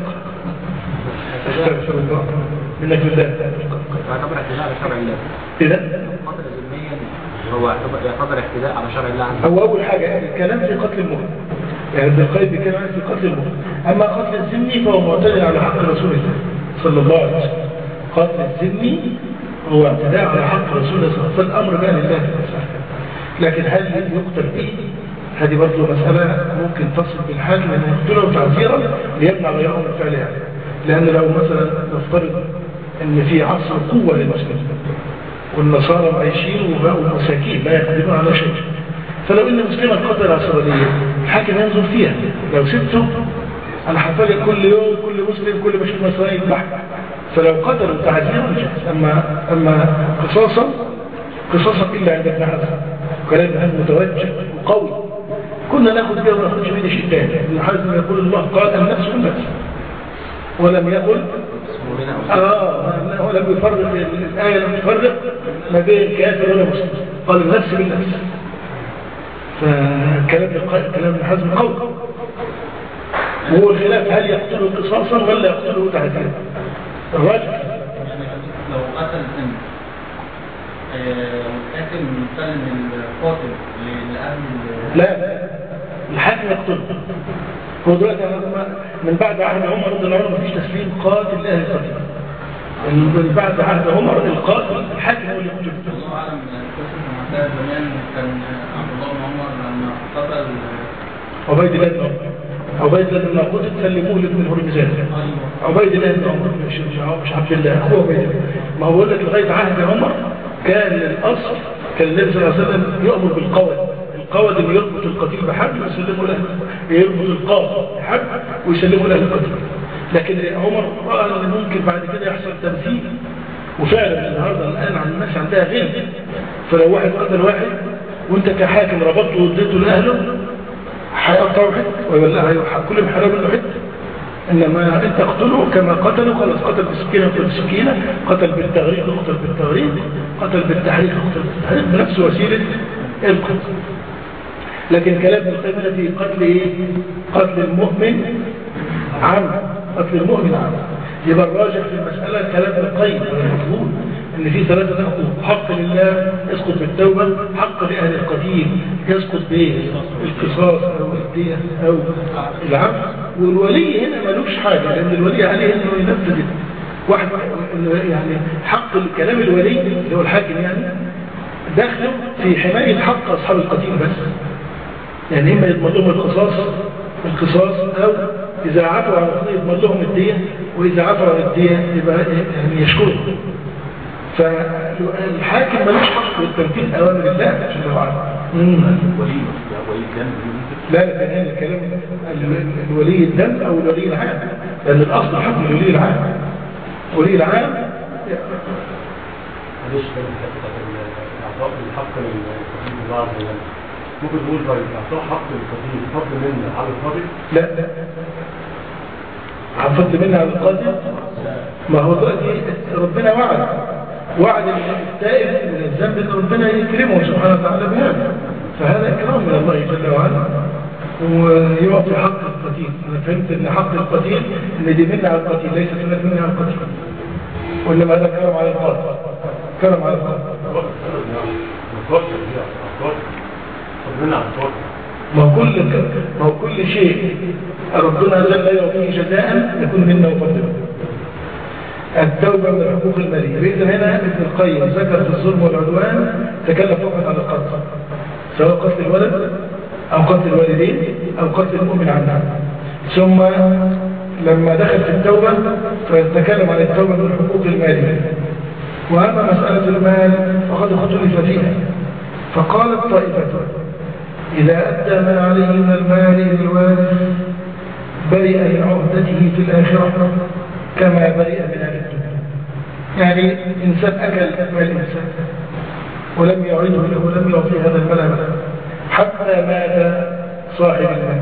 استغفر الله منك بالله. يعتبر اعتداء على شرع الله. إذا قتل ذميا هو يعتبر اعتداء على شرع الله. هو أول حاجة الكلام في قتل المؤمن، يعني ابن القيم بيتكلم في قتل المؤمن. أما قتل الذمي فهو معتدى على حق رسول الله صلى الله عليه وسلم. قتل الذمي هو اعتداء على حق رسول الله صلى الله عليه وسلم. فالأمر بقى لله سبحانه. لكن هل يقتل به؟ هذه برضه مسألة ممكن تصل بالحاكم أن يقتله تعزيرا ليمنع غيره من فعلها. لأن لو مثلا نفترض أن في عصر قوة للمسلمين والنصارى عايشين وبقوا مساكين لا يقدرون على شيء، فلو أن مسلما قتل عصرانية الحاكم ينظر فيها. لو سبته أنا هفاجئ كل يوم كل مسلم كل مشكلة نصراني يذبح. فلو قتلوا تعزيرا جاز. أما أما قصاصا قصاصا إلا عند ابن حزم. كلام ابن حزم متوجه وقوي. كنا ناخذ بها ولا ناخذ بها شيء ثاني. ابن حزم يقول الله قال النفس بالنفس ولم يقل اه ولم يفرق. الآية لم تفرق ما بين كافر ولا مسلم، قال النفس بالنفس. فكلام كلام ابن حزم قوي. وهو الخلاف هل يقتله قصاصا ولا يقتله تعزيرا. الراجح لو قتل ذمي الحاكم يسلم القاتل لأهل لا الحاكم يقتله. هو دلوقتي من بعد عهد عمر رضي الله عنه مفيش تسليم قاتل لأهل القتل. من بعد عهد عمر القاتل الحاكم هو اللي يقتله. الله أعلم قصة المعتاد زمان كان عبد الله بن عمر لما قتل عبيد الله بن عمر. عبيد الله بن عمر تسلموه لابن الهرمزان. عبيد الله بن عمر مش مش عبد الله هو عبيد الله. ما هو بقول لك لغايه عهد عمر كان الاصل كان النبي صلى الله عليه وسلم يأمر بالقود. القود اللي يربط القتيل بحبل ويسلمه له، يربط القاضي بحبل ويسلمه له القتيل. لكن عمر رأى ان ممكن بعد كده يحصل تمثيل، وفعلا النهارده الان عن الناس عندها غير. فلو واحد قتل واحد وانت كحاكم ربطته واديته لاهله هيقطعوا حته ويولعها كلهم حرام له حته. انما انت اقتله كما قتلوا خلاص. قتل بسكينه قتل بسكينه، قتل بالتغريق قتل بالتغريق، قتل بالتحريك قتل بالتحريك، بنفس وسيله القتل. لكن كلام القيمة في قتل إيه؟ قتل المؤمن عام، قتل المؤمن عام. يبقى الراجح في المسألة كلام القيم والمفروض ان في ثلاثة حقوق: حق لله يسقط بالتوبة، حق لأهل القتيل يسقط بالقصاص أو الدية أو العفو، والولي هنا ملوش حاجة لأن الولي عليه أنه ينفذ واحد يعني حق الكلام الولي اللي هو الحاكم يعني داخله في حماية حق أصحاب القتيل بس، يعني إما يضمن لهم القصاص القصاص أو إذا عفوا عن القتيل يضمن لهم الدية، وإذا عفوا عن الدية يبقى يعني يشكره. فالحاكم ملوش حق بالتنفيذ أوامر الله جل وعلا. ولي ولي الدم لا لا كان الكلام الولي الدم أو الولي العام، لأن الأصل حكم الولي العام. ولي العام معلش اعطاء الحق للقتيل بعض ممكن نقول طيب اعطاء حق للقتيل فضل منا على القاتل؟ لا لا عن فضل منا على القاتل. ما هو دلوقتي ربنا وعد وعد التائب من الذنب ان ربنا يكرمه سبحانه وتعالى بهذا، فهذا اكرام من الله جل وعلا ويعطي حق القتيل. انا فهمت ان حق القتيل ان دي منا على القتيل ليست منا على القتيل، وانما هذا كرم على القاتل، كرم على القاتل. ما كل ما كل شيء ربنا جل يعطيه جزاء يكون منا وفضله. التوبة من الحقوق المالية. بإذن هنا ابن القيم ذكر في الظلم والعدوان تكلم فقط عن القتل، سواء قتل الولد أو قتل الوالدين أو قتل المؤمن عنها. ثم لما دخل في التوبة فتكلم عن التوبة من الحقوق المالية. وأما مسألة المال فقد اختلف فيها، فقالت طائفة: إذا أدى ما عليه من المال للوارث برئ من عهدته في الآخرة كما برئ من الدنيا. يعني إنسان أكل مال إنسان ولم يعيده له ولم يعطيه هذا المال حتى مات صاحب المال،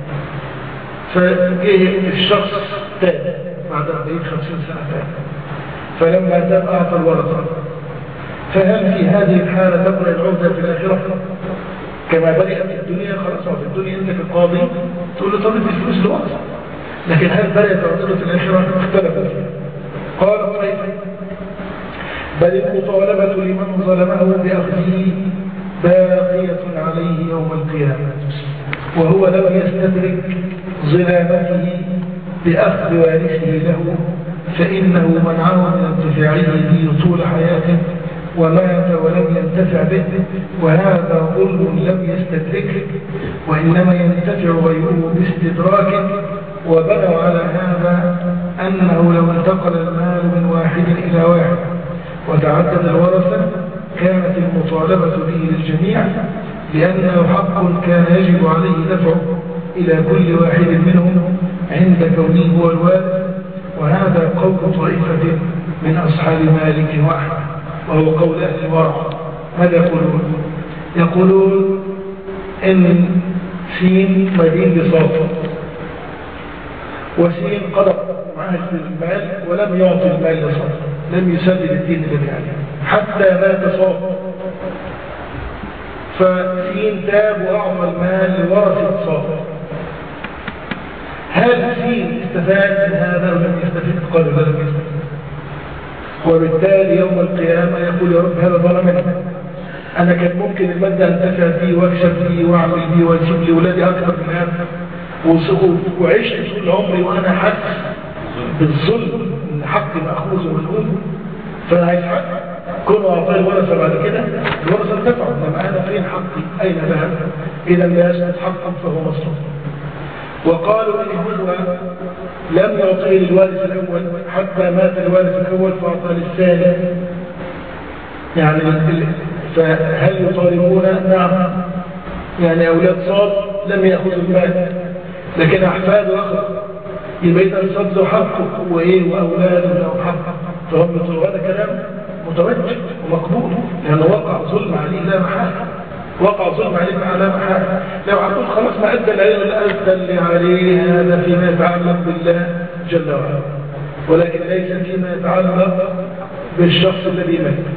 فجه الشخص تاب بعد أربعين خمسين سنة تاب، فلما تاب أعطى الورثة، فهل في هذه الحالة تبرئ العهدة في الآخرة كما برئت في الدنيا؟ خلاص في الدنيا أنت في القاضي تقول له طب ادي الفلوس لورثة، لكن هل برئت عهدته في الآخرة؟ اختلفت فيها. قال طائفة: بل المطالبة لمن ظلمه بأخذه باقية عليه يوم القيامة، وهو لو يستدرك ظلامته بأخذ وارثه له فإنه منعه من انتفاعه به طول حياته ومات ولم ينتفع به، وهذا ظلم لم يستدركه وإنما ينتفع غيره باستدراكه. وبنوا على هذا أنه لو انتقل المال من واحد إلى واحد وتعدد الورثة كانت المطالبة به للجميع، لأنه حق كان يجب عليه دفعه إلى كل واحد منهم عند كونه هو الوارث. وهذا قول طائفة من أصحاب مالك وأحمد، وهو قول أهل الورع. ماذا يقولون؟ يقولون إن سين مدين بصافة، وسين قضى معه المال ولم يعطي المال لصافة، لم يسدد الدين الذي عليه حتى مات صافة، فسين تاب وأعطى المال لورثة صافة. هل سين استفاد من هذا ولم يستفيد؟ قالوا لم يستفيد، وبالتالي يوم القيامة يقول: يا رب هذا ظلمني، أنا كان ممكن المادة أنتفع فيه وأكسب فيه وأعمل فيه وأجيب لأولادي أكثر من هذا، وعشت طول عمري وأنا حاسس بالظلم إن حقي مأخوذ ومنقول، فأنا عايز حقي. كونوا أعطاه الورثة بعد كده الورثة انتفعوا، إنما أنا فين حقي؟ أين ذهب؟ إذا لا يسقط حقا فهو مصروف. وقالوا إن هو لم يعطيه للوارث الأول حتى مات الوارث الأول فأعطى للثاني، يعني فهل يطالبون؟ نعم، يعني أولاد صاد لم يأخذوا المال لكن أحفاده أخذ، يبقى إذا صاد له حقه وإيه وأولاده له حقه، فهم يطلبوا. هذا كلام متوجه ومقبول لأنه وقع ظلم عليه لا محالة، وقع ظلم عليه لا محالة. لو عقول خلاص ما أدى العلم أدى اللي عليه هذا فيما يتعلق بالله جل وعلا، ولكن ليس فيما يتعلق بالشخص الذي مات.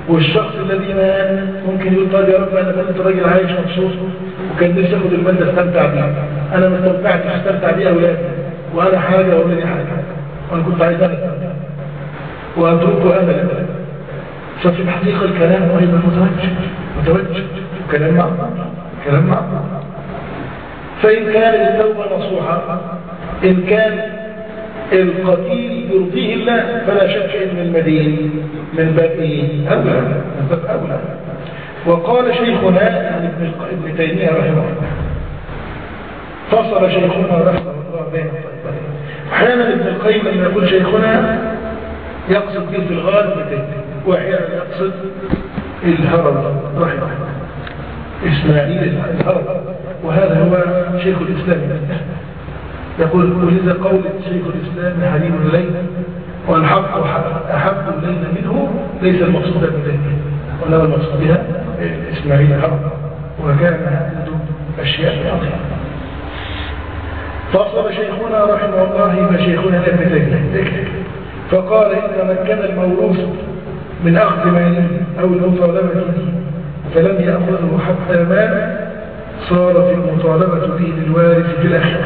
والشخص الذي مات ممكن يقول طيب يا رب انا كنت راجل عايش مبسوط وكان نفسي اخد المال ده استمتع بيه، انا ما استمتعتش استمتع بيه اولادي وانا حاجه واولادي حاجه وانا كنت عايز انا واتركه املا. ففي الحقيقه الكلام ايضا متوجه متوجه كلام معه كلام معه. فان كان التوبه نصوحه، ان كان القتيل يرضيه الله فلا شك ان المدين من باب ايه؟ اولى، من باب اولى. وقال شيخنا يعني ابن تيميه رحمه الله، فصل شيخنا رحمه الله بين الطيبين. احيانا ابن القيم لما يقول شيخنا يقصد به في الغالب ابن تيميه، واحيانا يقصد الهرم رحمه الله اسماعيل الهرم، وهذا هو شيخ الاسلام. يقول ولذا قول شيخ الإسلام حليم الليل والحق أحب الليل منه ليس المقصود بالليل ولا المقصود بها إسماعيل الحرب، وكان عنده أشياء عظيمة. فصل شيخنا رحمه الله فشيخنا ابن تيمية فقال إن تمكن الموروث من أخذ ماله أو المطالبة به فلم يأخذه حتى مات صار في المطالبة به للوارث في الآخرة.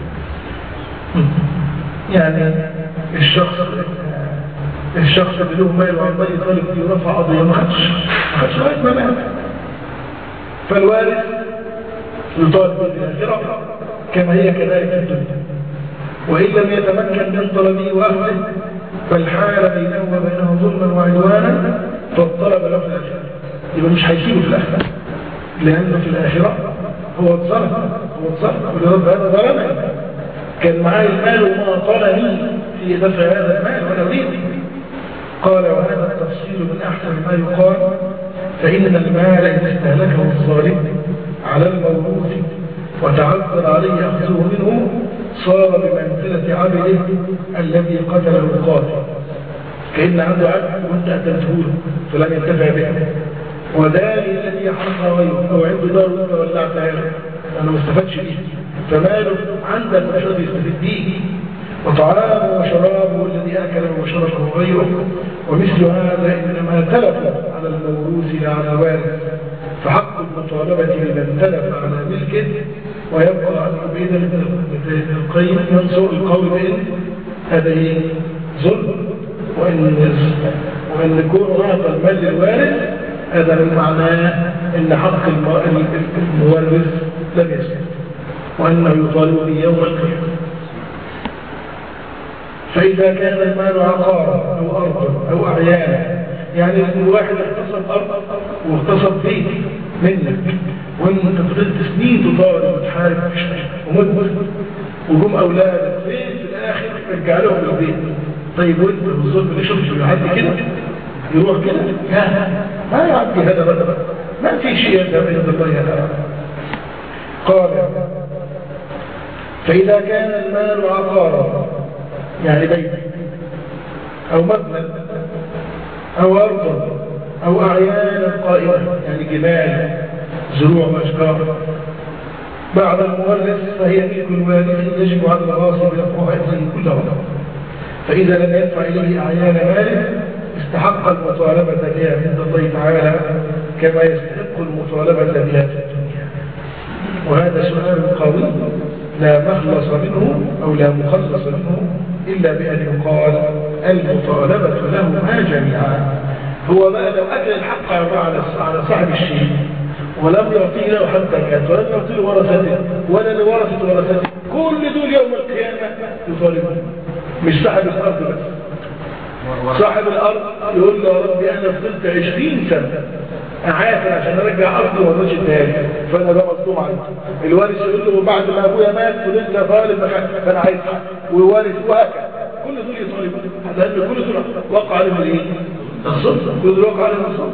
يعني الشخص الشخص اللي له مال وعمال يطالب يرفع قضيه ما خدش ما خدش لغايه ما مات، فالوارث يطالب بالاخره كما هي كذلك في الدنيا، وان لم يتمكن من طلبه واخذه فالحال بينه وبينه ظلما وعدوانا فالطلب له في الاخره، يبقى مش هيسيبه في الاخره لانه في الاخره هو اتظلم هو اتظلم ولرب هذا ظلمه، كان معاه المال وما طلبني في دفع هذا المال ولا أريد. قال وهذا التفصيل من أحسن ما يقال، فإن المال إذا استهلكه الظالم على الموروث وتعذر عليه أخذه منه صار بمنزلة عبده الذي قتله القاتل، كأن عنده عبد وانت قتلته له فلم ينتفع به، وداري الذي يحرقها غيره أو عنده دار وانت ولعتها له أنا ما استفدش به، فماله عندك مش راضي يستفيد به، وطعامه وشرابه الذي اكله وشربه غيره، ومثل هذا انما تلف على الموروث لا على الوارث، فحق المطالبه لمن تلف على ملكه ويبقى عنه باذن ابن القيم ينصر القول بان هذا ظلم، وان وان كونه اعطى المال للوارث هذا من معناه ان حق المورث لم يسلم وأنه يطالب به يوم القيامة. فإذا كان المال عقارا أو أرضا أو أعيانا، يعني الواحد اغتصب أرض واغتصب بيت منك وانت فضلت سنين تطالب وتحارب ومدمر وجم أولادك فين في الآخر رجع لهم البيت، طيب وانت بالظلم اللي شفته يعدي كده يروح كده؟ لا ما يعدي هذا بدأ ما في شيء يذهب عند الله هذا. قال فإذا كان المال عقارا يعني بيت أو مبنى أو أرضا أو أعيانا قائمة يعني جبال زروع وأشجار بعد المورث فهي ملك الوارث يجب على الغاصب يقوها كلها، فإذا لم يدفع إليه أعيان ماله استحق المطالبة بها عند الله تعالى كما يستحق المطالبة بها في الدنيا. وهذا سؤال قوي لا مخلص منه أو لا مخلص منه إلا بأن يقال المطالبة لهما جميعا. هو بقى لو أكل الحق على صاحب الشيء ولم يعطيه له حتى كانت ولم يعطيه ورثته ولا لورثة ورثته كل دول يوم القيامة يطالبون، مش صاحب الأرض بس. صاحب الأرض يقول له يا ربي أنا فضلت عشرين سنة أعافر عشان أرجع أرضي ومرضيش التالي فأنا ده مظلوم عنه. الوارث يقول له بعد ما أبويا مات فضلت طالب فأنا عايز حق ووارث وهكذا كل دول يطالبون لأن كل دول وقع عليهم الإيه؟ الظلم، كل دول وقع عليهم الظلم.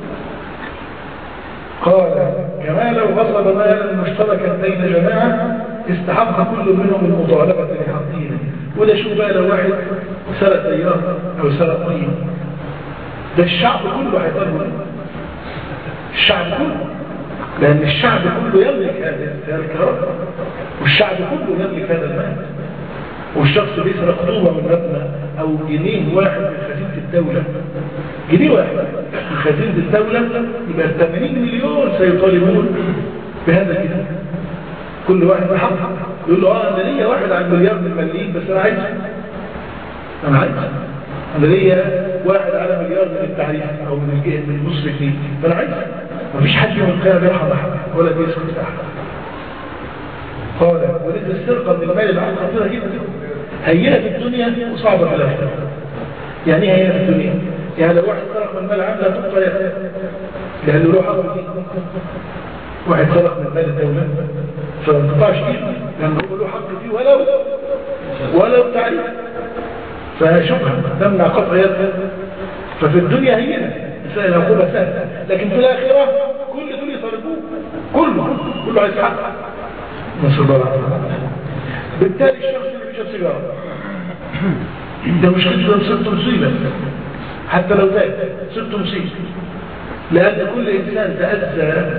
قال كما لو غصب مالا مشتركا بين جماعة استحق كل منهم المطالبة لحقهم. وده شوف بقى لو واحد سرق سيارة أو سرق طين ده الشعب كله هيطالبه، الشعب كله، لأن الشعب كله يملك هذا الكرامة والشعب كله يملك هذا المال، والشخص بيسرق طوبة من مبنى أو جنيه واحد من خزينة الدولة جنيه واحد من خزينة الدولة يبقى ثمانين مليون سيطالبون بهذا الكتاب، كل واحد بحق يقول له اه انا ليا واحد على المليار من المليين بس انا عايز انا عايز انا ليا واحد على مليار من التعريف او من الجهه من المسلمين فانا عايز. مفيش حد يوم القيامه بيرحم احد ولا بيسكت احد. قال ولذا السرقه من المال العام خطيره جدا، هينه في الدنيا وصعبه في الاخره. يعني ايه هينه في الدنيا؟ يعني لو واحد سرق من المال العام لا تقطع يده لانه له حق فيه. واحد سرق من مال الدوله فما تقطعش ايده لانه هو له حق فيه ولو ولو تعريف، فشبهه تمنع قطع يده. ففي الدنيا هينه سهل عقوبه سهله، لكن في الاخره كل دول يطالبوه كله كله عايز حق. نسال الله العافيه. بالتالي الشخص اللي بيشرب سيجاره ده مشكلته صرت مصيبه، حتى لو زاد صرت مصيبه، لان كل انسان تاذى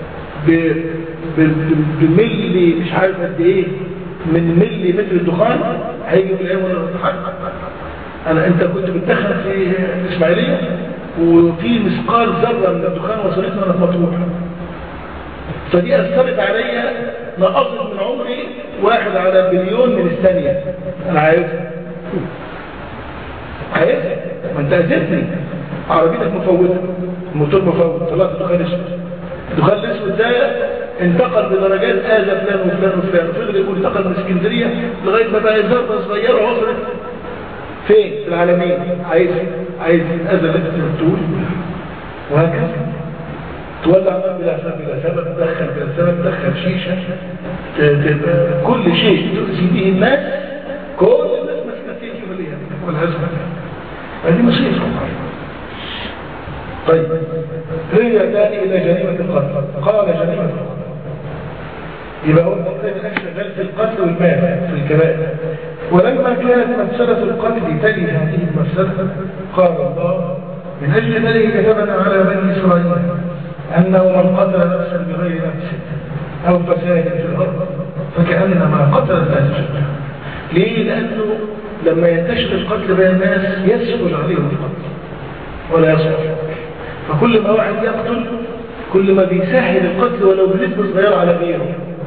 بملي مش عارف قد ايه من ملي متر الدخان هيجي في الايام ولا الامتحان. انا انت كنت بتدخن في الاسماعيليه وفي مثقال ذره من الدخان وصلتنا انا في مطروح، فدي اثرت عليا، نقصت من عمري واحد على بليون من الثانيه. انا عايزها عايزها ما انت اذيتني. عربيتك مفوته، الموتور مفوت، طلعت دخان اسود. الدخان الاسود ده انتقل بدرجات اذى فلان وفلان وفلان، وفضل يقول انتقل من اسكندريه لغايه ما بقى ذره صغيره وصلت فين؟ في العالمين. عايز عايز اذى للتول وهكذا. تولع نار بلا سبب بلا سبب، تدخل بلا سبب، تدخل شيشه، كل شيء تؤذي به الناس، كل الناس مسكتين في مليها والهزمه. هذه مصيبه. طيب رجع ثاني الى جريمه القتل. قال جريمه القتل يبقى هو القتل شغال في القتل والمال في الكبائر. ولما كانت مفسده القتل تلي هذه المفسده قال الله من اجل ذلك كتبنا على بني اسرائيل انه من قتل نفسا بغير نفس او فساد في الارض فكانما قتل الناس جميعا. ليه؟ لانه لما ينتشر القتل بين الناس يسهل عليهم القتل ولا يصبر، فكل ما واحد يقتل كل ما بيسهل القتل ولو بنسبة صغيرة على غيره.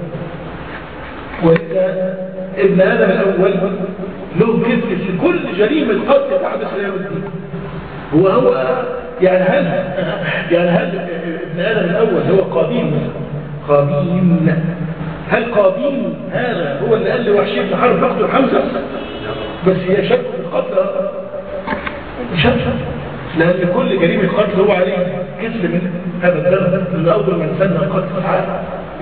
ولذا ابن آدم الأول له كذب في كل جريمة قتل بعد سلام الدين. هو هو يعني هل يعني هل ابن آدم الأول هو قابيل قابيل هل قابيل هذا هو اللي قال لوحشي بن حرب اقتل حمزة؟ بس هي شك في القتل شك، لأن كل جريمة قتل هو عليه كسل من هذا الدرب اللي أول من سنة القتل تعالى.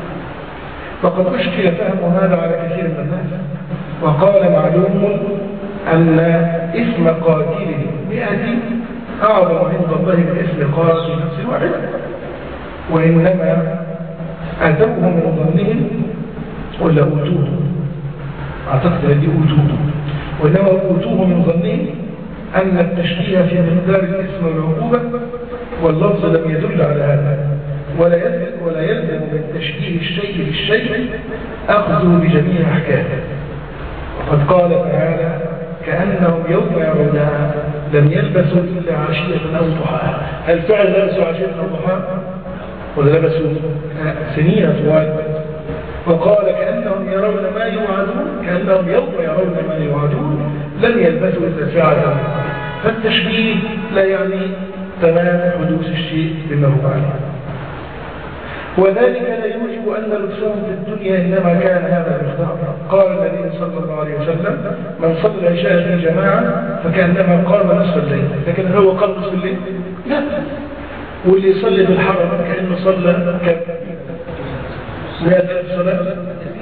فقد أشكل فهم هذا على كثير من الناس، وقال معلوم أن اسم قاتله مئة أعظم عند الله من اسم قاتل نفس واحد، وإنما أتوه من ظنهم ولا أوتوه، أعتقد الذي أوتوه، وإنما أوتوه من ظنهم أن التشبيه في مقدار الاسم والعقوبة واللفظ لم يدل على هذا، ولا يلزم ولا يلزم من تشبيه الشيء بالشيء أخذه بجميع أحكامه. وقد قال تعالى كأنهم يوم يرونها لم يلبسوا إلا عشية أو ضحاها. هل فعلا لبسوا عشية أو ضحاها ولا لبسوا سنين طوال؟ وقال كأنهم يرون ما يوعدون كأنهم يوم يرون ما يوعدون لم يلبثوا إلا ساعة. فالتشبيه لا يعني تمام حدوث الشيء بما هو عليه، وذلك لا يوجب أن لبسهم في الدنيا إنما كان هذا المقدار. قال النبي صلى الله عليه وسلم من صلى العشاء في جماعة فكأنما قام نصف الليل، لكن هو قام نصف الليل؟ لا. واللي يصلي في الحرم كأنه صلى كم؟ مئة ألف صلاة.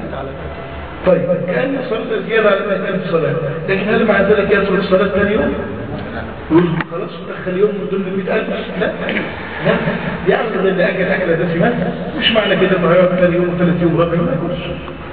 طيب كأنه صلى زيادة على مئة ألف صلاة، لكن هل مع ذلك يدخل الصلاة ثاني يوم؟ يقول خلاص دخل يوم من دون مئة ألف؟ لا لا، يعرض اللي أكل أكلة دسمة، مش معنى كده ما يقعد ثاني يوم وثلاث يوم ربع ما يقولش.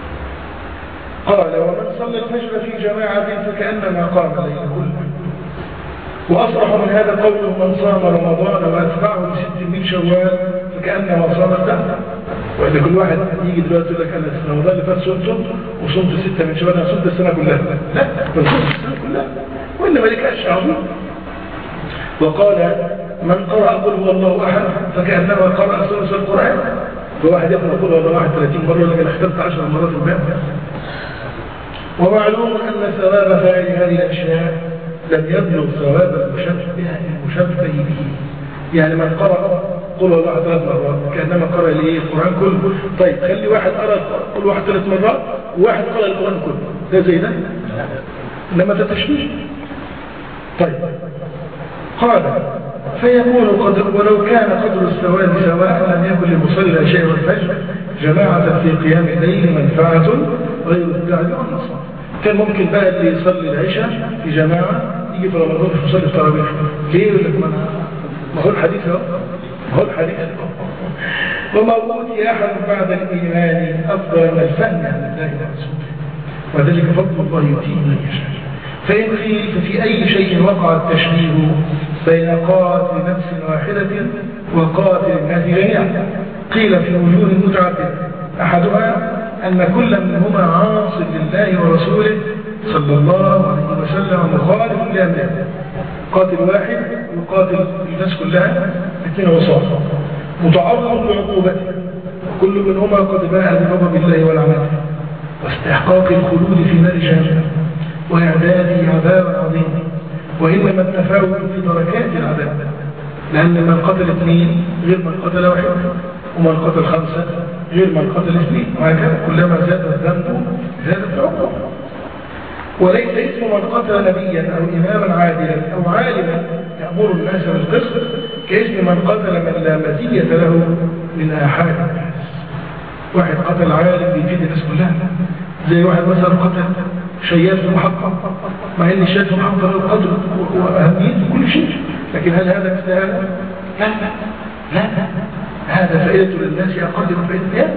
قال ومن صلى الفجر في جماعة فكأنما قام الليل كله. وأصرح من هذا قوله من صام رمضان وأتبعه بست من شوال فكأنما صام الدهر. وإذا كل واحد يجي دلوقتي يقول لك أنا رمضان اللي فات صمته وصمت ستة من شوال، أنا صمت السنة كلها. لا، بل صمت السنة كلها، وإنما لك أشياء عظيمة. وقال من قرأ قل هو الله أحد فكأنما قرأ ثلث القرآن. فواحد يقرأ قل هو الله أحد ثلاثين مرة لكن اختلت عشر مرات الباب. ومعلوم أن ثواب فاعل هذه الأشياء لم يبلغ ثواب المشبه به. يعني من قرأ قل هو الله أحد ثلاث مرات كأنما قرأ ليه القرآن كله. طيب خلي واحد قرأ قل واحد ثلاث مرات وواحد قرأ القرآن كله، ده زي ده؟ لما تتشبيه. طيب قال فيكون قدر ولو كان قدر الثواب سواء لم يكن لمصلي العشاء والفجر جماعة في قيام الليل منفعة غير التعب والنصر. كان ممكن بقى اللي يصلي العشاء في جماعة يجي في رمضان في يصلي التراويح. ليه؟ يقول لك ما هو الحديث اهو، ما هو الحديث وما أوتي أحد بعد الإيمان أفضل من الفهم عن الله ورسوله وذلك فضل الله يؤتيه من يشاء. فإن قيل ففي أي شيء وقع التشبيه بين قاتل نفس واحدة وقاتل الناس جميعا؟ قيل في وجوه متعددة، أحدها أن كل منهما عاص لله ورسوله صلى الله عليه وسلم مخالف لأمره. قاتل واحد يقاتل الناس كلها اثنين عصاة متعرض لعقوبته، كل منهما قد باء بغضب الله ولعنته واستحقاق الخلود في نار جهنم وإعداده عذابا عظيما. وإنما التفاوت في دركات العذاب، لأن من قتل اثنين غير من قتل واحد، ومن قتل خمسة غير من قتل اثنين، وهكذا كلما زاد الذنب زادت العقوبة. وليس اسم من قتل نبيا أو إماما عادلا أو عالما يأمر الناس بالقسط كاسم من قتل من لا مزية له من آحاد الناس. واحد قتل عالم بيفيد الناس كلها، زي واحد مثلا قتل شياد في محطة، مع ان الشياد في محطة له قدر وأهميته كل شيء، لكن هل هذا كتاب؟ لا لا لا هذا فائدة للناس أقل من فائدة.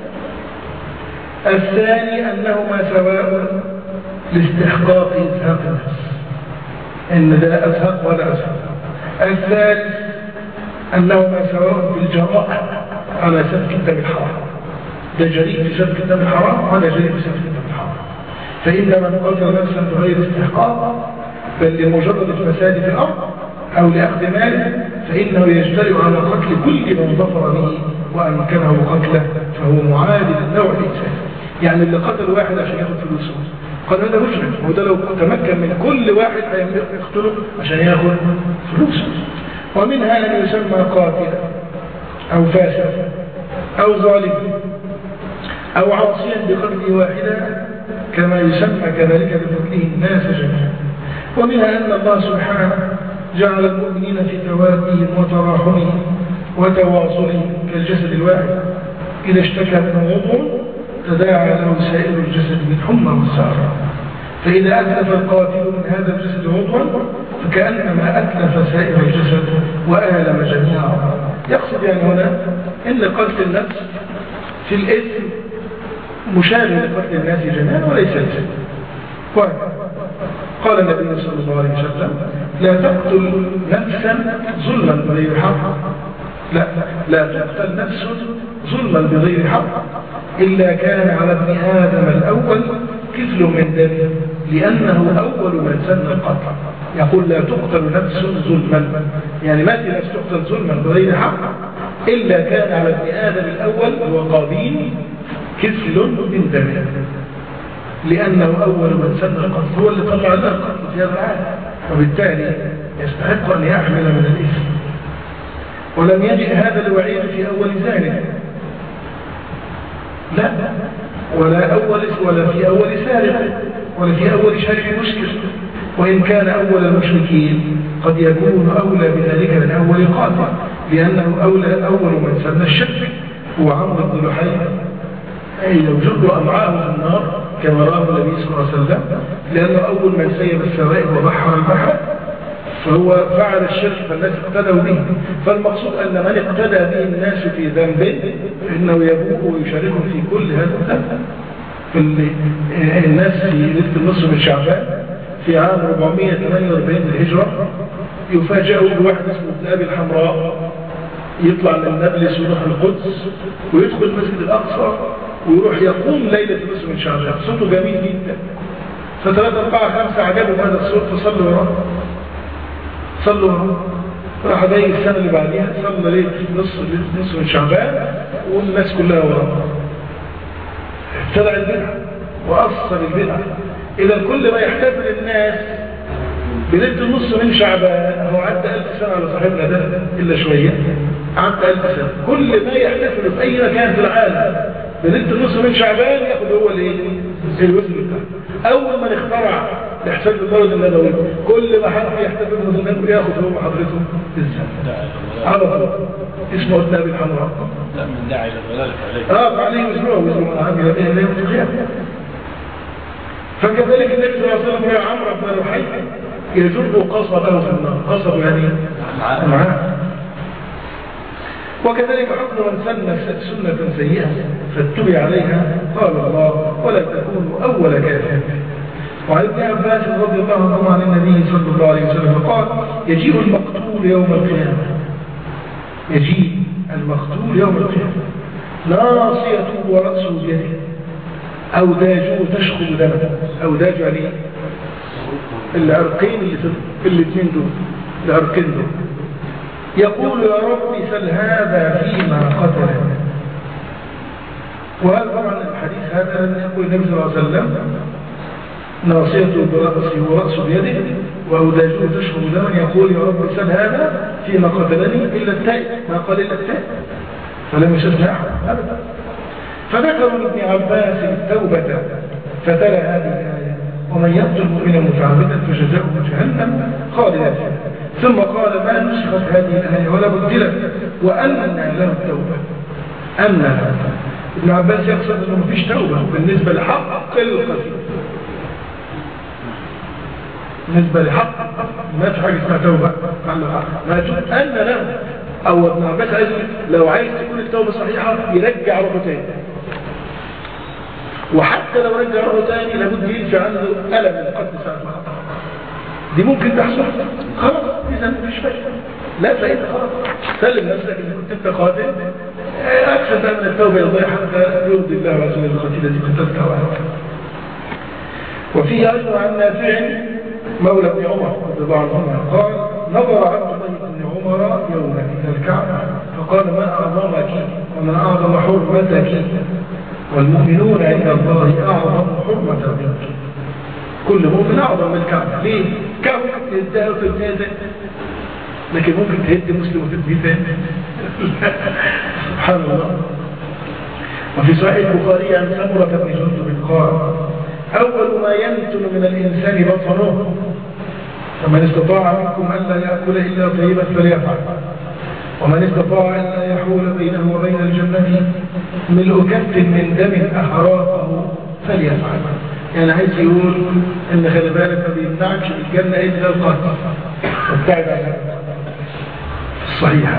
الثاني أنهما سواء لاستحقاق إزهاق الناس، إن ده أزهق ولا أزهق. الثالث أنهما سواء بالجراء على سفك الدم الحرام، ده جريء في سفك الدم الحرام وهذا جريء في سفك الدم الحرام. فإن من قتل نفسا بغير استحقاق بل لمجرد الفساد في الأرض أو لأخذ ماله فإنه يجترئ على قتل كل من ظفر به وأمكنه قتله، فهو معادل النوع الإنساني. يعني اللي قتل واحد عشان ياخد فلوسه قال هذا مجرم، وده لو تمكن من كل واحد هيقتله عشان ياخد فلوسه. ومنها أن يسمى قاتلا أو فاسدا أو ظالما أو عاصيا بقتل واحدا كما يسمى كذلك بقتله الناس جميعا. ومنها أن الله سبحانه جعل المؤمنين في توادهم وتراحمهم وتواصلهم كالجسد الواحد، إذا اشتكى منه عضو تداعى له سائر الجسد بالحمى والسهر. فإذا أتلف القاتل من هذا الجسد عضوا فكأنما أتلف سائر الجسد وآلم جميعا. يقصد يعني هنا إن قتل النفس في الإثم مشابه لقتل الناس جميعا وليس الإثم. قال النبي صلى الله عليه وسلم لا تقتل نفسا ظلما بغير حق، لا لا تقتل نفس ظلما بغير حق إلا كان على ابن آدم الأول كفل من دمه لأنه أول من سن القتل. يقول لا تقتل نفس ظلما، يعني ما في نفس تقتل ظلما بغير حق إلا كان على ابن آدم الأول هو قابيل كفل من دمه لأنه أول من سن القتل، هو اللي طلع له القتل في هذا العالم، وبالتالي يستحق أن يحمل من الإثم. ولم يجئ هذا الوعيد في أول زانب، لا ولا أول ولا في أول سارق ولا في أول شارك مشكل، وإن كان أول المشركين قد يكون أولى بذلك من أول قاتل، لأنه أولى أول من سن الشرك هو عمرو بن لحي، أي لو جروا أمعاءه في النار كما رأى النبي صلى الله عليه وسلم، لأنه أول من سيب السوائب وبحر البحر، فهو فعل الشرك فالناس اقتدوا به. فالمقصود أن من اقتدى به الناس في ذنب فإنه يبوء ويشاركهم في كل هذا الذنب. الناس في ليلة النصف من شعبان في عام أربعمائة وثمانية وأربعين للهجرة يفاجئوا بواحد اسمه ابن أبي الحمراء يطلع من نابلس ويروح القدس ويدخل المسجد الأقصى ويروح يقوم ليلة النصف من شعبان، صوته جميل جدا. فثلاثة أربعة خمسة عجبوا هذا الصوت فصلوا وراه. صلوا معه. راح جاي السنة اللي بعديها صلى ليلة نصف نصف من شعبان والناس كلها وراه. ابتدع البدع وأصل البدع. إذا كل ما يحتفل الناس بليلة النصف من شعبان، هو عدى ألف سنة على صاحبنا ده إلا شوية، عدى ألف سنة، كل ما يحتفل في أي مكان في العالم بليلة النصف من شعبان ياخد هو الايه؟ الوزن بتاعه. أول ما نخترع الاحتفال بالمولد النبوي، كل ما حد يحتفل بالمولد النبوي ياخد هو حضرته الزمن. على طول اسمه النبي الحمراء. لا من داعي للضلال فعليه. اه فعليه وزنوه وزنوه عامل به لا يوم القيامة. فكذلك النبي صلى الله عليه وسلم يا عمرو بن رحيح يجر قصبه في النار، قصب يعني معاه. وكذلك حكم من سن سنة سيئة فاتبع عليها قال الله ولا تكونوا أول كافر. وعن ابن عباس رضي الله عنه عن النبي صلى الله عليه وسلم قال يجيء المقتول يوم القيامة، يجيء المقتول يوم القيامة ناصيته ورأسه بيده أوداجه تشخب دمه. أوداج يعني العرقين اللي في الاثنين دول، العرقين دول. يقول يا رب سل هذا فيما قتل. وهذا طبعا الحديث هذا لم يقول النبي صلى الله عليه وسلم ناصيته برأسه ورأسه بيده وأوداجه تشخب دما، يقول يا رب سل هذا فيما قتلني إلا التائب، ما قال إلا التائب، فلم يشبه أحد أبدا. فذكروا لابن عباس التوبة فتلا هذه الآية ومن يقتل مؤمنا متعمدا فجزاؤه جهنم خالدا فيها. ثم قال ما نسخت هذه الآية ولا بدلت وأن له التوبة. أن له ابن عباس يقصد أنه ما فيش توبة بالنسبة لحق القتيل، بالنسبة لحق ما في حاجة اسمها توبة ما تقول أن له. أو ابن عباس عايز لو عايز تكون التوبة صحيحة يرجع روحه تاني، وحتى لو رجع روحه تاني لابد ينفع عنده ألم القتل ساعة ما قتل. دي ممكن تحصل خلاص، إذا مفيش فايدة، لا فايدة خلاص، سلم نفسك إذا كنت أنت قاتل أكثر تعمل التوبة يضيع حتى يرضي الله ورسوله القتيلة التي قتلتها وعنك. وفيه أيضا عن نافع مولى ابن عمر رضي الله عنهما قال نظر عبد الله بن عمر يوما إلى الكعبة فقال ما أعظمك وما أعظم حرمتك والمؤمنون عند الله أعظم حرمة منك. كل مؤمن أعظم من الكعبة. ليه؟ كعبة تهدها وتبنيها تاني، لكن ممكن تهد مسلم وتبنيه تاني. سبحان الله. وفي صحيح البخاري عن سمرة بن جندب قال أول ما ينتن من الإنسان بطنه فمن استطاع منكم ألا يأكل إلا طيبا فليفعل ومن استطاع ألا يحول بينه وبين الجنة ملء كف من دم أحراقه فليفعل. يعني عايز يقول إن خلي بالك ما بيمنعكش الجنة إلا القتل، وابتعد عنها. الصحيح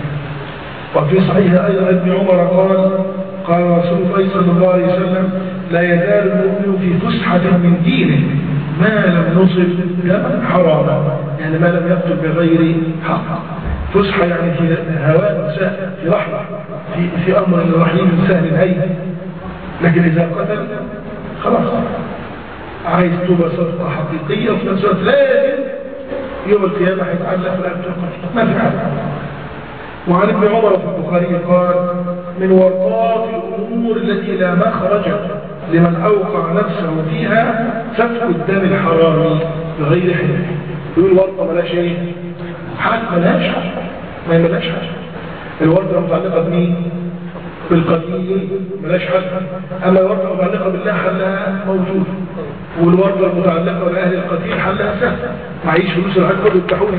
وفي صحيح أيضا ابن عمر قال قال رسول الله صلى الله عليه وسلم لا يزال المؤمن في فسحة من دينه ما لم نصب دما حراما، يعني ما لم يقتل بغير حق. فسحة يعني في هواء سهل، في رحمة، في, في أمر رحيم سهل الهين. لكن إذا قتل خلاص عايز توبة صدقة حقيقية وفي نفس الوقت لازم يوم القيامة هيتعلق في القتل ما في حاجة. وعن ابن عمر في البخاري قال من ورطات الأمور التي لا مخرج لمن أوقع نفسه فيها سفك الدم الحرامي بغير حل. يقول ورطة ملاش ايه؟ حاجة ملاش حاجة، ما ملاش حاجة. الورطة متعلقة بمين؟ بالقتيل ملاش حاجة. أما الورطة متعلقة بالله حلها موجود، والورطة المتعلقة بأهل القتيل حلها سهل، معيش فلوس الحاج كله يفتحونها.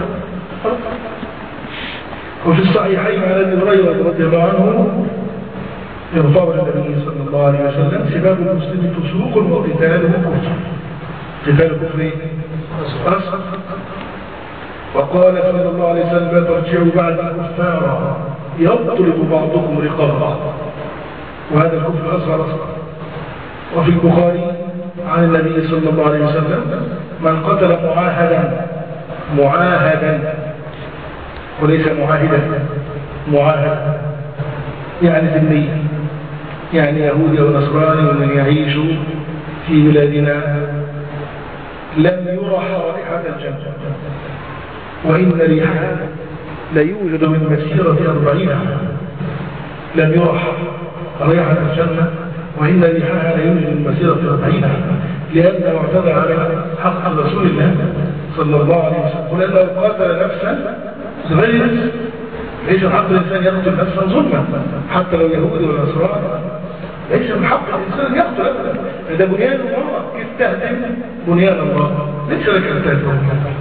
وفي الصحيحين عن ابي هريره رضي الله عنه يرفع النبي صلى الله عليه وسلم سباب المسلم فسوق وقتاله كفر. قتال كفر اصغر. وقال صلى الله عليه وسلم لا ترجعوا بعد كفارا يضرب بعضكم رقاب بعض، وهذا الكفر اصغر اصغر. وفي البخاري عن النبي صلى الله عليه وسلم من قتل معاهدا معاهدا وليس معاهدا معاهد يعني ذمي، يعني يهودي أو نصراني ومن يعيش في بلادنا لم يرى رائحة الجنة، وإن ريحها لا يوجد من مسيرة أربعين عاما لم يرح ريحة الجنة، وإن ريحها لا يوجد من مسيرة أربعين عاما لأنه اعتدى على حق رسول الله صلى الله عليه وسلم، ولأنه قاتل نفسا غير نفس. ليس من حق الإنسان يقتل نفسا ظلما حتى لو يهودي ولا نصراني، ليس من حق الإنسان يقتل أبدا. فده بنيان الله، كيف تهدم بنيان الله؟ ليس لك أن تهدم.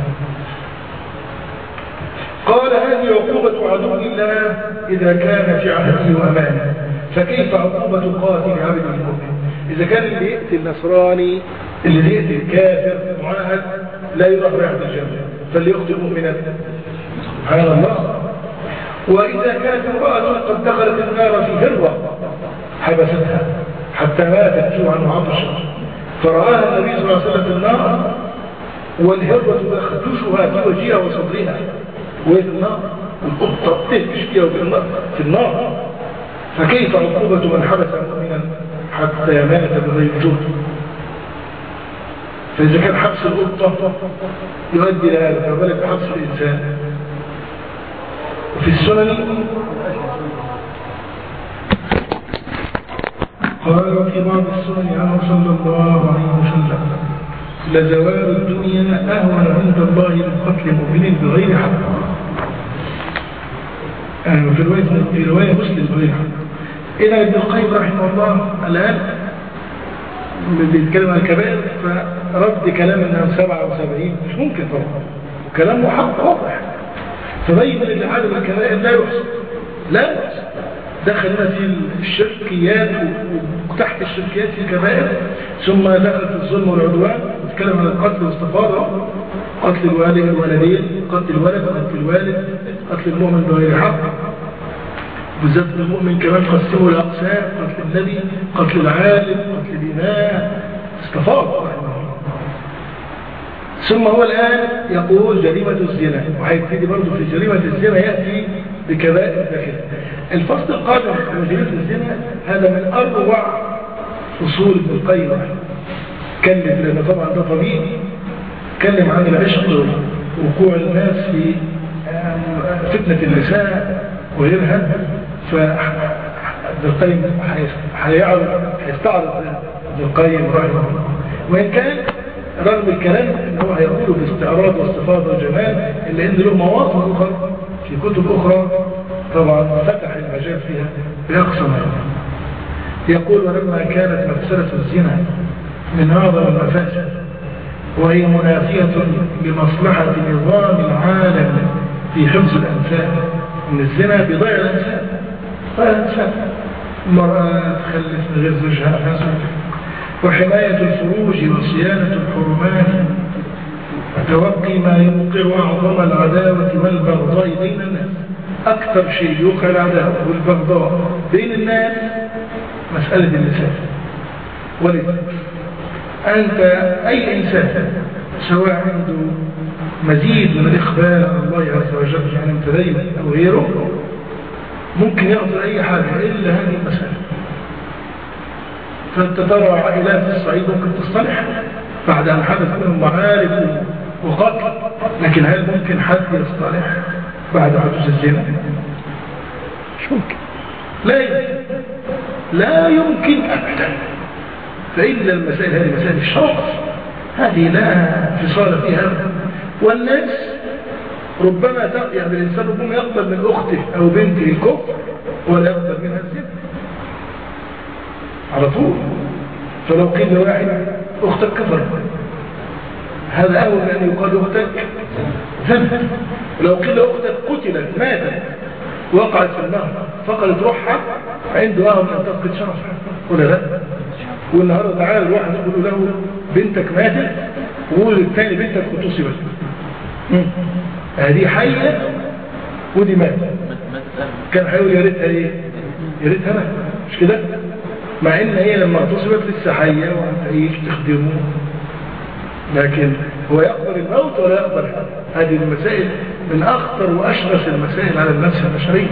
قال هذه عقوبة عدو الله إذا كان في عهده وأمانه، فكيف عقوبة قاتل عبد المؤمن؟ إذا كان اللي يقتل النصراني اللي يقتل الكافر معاهد لا يروح ريحة الجنة، فاللي يقتل مؤمنا سبحان الله. وإذا كانت امرأة قد دخلت النار في هروة حبستها حتى ماتت جوعا وعطشا، فرآها النبي صلى الله عليه وسلم في النار والهروة تخدشها في وجهها وصدرها وهي في النار، والقطة تهبش فيها في النار، فكيف عقوبة من حبس مؤمنا حتى مات بغير جهد؟ فإذا كان حبس القطة يؤدي لهذا، فبالك بحبس الإنسان. وفي السنن قال في بعض السنن عنه صلى الله عليه وسلم لزوال الدنيا أهون عند الله من قتل مؤمن بغير حق. يعني في رواية في رواية مسلم بغير حق. إلى ابن القيم رحمه الله الآن بيتكلم عن الكبائر، فرد كلام انها سبعة وسبعين مش ممكن طبعا، وكلامه حق واضح، فبين ان عدد الكبائر لا يحصى لا يحصى. دخلنا في الشركيات وتحت الشركيات في الكبائر، ثم دخلت الظلم والعدوان، نتكلم عن القتل والاستفاضة، قتل الوالد الولدين، قتل الولد قتل الوالد، قتل المؤمن بغير حق، بالذات المؤمن كمان قسموا الأقسام، قتل النبي، قتل العالم، قتل الإمام، استفاض. ثم هو الآن يقول جريمة الزنا، وهيبتدي برضه في جريمة الزنا يأتي بكبائر داخل الفصل القادم. جريمة الزنا هذا من أروع أصول ابن القيم، كلم لأنه طبعا ده طبيب، كلم عن العشق ووقوع الناس في فتنة النساء وغيرها. فابن القيم هيستعرض ابن القيم رحمه الله، وإن كان رغم الكلام ان هو هيقوله باستعراض واستفاضه وجمال، الا ان له مواطن اخرى في كتب اخرى طبعا فتح المجال فيها باقصى ما يقول. ولما كانت مفسده الزنا من اعظم المفاسد وهي منافيه لمصلحه نظام العالم في حفظ الانساب، ان الزنا بيضيع الانسان، ضيع الانسان، المراه تخلف من غير زوجها وحماية الفروج وصيانة الحرمات وتوقي ما يوقع أعظم العداوة والبغضاء بين الناس. أكثر شيء يوقع العداوة والبغضاء بين الناس مسألة النساء. ولذلك أنت أي إنسان سواء عنده مزيد من الإخبار عن الله عز وجل يعني متدين أو غيره ممكن يقتل أي حاجة إلا هذه المسألة. فأنت ترى عائلات في الصعيد ممكن تصطلح بعد أن حدث منهم معارك وقتل، لكن هل ممكن حد يصطلح بعد حدوث الزنا؟ مش ممكن، لا يمكن لا يمكن أبدا. فإن المسائل هذه مسائل الشرف، هذه لا فصال فيها أبدا. والناس ربما يعني الإنسان ربما يقبل من أخته أو بنته الكفر ولا يقبل منها الزنا على طول. فلو قيل لواحد أختك كفر هذا أول من أن يقال أختك زنت. ولو قيل أختك قتلت ماتت وقعت في النهر فقدت روحها عنده أهم أن تفقد شرفها ولا لا؟ والنهارده تعالى الواحد يقول له بنتك ماتت ويقول الثاني بنتك اغتصبت، هذه حية ودي ماتت، كان هيقول يا ريتها ايه؟ يا ريتها ماتت، مش كده؟ مع ان هي لما اغتصبت لسه حيه وهتعيش تخدمه، لكن هو يقبل الموت ولا يقبل هذا؟ هذه المسائل من اخطر واشرس المسائل على النفس البشريه.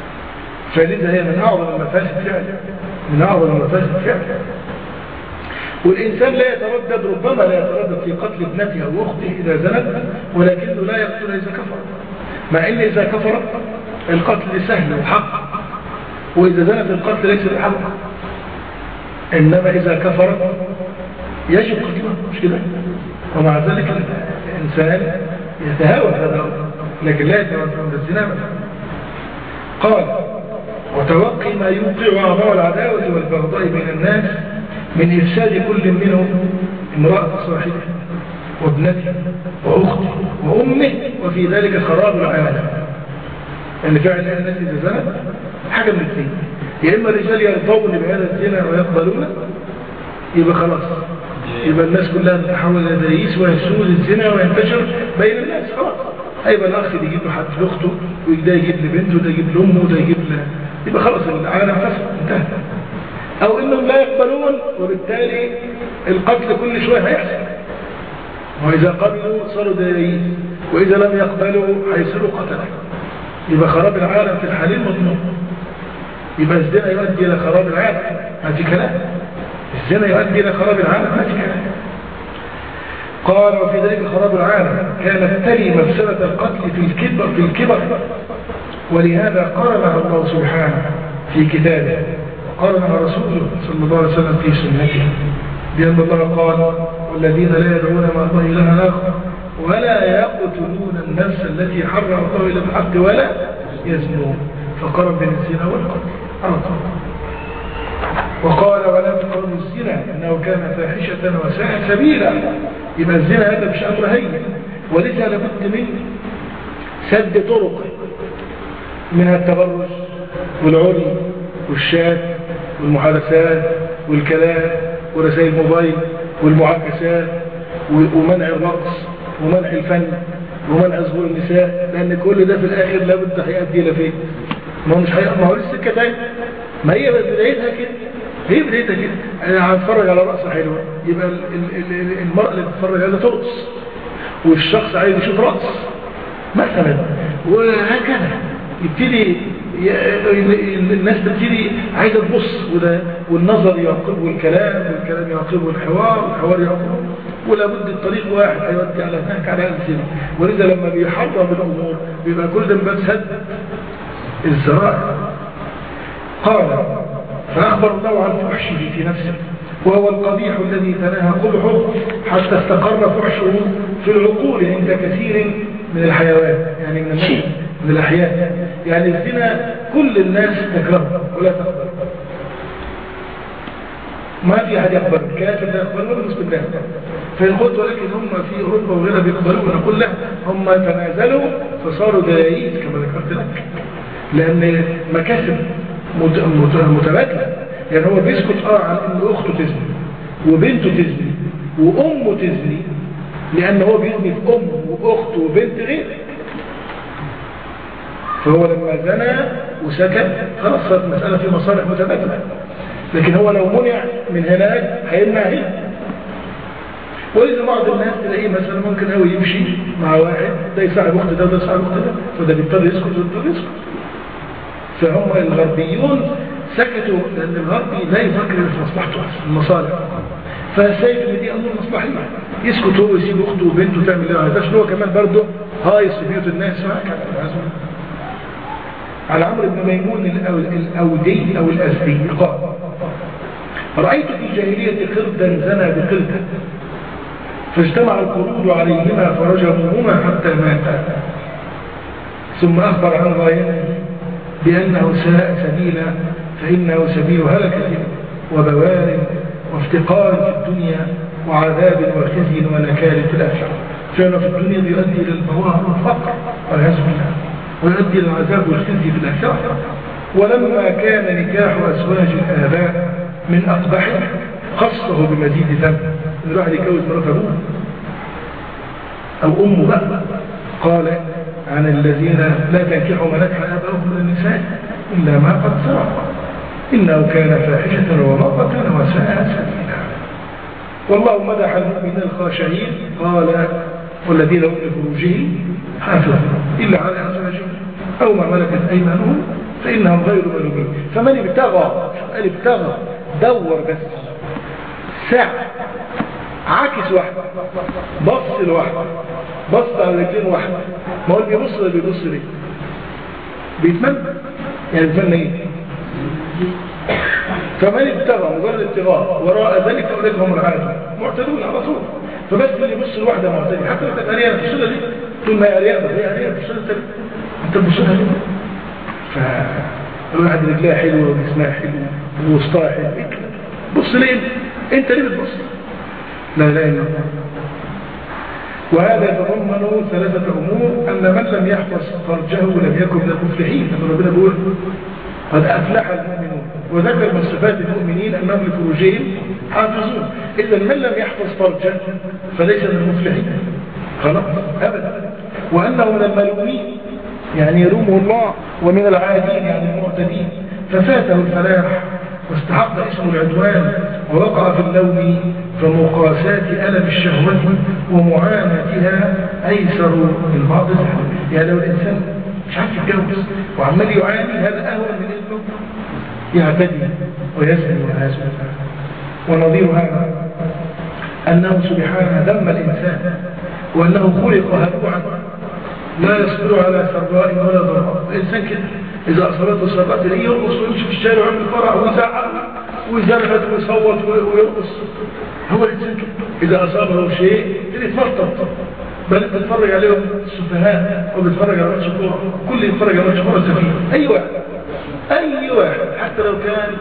فلذا هي من اعظم المفاسد فعلا، من اعظم المفاسد فعلا. والإنسان لا يتردد، ربما لا يتردد في قتل ابنته أو أخته إذا زنت، ولكنه لا يقتل إذا كفر، مع إن إذا كفر القتل سهل وحق، وإذا زنت القتل ليس بحق. إنما إذا كفر يجب قتله، مش كده؟ ومع ذلك الإنسان يتهاون هذا الأمر، لكن لا يتهاون من الزنا. قال: وتوقي ما يوقع أعضاء العداوة والبغضاء بين الناس من إفساد كل منهم امرأة صاحبه وابنته وأخته وأمه، وفي ذلك خراب العالم. يعني فعلا الناس إذا زنت حاجة من الاثنين: يا إما الرجال يرضون بهذا الزنا ويقبلونه، يبقى خلاص، يبقى الناس كلها تتحول إلى دايس ويسود الزنا وينتشر بين الناس، خلاص هيبقى الأخ اللي يجيب له حد لأخته، وده يجيب لبنته، وده يجيب لأمه، وده يجيب له، يبقى خلاص العالم فسد انتهى. أو إنهم لا يقبلون، وبالتالي القتل كل شوية هيحصل، وإذا قبلوا صاروا دايس، وإذا لم يقبلوا هيصيروا قتلة، يبقى خراب العالم في الحالين مضمون. يبقى الزنا يؤدي إلى خراب العالم، ما في كلام. الزنا يؤدي إلى خراب العالم، ما في كلام. قال: وفي ذلك خراب العالم كانت تلي مفسدة القتل في الكبر في الكبر ولهذا قرنها الله سبحانه في كتابه، وقرنها رسوله صلى الله عليه وسلم في سنته، بأن الله قال: والذين لا يدعون مع الله إلها آخر ولا يقتلون النفس التي حرم الله إلا بالحق ولا يزنون، فقرن بين الزنا والقتل. وقال: ولا تقربوا الزنا إنه كان فاحشة وساء سبيلا. يبقى الزنا هذا مش أمر هين، ولذا لابد من سد طرق، منها التبرج والعري والشات والمحادثات والكلام ورسائل الموبايل والمعاكسات ومنع الرقص ومنع الفن ومنع ظهور النساء، لأن كل ده في الآخر لابد هيؤدي إلى فين؟ ما هو مش هيقف، ما هو السكة تاني، ما هي بدايتها كده، هي بدايتها كده. أنا هتفرج على رقصة حلوة، يبقى المرأة اللي بتتفرج عليها ترقص، والشخص عايز يشوف رقص مثلا، وهكذا يبتدي الناس تبتدي عايزة تبص، وده والنظر يعقبه الكلام، والكلام يعقبه الحوار، والحوار يعقبه، ولا بد الطريق واحد هيودي على هناك على الزنا. ولذا لما بيحرم الأمور بيبقى كل ده بسد الزرائع. قال: فأخبر الله عن فحشه في نفسه، وهو القبيح الذي تناهى قبحه حتى استقر فحشه في العقول عند كثير من الحيوان، يعني من الناس، من الأحياء. يعني الزنا كل الناس تكرهه ولا تقبل، ما في أحد يقبل، كافر لا يقبل ولا مسلم لا يقبل. فإن قلت ولكن هم في أوروبا وغيرها بيقبلون، نقول لا، هم تنازلوا فصاروا دايس كما ذكرت لك، لأن مكاسب متبادلة. يعني هو بيسكت اه عن ان اخته تزني وبنته تزني وامه تزني، لان هو بيزني في امه واخته وبنت غير، فهو لما زنى وسكت خلاص صارت مسألة في مصالح متبادلة. لكن هو لو منع من هناك هيمنع هنا. وإذا بعض الناس تلاقيه مثلا ممكن قوي يمشي مع واحد ده يصاحب اخت ده وده يصاحب اخت ده، فده بيضطر يسكت وده يسكت. فهم الغربيون سكتوا لأن الغربي لا يفكر في مصلحته المصالح، فشايف ان دي امور مصلحيه، يسكت هو ويسيب اخته وبنته تعمل اللي عايزاه، عشان هو كمان برضه هايص في بيوت الناس. على عمرو بن ميمون الاودي او الازدي قال: رايت في الجاهليه قردا زنى بقرده فاجتمع القرود عليهما فرجموهما حتى ماتا، ثم اخبر عن غايته بانه ساء سبيلا فانه سبيل هلكه وبوار وافتقار في الدنيا وعذاب وخزي ونكال في الآخرة. فإنه في الدنيا بيؤدي إلى البوار والفقر والعياذ بالله، ويؤدي إلى العذاب والخزي في الآخرة. ولما كان نكاح أزواج الآباء من أقبحه خصه بمزيد ذنب، إن الواحد يتجوز مرات أبوه أو أمه بقى، قال عن الذين لا تنكحوا ما نكح آباؤهم من النساء إلا ما قد سبق إنه كان فاحشة ومقتا وساء سبيلا. والله مدح المؤمنين الخاشعين قال: والذين هم لفروجهم حافظون إلا على أزواجهم أو ما ملكت أيمانهم فإنهم غير ملومين. فمن ابتغى قال ابتغى دور بس ساعة عاكس واحد، بص لواحد، بص على رجلين واحد، ما هو اللي بيبص ولا بيبص ليه؟ بيتمنى، يعني بيتمنى ايه؟ فمن ابتغى مجرد ابتغاء وراء ذلك فاولئك هم العادون معتدون على طول. فبس اللي يبص لواحده معتدي حتى لو كانت عريانه تبص لها ليه؟ طول ما هي عريانه هي عريانه تبص لها انت تبص لها ليه؟ فالواحد رجلها حلوه وجسمها حلو ووسطها حلو، بص ليه؟ انت ليه بتبص؟ لا لا اله الا الله. وهذا يتضمن ثلاثه امور: ان من لم يحفظ فرجه لم يكن من المفلحين، لما ربنا بيقول قد افلح المؤمنون، وذكر من صفات المؤمنين انهم لفروجهم حافظون. اذا من لم يحفظ فرجه فليس من المفلحين خلاص ابدا. وانه من الملومين يعني يلومه الله، ومن العادين يعني المعتدين، ففاته الفلاح واستحق اسم العدوان ووقع في اللوم، فمقاساة ألم الشهوة ومعاناتها أيسر من بعض الزهر. يعني لو الإنسان مش عارف يتجوز وعمال يعاني، هذا أهون من إنه يعتدي ويسأل ويهاسل. ونظير هذا أنه سبحانه ذم الإنسان وأنه خلق هلوعا لا يصبر على سراء ولا ضراء. الإنسان كده إذا أصابته سراء تلاقيه يرقص ويمشي في الشارع ويعمل فرح ويزعق ويزرفت ويصوت ويرقص. هو الإنسان كده إذا أصابه شيء يتفرطط، بل بتتفرج عليهم السفهاء وبتتفرج على ماتش كوره، كل يتفرج على ماتش كوره سفيه. أي واحد أي واحد حتى لو كان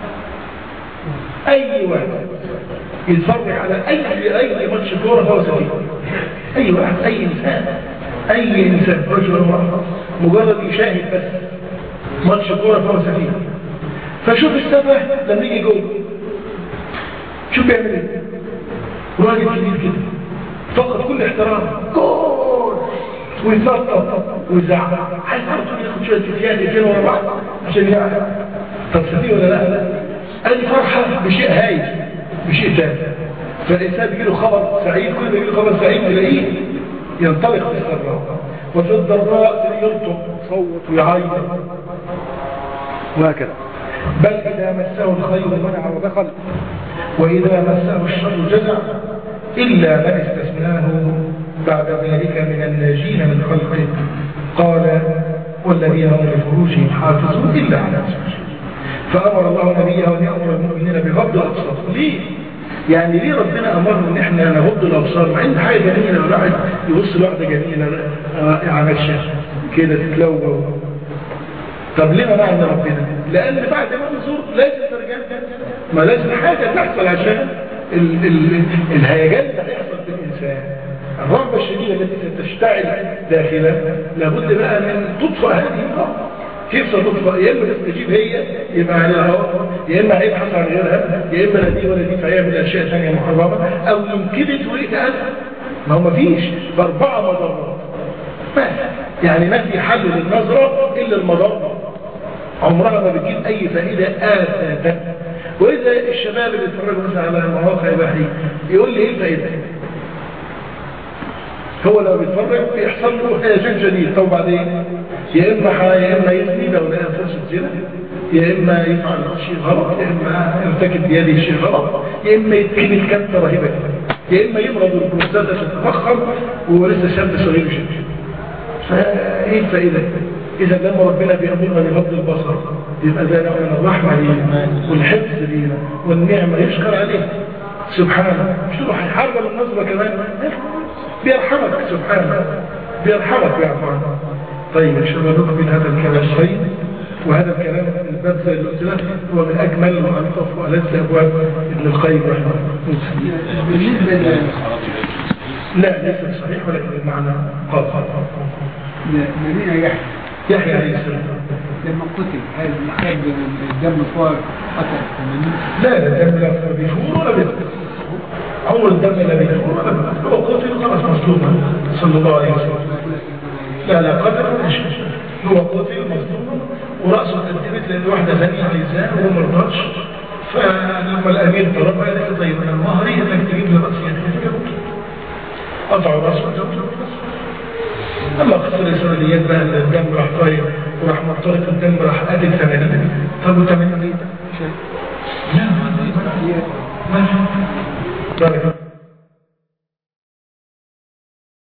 أي واحد يتفرج على أي أي ماتش كوره فهو سفيه. أي واحد أي إنسان أي إنسان رجل أو امرأة مجرد يشاهد بس ماتش كوره فهو سفيه. فشوف السفه لما يجي جول شوف بيعمل ايه؟ راجل كبير كده فقط كل احترام جول ويتنطط ويزعق، عايز على طول ياخد شويه فتيات اثنين ورا بعض عشان يعرف. طب سفيه ولا لا؟ ادي فرحه بشيء هايل بشيء ثاني. فالانسان بيجي له خبر سعيد، كل ما يجي له خبر سعيد تلاقيه ينطلق في السراء، وفي الضراء يرطب صوت ويعيط وهكذا. بل إذا مسه الخير منع ودخل، وإذا مسه الشر جزع، إلا من استثناه بعد ذلك من الناجين من خلقه. قال والذين هم لفروجهم حافظون إلا على أزواجهم. فأمر الله نبيه أن يأمر المؤمنين بغض الأبصار. ليه؟ يعني ليه ربنا أمرنا إن إحنا نغض الأبصار؟ مع إن حاجة جميلة الواحد يبص لواحدة جميلة على الشاشة كده تتلوى. طب ليه منع من ربنا؟ لأن بعد ما نزور لازم ترجع، ما لازم حاجة تحصل عشان ال ال الهيجان اللي هيحصل في الإنسان، الرغبة الشديدة التي ستشتعل داخلا، لابد بقى من تطفأ هذه الرغبة. كيف ستطفأ؟ يا إما تستجيب هي يبقى عليها هواء، يا إما هيبحث عن غيرها، يا إما لا دي ولا دي فيعمل أشياء ثانية محرمة، أو يمكنت ويتأذى. ما هو مفيش بأربعة مضرات بس، يعني ما في حل للنظرة إلا المضرة، عمرها ما بتجيب أي فائدة آساسا. وإذا الشباب اللي اتفرجوا مثلا على مواقع إباحية يقول لي إيه الفائدة؟ هو لو بيتفرج بيحصل له هيجان جديد. طب بعدين يا إما يا إما يزني لو لقى فرصة زنا، يا إما يفعل شيء غلط، يا إما يرتكب بيده شيء غلط، يا إما يتكلم كبتة رهيبة، يا إما يمرض البروستات تتفخم وهو لسه شاب صغير جدا. فإيه الفائدة؟ إذا لما ربنا بيأمرنا بغض البصر يبقى ده نوع من الرحمة لينا والحفظ لينا والنعمة يشكر عليه سبحانه. مش تروح يحرم النظرة كمان، بيرحمك سبحانه، بيرحمك بيعفو. طيب إن شاء الله نكمل هذا الكلام الطيب. وهذا الكلام الباب زي اللي قلت لك هو من أجمل وألطف وألذ أبواب ابن القيم رحمه الله. بالنسبة ل لا ليس صحيح ولكن المعنى قال نبينا يحيى يحيى عليه السلام لما قتل هل محتاج الدم فوق قتل ثمانين؟ لا لا الدم لا بيفور ولا بيفور، عمر الدم لا بيفور ولا بيفور. هو قتل خلاص مظلوما صلى الله عليه وسلم. لا لا قتل ولا شيء، هو قتل مظلوما ورأسه قدمت لأن واحدة ثانية عايزاه وهو ما رضاش. فلما الأمير طلبها قال لك طيب أنا المهري إنك تجيب لي رأسي يعني قطعوا رأسه وجابوا رأسه. لما قصر الإسرائيليات بقى الدم راح طاير وراح منطلق الدم راح قاتل ثمانين. طب وثمانين ليه؟